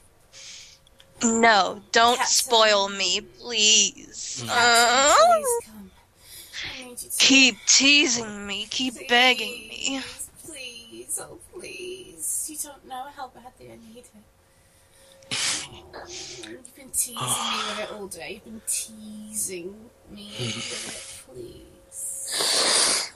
No, don't Captain. spoil me, please. Captain, Uh, please come. need you to. Keep teasing me. Keep Please, begging me. Please, oh please. You don't know how badly I need it. Oh, you've been teasing me with it all day. You've been teasing me with it, please.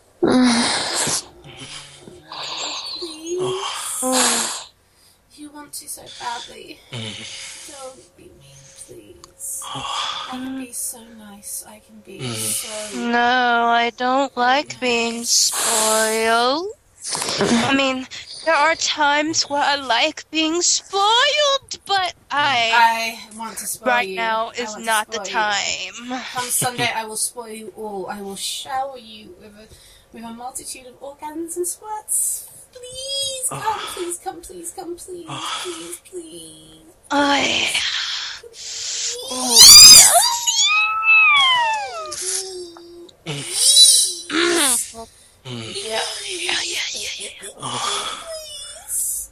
Please. You want to so badly. Don't be mean, please. I can be so nice. I can be so... No, I don't like being spoiled. I mean, there are times where I like being spoiled, but I... I want to spoil right you. now I is want to not the spoil you. time. Come Sunday, I will spoil you all. I will shower you with a with a multitude of organs and squirts. Please come, please come, please come, please, please, please. I... Yeah, Yeah, yeah, yeah, yeah. please.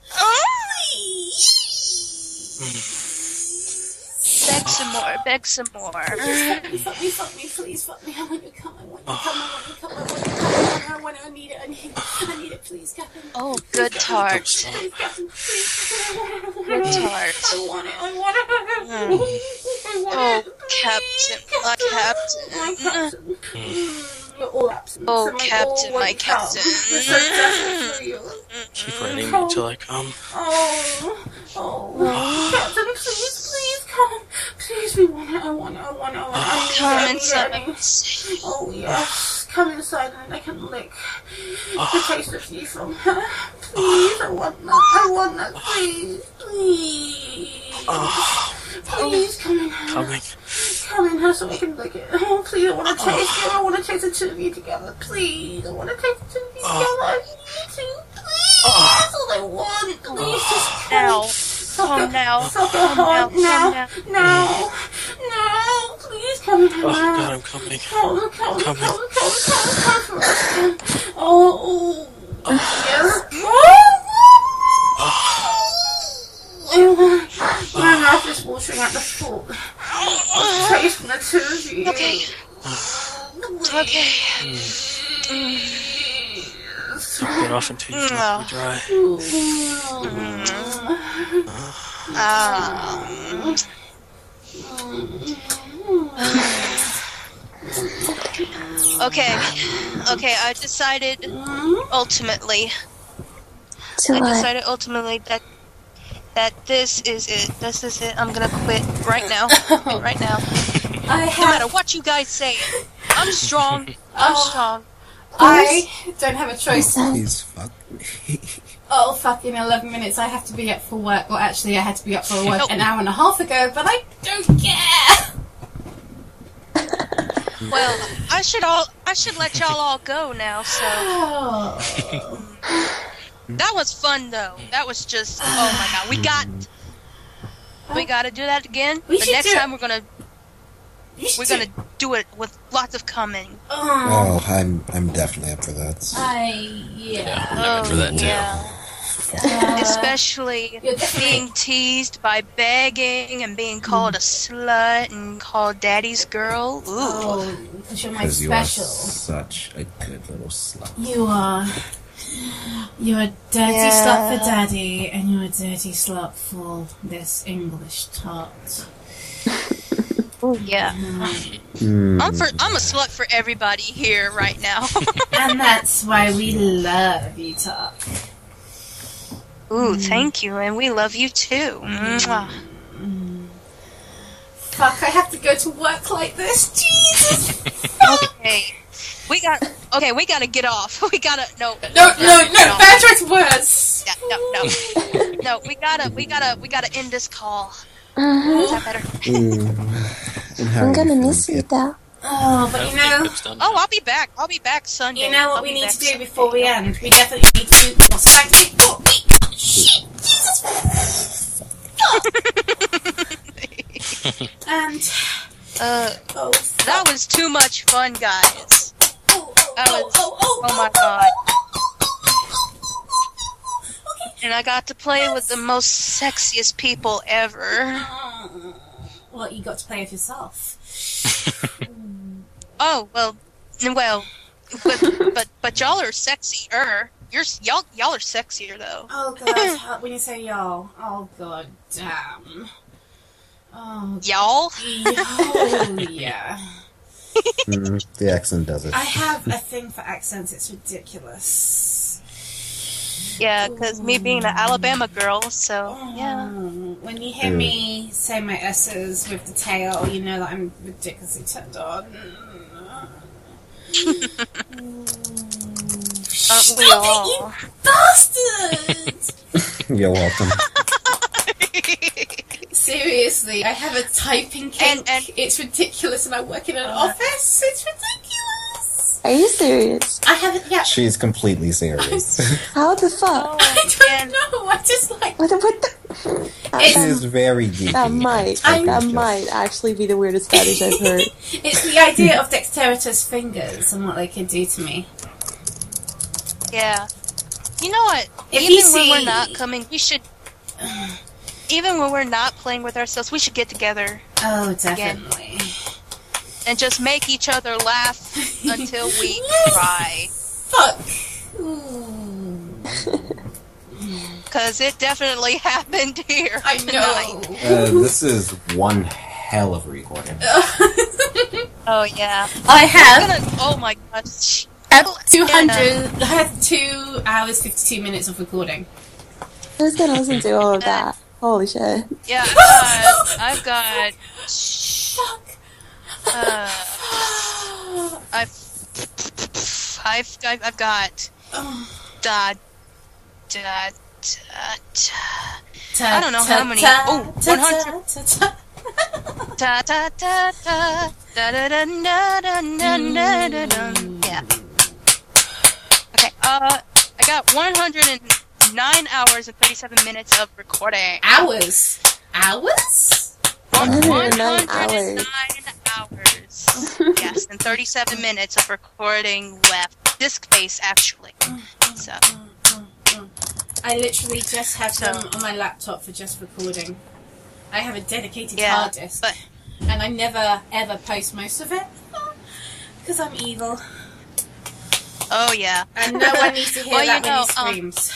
Beg some more, beg some more. Fuck me, fuck me, fuck me, please, fuck me. I want you to come, I want you to come, I want you to come, I want you to come, I want it, I need it, I need it, I need it, please, Captain. Oh, good tart. Please, Captain, please. Good tart. I want it, I want it. I want Oh, it. Captain, my My captain. Captain. You're all absent. Oh, So my Captain, all my won't come. Captain. We're so desperate for you. Keep writing me till I come. Oh, oh, Captain, please, please come. Please, we want it, I want it, I want it, I want it. I need it, Come I need it, I inside. need it. Oh, yes. Come inside and I can lick the taste of you from her. Please, I want that. I want that. Please, please. Please come in here. Coming. Come in here so I can lick it. Oh, please, I want to taste it. I want to taste the two of you together. Please, I want to taste the two of you together. I need you to. Please, that's all I want. Please, just Now. Suck Come it. now. Suck it Come hard now. now. Come Now. Now. Please come in here Oh, now. God, I'm coming. Come, come, come, come, Coming. come, come for us. Oh, oh, yes. My mouth is watering at the thought of tasting the two of you. Okay. Okay. Don't get off until you feel me dry. Um, okay. Okay, I decided ultimately. To I what? decided ultimately that that this is it. This is it. I'm gonna quit right now. Right now. I No have. matter what you guys say, I'm strong. I'm strong. I don't have a choice. Please fuck me. Oh, fucking eleven minutes. I have to be up for work. Well, actually, I had to be up for work Nope. an hour and a half ago, but I don't care. Well, I should all. I should let y'all all go now. So Oh. that was fun, though. That was just. Oh my god, we got. We gotta do that again. We But should next do it. time we're gonna You should we're do- gonna do it with lots of coming. Oh. Oh, I'm I'm definitely up for that. I yeah. I'm in for that, too. Yeah. Uh, Especially you're definitely- being teased by begging and being called a slut and called daddy's girl. Ooh. Oh, because you're my Because you are special. such a good little slut. You are. You're a dirty Yeah. slut for daddy, and you're a dirty slut for this English tart. Ooh, yeah. Mm. I'm for I'm a slut for everybody here right now. And that's why we love you, Tart. Ooh, thank you, and we love you too. Mwah. Fuck, I have to go to work like this. Jesus. Okay. We got okay, we gotta get off. We gotta no No, no, no, bad choice of words. Yeah, no, no. No, we gotta we gotta we gotta end this call. Uh-huh. Is that better? Mm. And how I'm are gonna you miss feeling, you kid? though. Oh, but you know, It's done. Oh, I'll be back. I'll be back Sunday. you know what I'll we be need back to do Sunday. before we end? We definitely need to. What's that? Oh, wait. Shit, Jesus. Fuck. And Uh, oh, that was too much fun, guys. oh, oh, that oh, was- oh, oh, oh my oh, God. Okay. And I got to play with the most sexiest people ever. Well, you got to play with yourself. Oh, well, well, but but but y'all are sexier. You're y'all y'all are sexier though. Oh god, how- when you say y'all, oh god damn. Oh, Y'all. yo, yeah. Mm, the accent does it. I have a thing for accents, it's ridiculous. Yeah, because me being an Alabama girl, so yeah. Oh, when you hear me say my S's with the tail, you know that I'm ridiculously turned on. Aren't we Stop all? it, you bastard! You're welcome. Seriously, I have a typing kink. And- and- it's ridiculous, and I work in an office. It's ridiculous. Are you serious? I have it. Yeah. She's completely serious. How the fuck? I don't and- know. I just like. What the, what the? That, She It's- is very geeky. that might, at that typing might stuff. actually be the weirdest fetish I've heard. It's the idea of dexterous fingers and what they can do to me. Yeah. You know what? If Even you when see- we're not coming, we should. Even when we're not playing with ourselves, we should get together Oh, definitely. and just make each other laugh until we cry. Fuck. Ooh. Because it definitely happened here I tonight. know. Uh, this is one hell of a recording. Oh yeah. I I'm have. gonna. Oh my gosh. I have two hundred. I have two hours fifty-two minutes of recording. Who's gonna listen to all of that? Holy shit. Yeah, I've got. I've got. Fuck. Uh, I've. I've. I've, I've got. Da. Da. Da. Da. I don't know how many- oh, one hundred. Ta ta ta ta da da da da da da da da da. Yeah. Okay. Uh, I got one hundred and nine hours and thirty-seven minutes of recording. Hours. Hours? One hundred hundred and nine and nine hours. Yes, and thirty-seven minutes of recording left. Disk space, actually. So. I literally just have So- them on my laptop for just recording. I have a dedicated Yeah, hard disk. but- And I never ever post most of it. Because I'm evil. Oh yeah. And no one needs to hear Well, you that know, when he um, screams.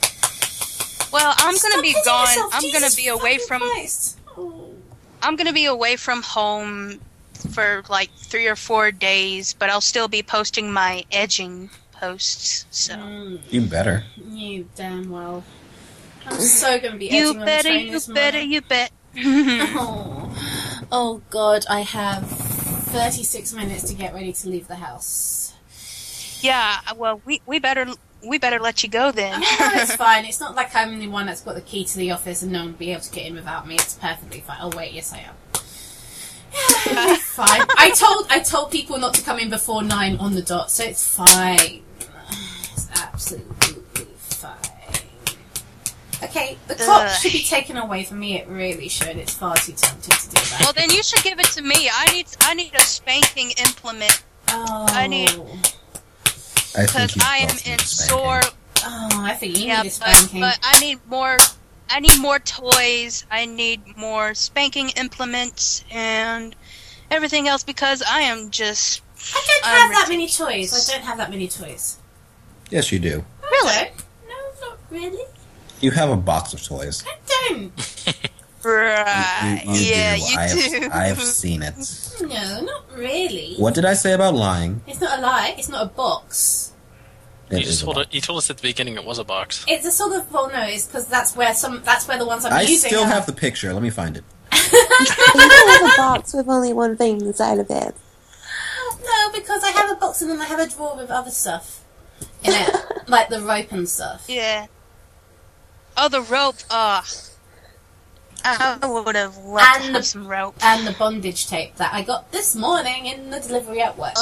Well, I'm gonna Stop be hitting gone. yourself, I'm gonna Jesus be away fucking from. Christ. Oh. I'm gonna be away from home for like three or four days, but I'll still be posting my edging posts. So Mm, You better. you damn well. I'm so going to be you edging on the better, train you this better, morning. you bet. Oh. Oh god, I have thirty-six minutes to get ready to leave the house. Yeah. Well, we we better we better let you go then. Oh, it's fine. It's not like I'm the one that's got the key to the office and no one will be able to get in without me. It's perfectly fine. Oh wait, yes I am. Yeah, it's fine. I told I told people not to come in before nine on the dot, so it's fine. It's absolutely fine. Okay, the clock Ugh. should be taken away from me. It really should. It's far too tempting to do that. Well, then you should give it to me. I need I need a spanking implement oh, I need- I think because you I am both need in a spanking. sore. oh, I think you Yeah, need a but, spanking. but I need more. I need more toys. I need more spanking implements and everything else because I am just I don't I'm have that many ridiculous. toys. I don't have that many toys. Yes, you do. really. No, not really. You have a box of toys. I don't. Right. You, you yeah, do. you I do. have, I have seen it. No, not really. What did I say about lying? It's not a lie. It's not a box. It You just is a told box. it, you told us at the beginning it was a box. It's a sort of well, no, it's because that's where some. That's where the ones I'm I using. still are. have the picture. Let me find it. You don't have a box with only one thing inside of it. No, because I have a box and then I have a drawer with other stuff in it, like the rope and stuff. Yeah. Oh, the rope. Ah. I would have loved And to the- have some rope. And the bondage tape that I got this morning in the delivery at work.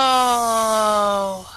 Oh.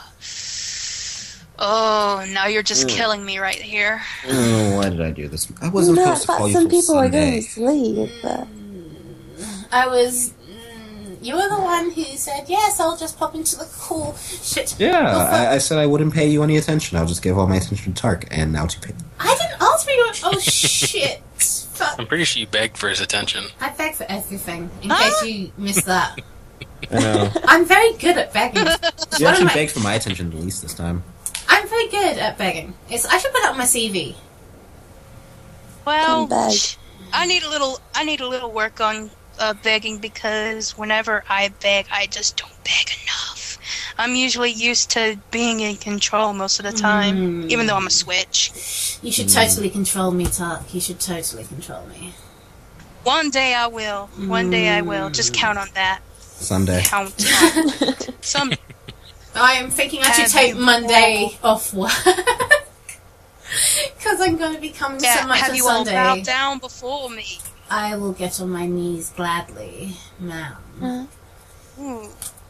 Oh, now you're just Mm. killing me right here. Oh, why did I do this? I wasn't No, I supposed to thought call you some till people were Sunday. going to sleep, but I was. Mm, you were the one who said yes. I'll just pop into the call. Shit. Yeah, Oh, fuck. I, I said I wouldn't pay you any attention. I'll just give all my attention to Tark, and now to pay. I didn't ask for your. Oh shit! Fuck. I'm pretty sure you begged for his attention. I beg for everything in Huh? case you missed that. I know. I'm very good at begging. It's You one of actually my- begged for my attention the least this time. I'm very good at begging. It's, I should put it on my C V. Well, Beg. I need a little. I need a little work on uh, begging because whenever I beg, I just don't beg enough. I'm usually used to being in control most of the time, even though I'm a switch. You should totally control me, Tark. You should totally control me. One day I will. One day I will. Just count on that. Sunday. Count on some. I am thinking I should Have take you Monday off work. Because I'm going to be coming Yeah, so much have on you all Sunday. bowed down before me? I will get on my knees gladly, ma'am. Ooh.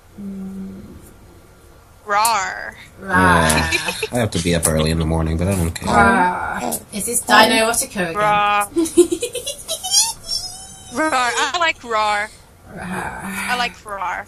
Rawr. Yeah. I have to be up early in the morning, but I don't care. Rawr. Is this Dino Otico again? Rawr. Rawr. I like rawr. I like rawr.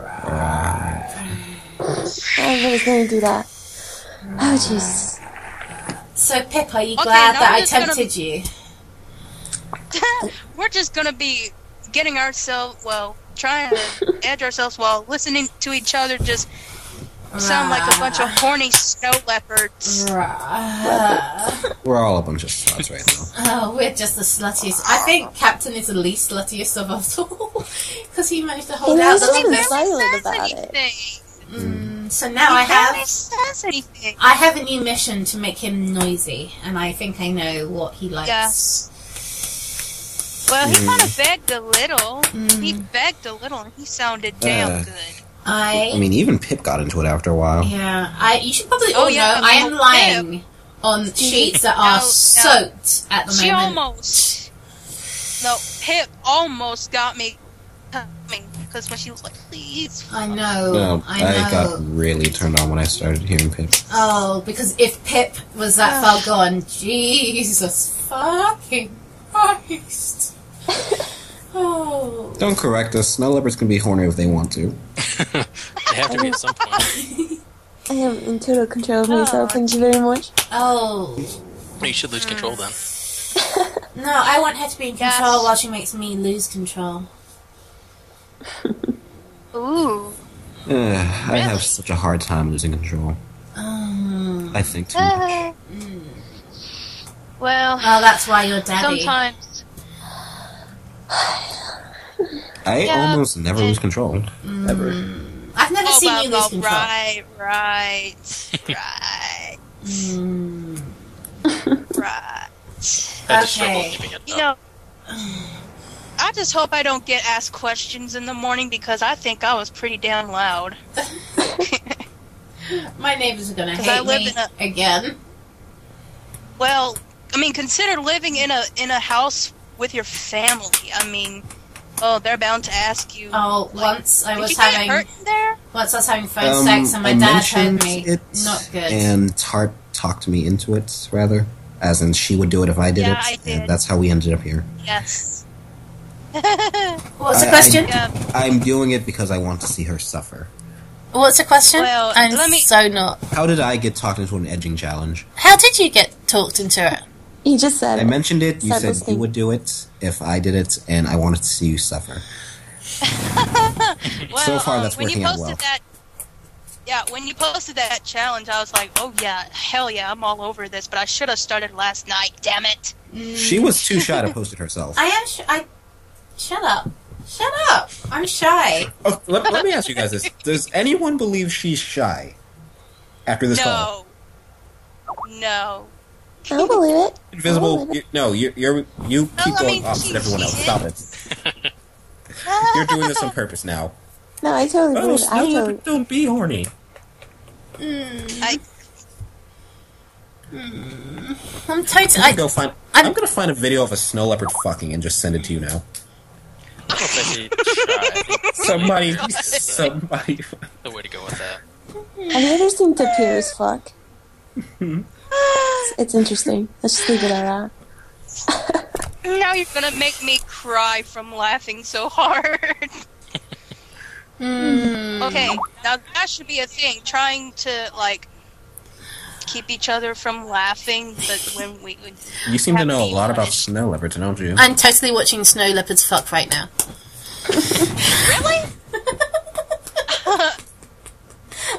I was going to do that. Oh, jeez. So, Pip, are you Okay, glad now that I'm I just gonna- tempted you? We're just gonna be getting ourselves, well, trying to edge ourselves while listening to each other just sound like a bunch of horny snow leopards. Rawr. We're all a bunch of sluts right now. Oh, we're just the sluttiest. I think Captain is the least sluttiest of us all. Because he managed to hold He out was the just longest. silent Says about it. anything. Mm, so now I He barely have... says anything. I have a new mission to make him noisy, and I think I know what he likes. Yeah. Well, he kind of begged a little. He begged a little, and he sounded damn Uh. good. I, I mean, even Pip got into it after a while. yeah, I. You should probably Oh, all yeah, know I am Pip. lying on sheets that are No, no. soaked at the She moment. almost. No, Pip almost got me coming because when she was like, "Please." I know. No, I know. got really turned on when I started hearing Pip. Oh, because if Pip was that far gone, Jesus fucking Christ. Oh. Don't correct us. Snow leopards can be horny if they want to. They have to be at some point. I am in total control of myself, thank you very much. Oh. You should lose control then. No, I want her to be in Yes. control while she makes me lose control. Ooh. Uh, I have such a hard time losing control. Um, I think too much. Well, oh, that's why you're daddy. sometimes. I Yeah. almost never lose control. Ever. I've never Oh, seen well, you well, lose control. right, right, right, Mm, right. I just struggle Okay. keeping it You up. know, I just hope I don't get asked questions in the morning because I think I was pretty damn loud. my neighbors are gonna 'Cause I hate live me in a- again. Well, I mean, consider living in a in a house with your family. I mean, oh, they're bound to ask you. Oh, like, once I did was you get having hurt in there? once I was having phone Um, sex and my I dad mentioned heard me. it, Not good. and Tart talked me into it, rather. As in, she would do it if I did Yeah, it, I did. and that's how we ended up here. Yes. What's the I- question? Yeah. I'm doing it because I want to see her suffer. What's the question? Well, I'm let me- so not. How did I get talked into an edging challenge? How did you get talked into it? You just said I it. mentioned it, you Said said this you thing. would do it if I did it, and I wanted to see you suffer. Well, So far, um, that's when you working out posted well. that, yeah, when you posted that challenge, I was like, oh yeah, hell yeah, I'm all over this. But I should have started last night. Damn it! She was too shy to post it herself. I am. Sh- I. Shut up. Shut up. I'm shy. Oh, let, let me ask you guys this. Does anyone believe she's shy after this call? No, no. I don't believe it. Invisible, Oh, you, no, you, you're, you keep I going mean, opposite she- everyone else. she Stop it. You're doing this on purpose now. No, I totally Oh, believe it. I Snow totally. Leopard, don't be horny. I, I'm totally. I'm I, gonna go find. I'm- I'm, gonna find a video of a snow leopard fucking and just send it to you now. I don't think he tried. Somebody, somebody. The way to go with that. Have you ever seen Tapir's fuck? it's, it's interesting. Let's just leave it at that. now you're gonna make me cry from laughing so hard. Okay, now that should be a thing. Trying to like keep each other from laughing, but when we would. You seem to have know a me lot about punished. snow leopards, don't you? I'm totally watching snow leopards fuck right now. Really?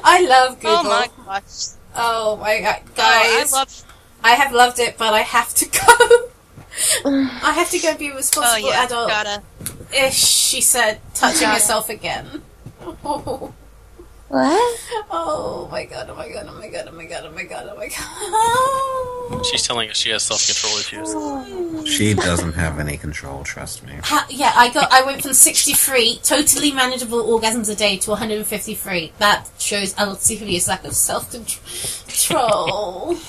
I love Google. Oh my gosh. Oh my god, Oh, I guys. love. I have loved it, but I have to go. I have to go be a Oh responsible yeah. adult. Gotta. Ish, she said, touching Got it. herself again. Oh. What? Oh my god, oh my god, oh my god, oh my god, oh my god, oh my god. She's telling us she has self-control issues. She doesn't have any control, trust me. Ha- yeah, I got. I went from sixty-three totally manageable orgasms a day to one hundred fifty-three. That shows a serious lack of self-control.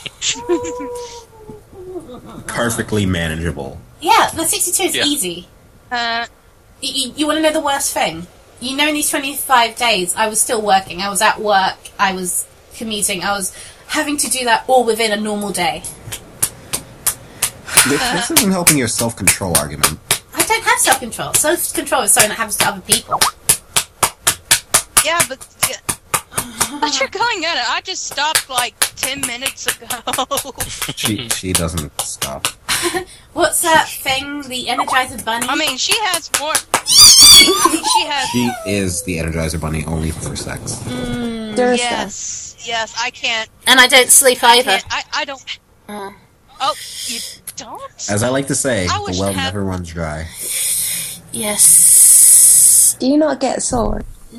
Perfectly manageable. Yeah, the sixty-two is Yeah. easy. Uh, You, you, you want to know the worst thing? You know, in these twenty-five days, I was still working. I was at work. I was commuting. I was having to do that all within a normal day. This, this isn't helping your self-control argument. I don't have self-control. Self-control is something that happens to other people. yeah, but. Yeah. But you're going at it. I just stopped like ten minutes ago. She she doesn't stop. What's that thing? The Energizer Bunny? I mean, she has more. I mean, she has. She is the Energizer Bunny only for sex. Duracell. Yes, yes. I can't. and I don't sleep either. can't I, I don't. Uh, Oh, you don't? As I like to say, I the wish well I had- never runs dry. yes. Do you not get sore?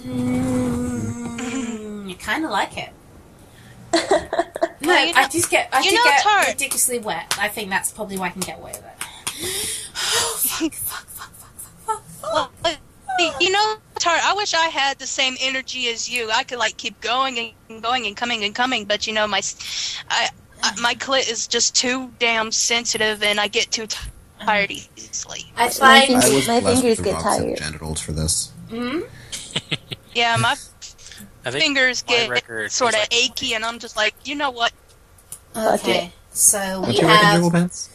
Mm, you kind of like it. No, Well, you know- I just get. I you do know get it's hard. ridiculously wet. I think that's probably why I can get away with it. Oh, fuck, fuck, fuck, fuck, fuck, fuck. Well, uh, you know, Tart, I wish I had the same energy as you. I could like keep going and going and coming and coming, but you know, my, s- I, I, my clit is just too damn sensitive, and I get too t- tired easily. I My find. fingers, I was my blessed fingers with get opposite tired. genitals for this. Hmm? Yeah, my I think fingers my get record sort is of like- achy, and I'm just like, you know what? Okay, so we What's your record, have. Jiggle Pants?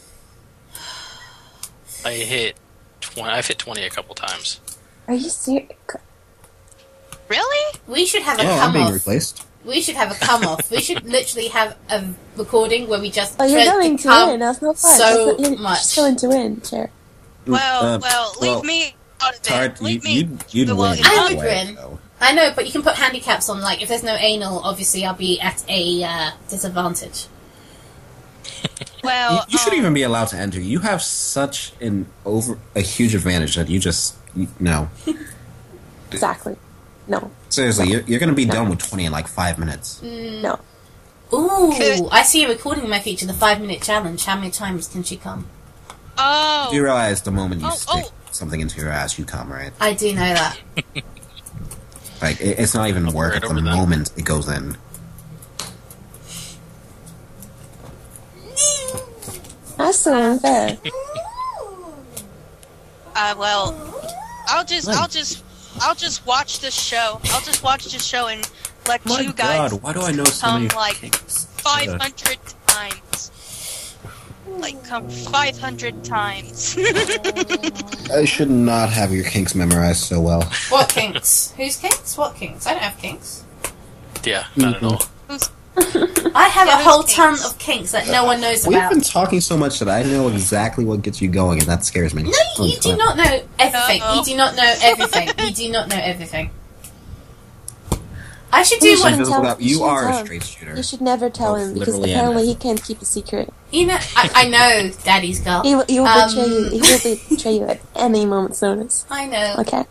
I hit twenty. I've hit twenty a couple times. Are you serious? Really? We should have a Oh, I'm come being off. replaced. We should have a come off. We should literally have a recording where we just. Oh, you're tread going the to cum win. That's no fun. so That's not, you're much. just going to win, Cher. Well, Uh, well, leave well, me out of it. Tart, you, Leave me. you'd, you'd well, win. I either would way, win. though. I know, but you can put handicaps on. Like, if there's no anal, obviously I'll be at a uh, disadvantage. Well, You, you shouldn't um, even be allowed to enter. You have such an over a huge advantage that you just you, no. Exactly. No. Seriously, you're, you're going to be done with twenty in like five minutes. No. Ooh, Could- I see a recording in my feature, the five minute challenge. How many times can she come? Oh, Do you realize the moment you Oh, stick oh. something into your ass, you come, right? I do know that. Like, it, it's not even worth it Right the over that. moment it goes in. That's so unfair. Uh, well, I'll just, I'll just, I'll just watch this show. I'll just watch this show and let My you guys God, why do I know so come many like kinks? five hundred times. Like come five hundred times. I should not have your kinks memorized so well. What kinks? Whose kinks? What kinks? I don't have kinks. Yeah, not at all. I have Yeah, a whole whose ton kinks? of kinks that no one knows We've about. been talking so much that I know exactly what gets you going, and that scares me. No, you do not know everything. Uh-oh. You do not know everything. You do not know everything. I should do You She's one. shouldn't invisible tell- now. you You shouldn't are tell a him. straight shooter. You should never tell Oh, him because literally apparently am. he can't keep a secret. You know, I, I know, Daddy's girl. He, will- he will Um, betray you. He will betray you at any moment's notice. I know. Okay.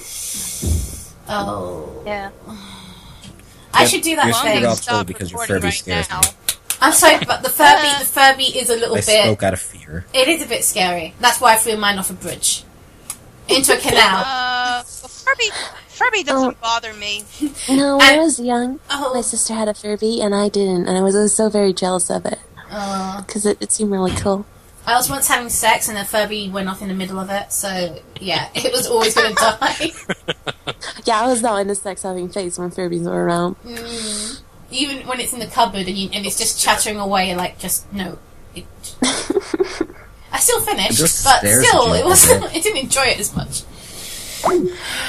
Oh, Yeah. I Yep, should do that you're Well, I'm screwed thing. gonna up totally stop because your recording Furby right scares now. me. I'm sorry, but the Furby, the Furby is a little I bit. spoke out of fear. It is a bit scary. That's why I threw mine off a bridge into a canal. Uh, Furby, Furby doesn't Oh. bother me. No, when I And- was young, Oh. my sister had a Furby and I didn't, and I was, I was so very jealous of it Uh, because it, it seemed really cool. I was once having sex and a Furby went off in the middle of it, so yeah, it was always going to die. Yeah, I was not into sex having face when Furbies were around. Mm. Even when it's in the cupboard and, you, and it's just chattering away, like just no. It, I still finished, It just but stares still, at you it was all day. I didn't enjoy it as much.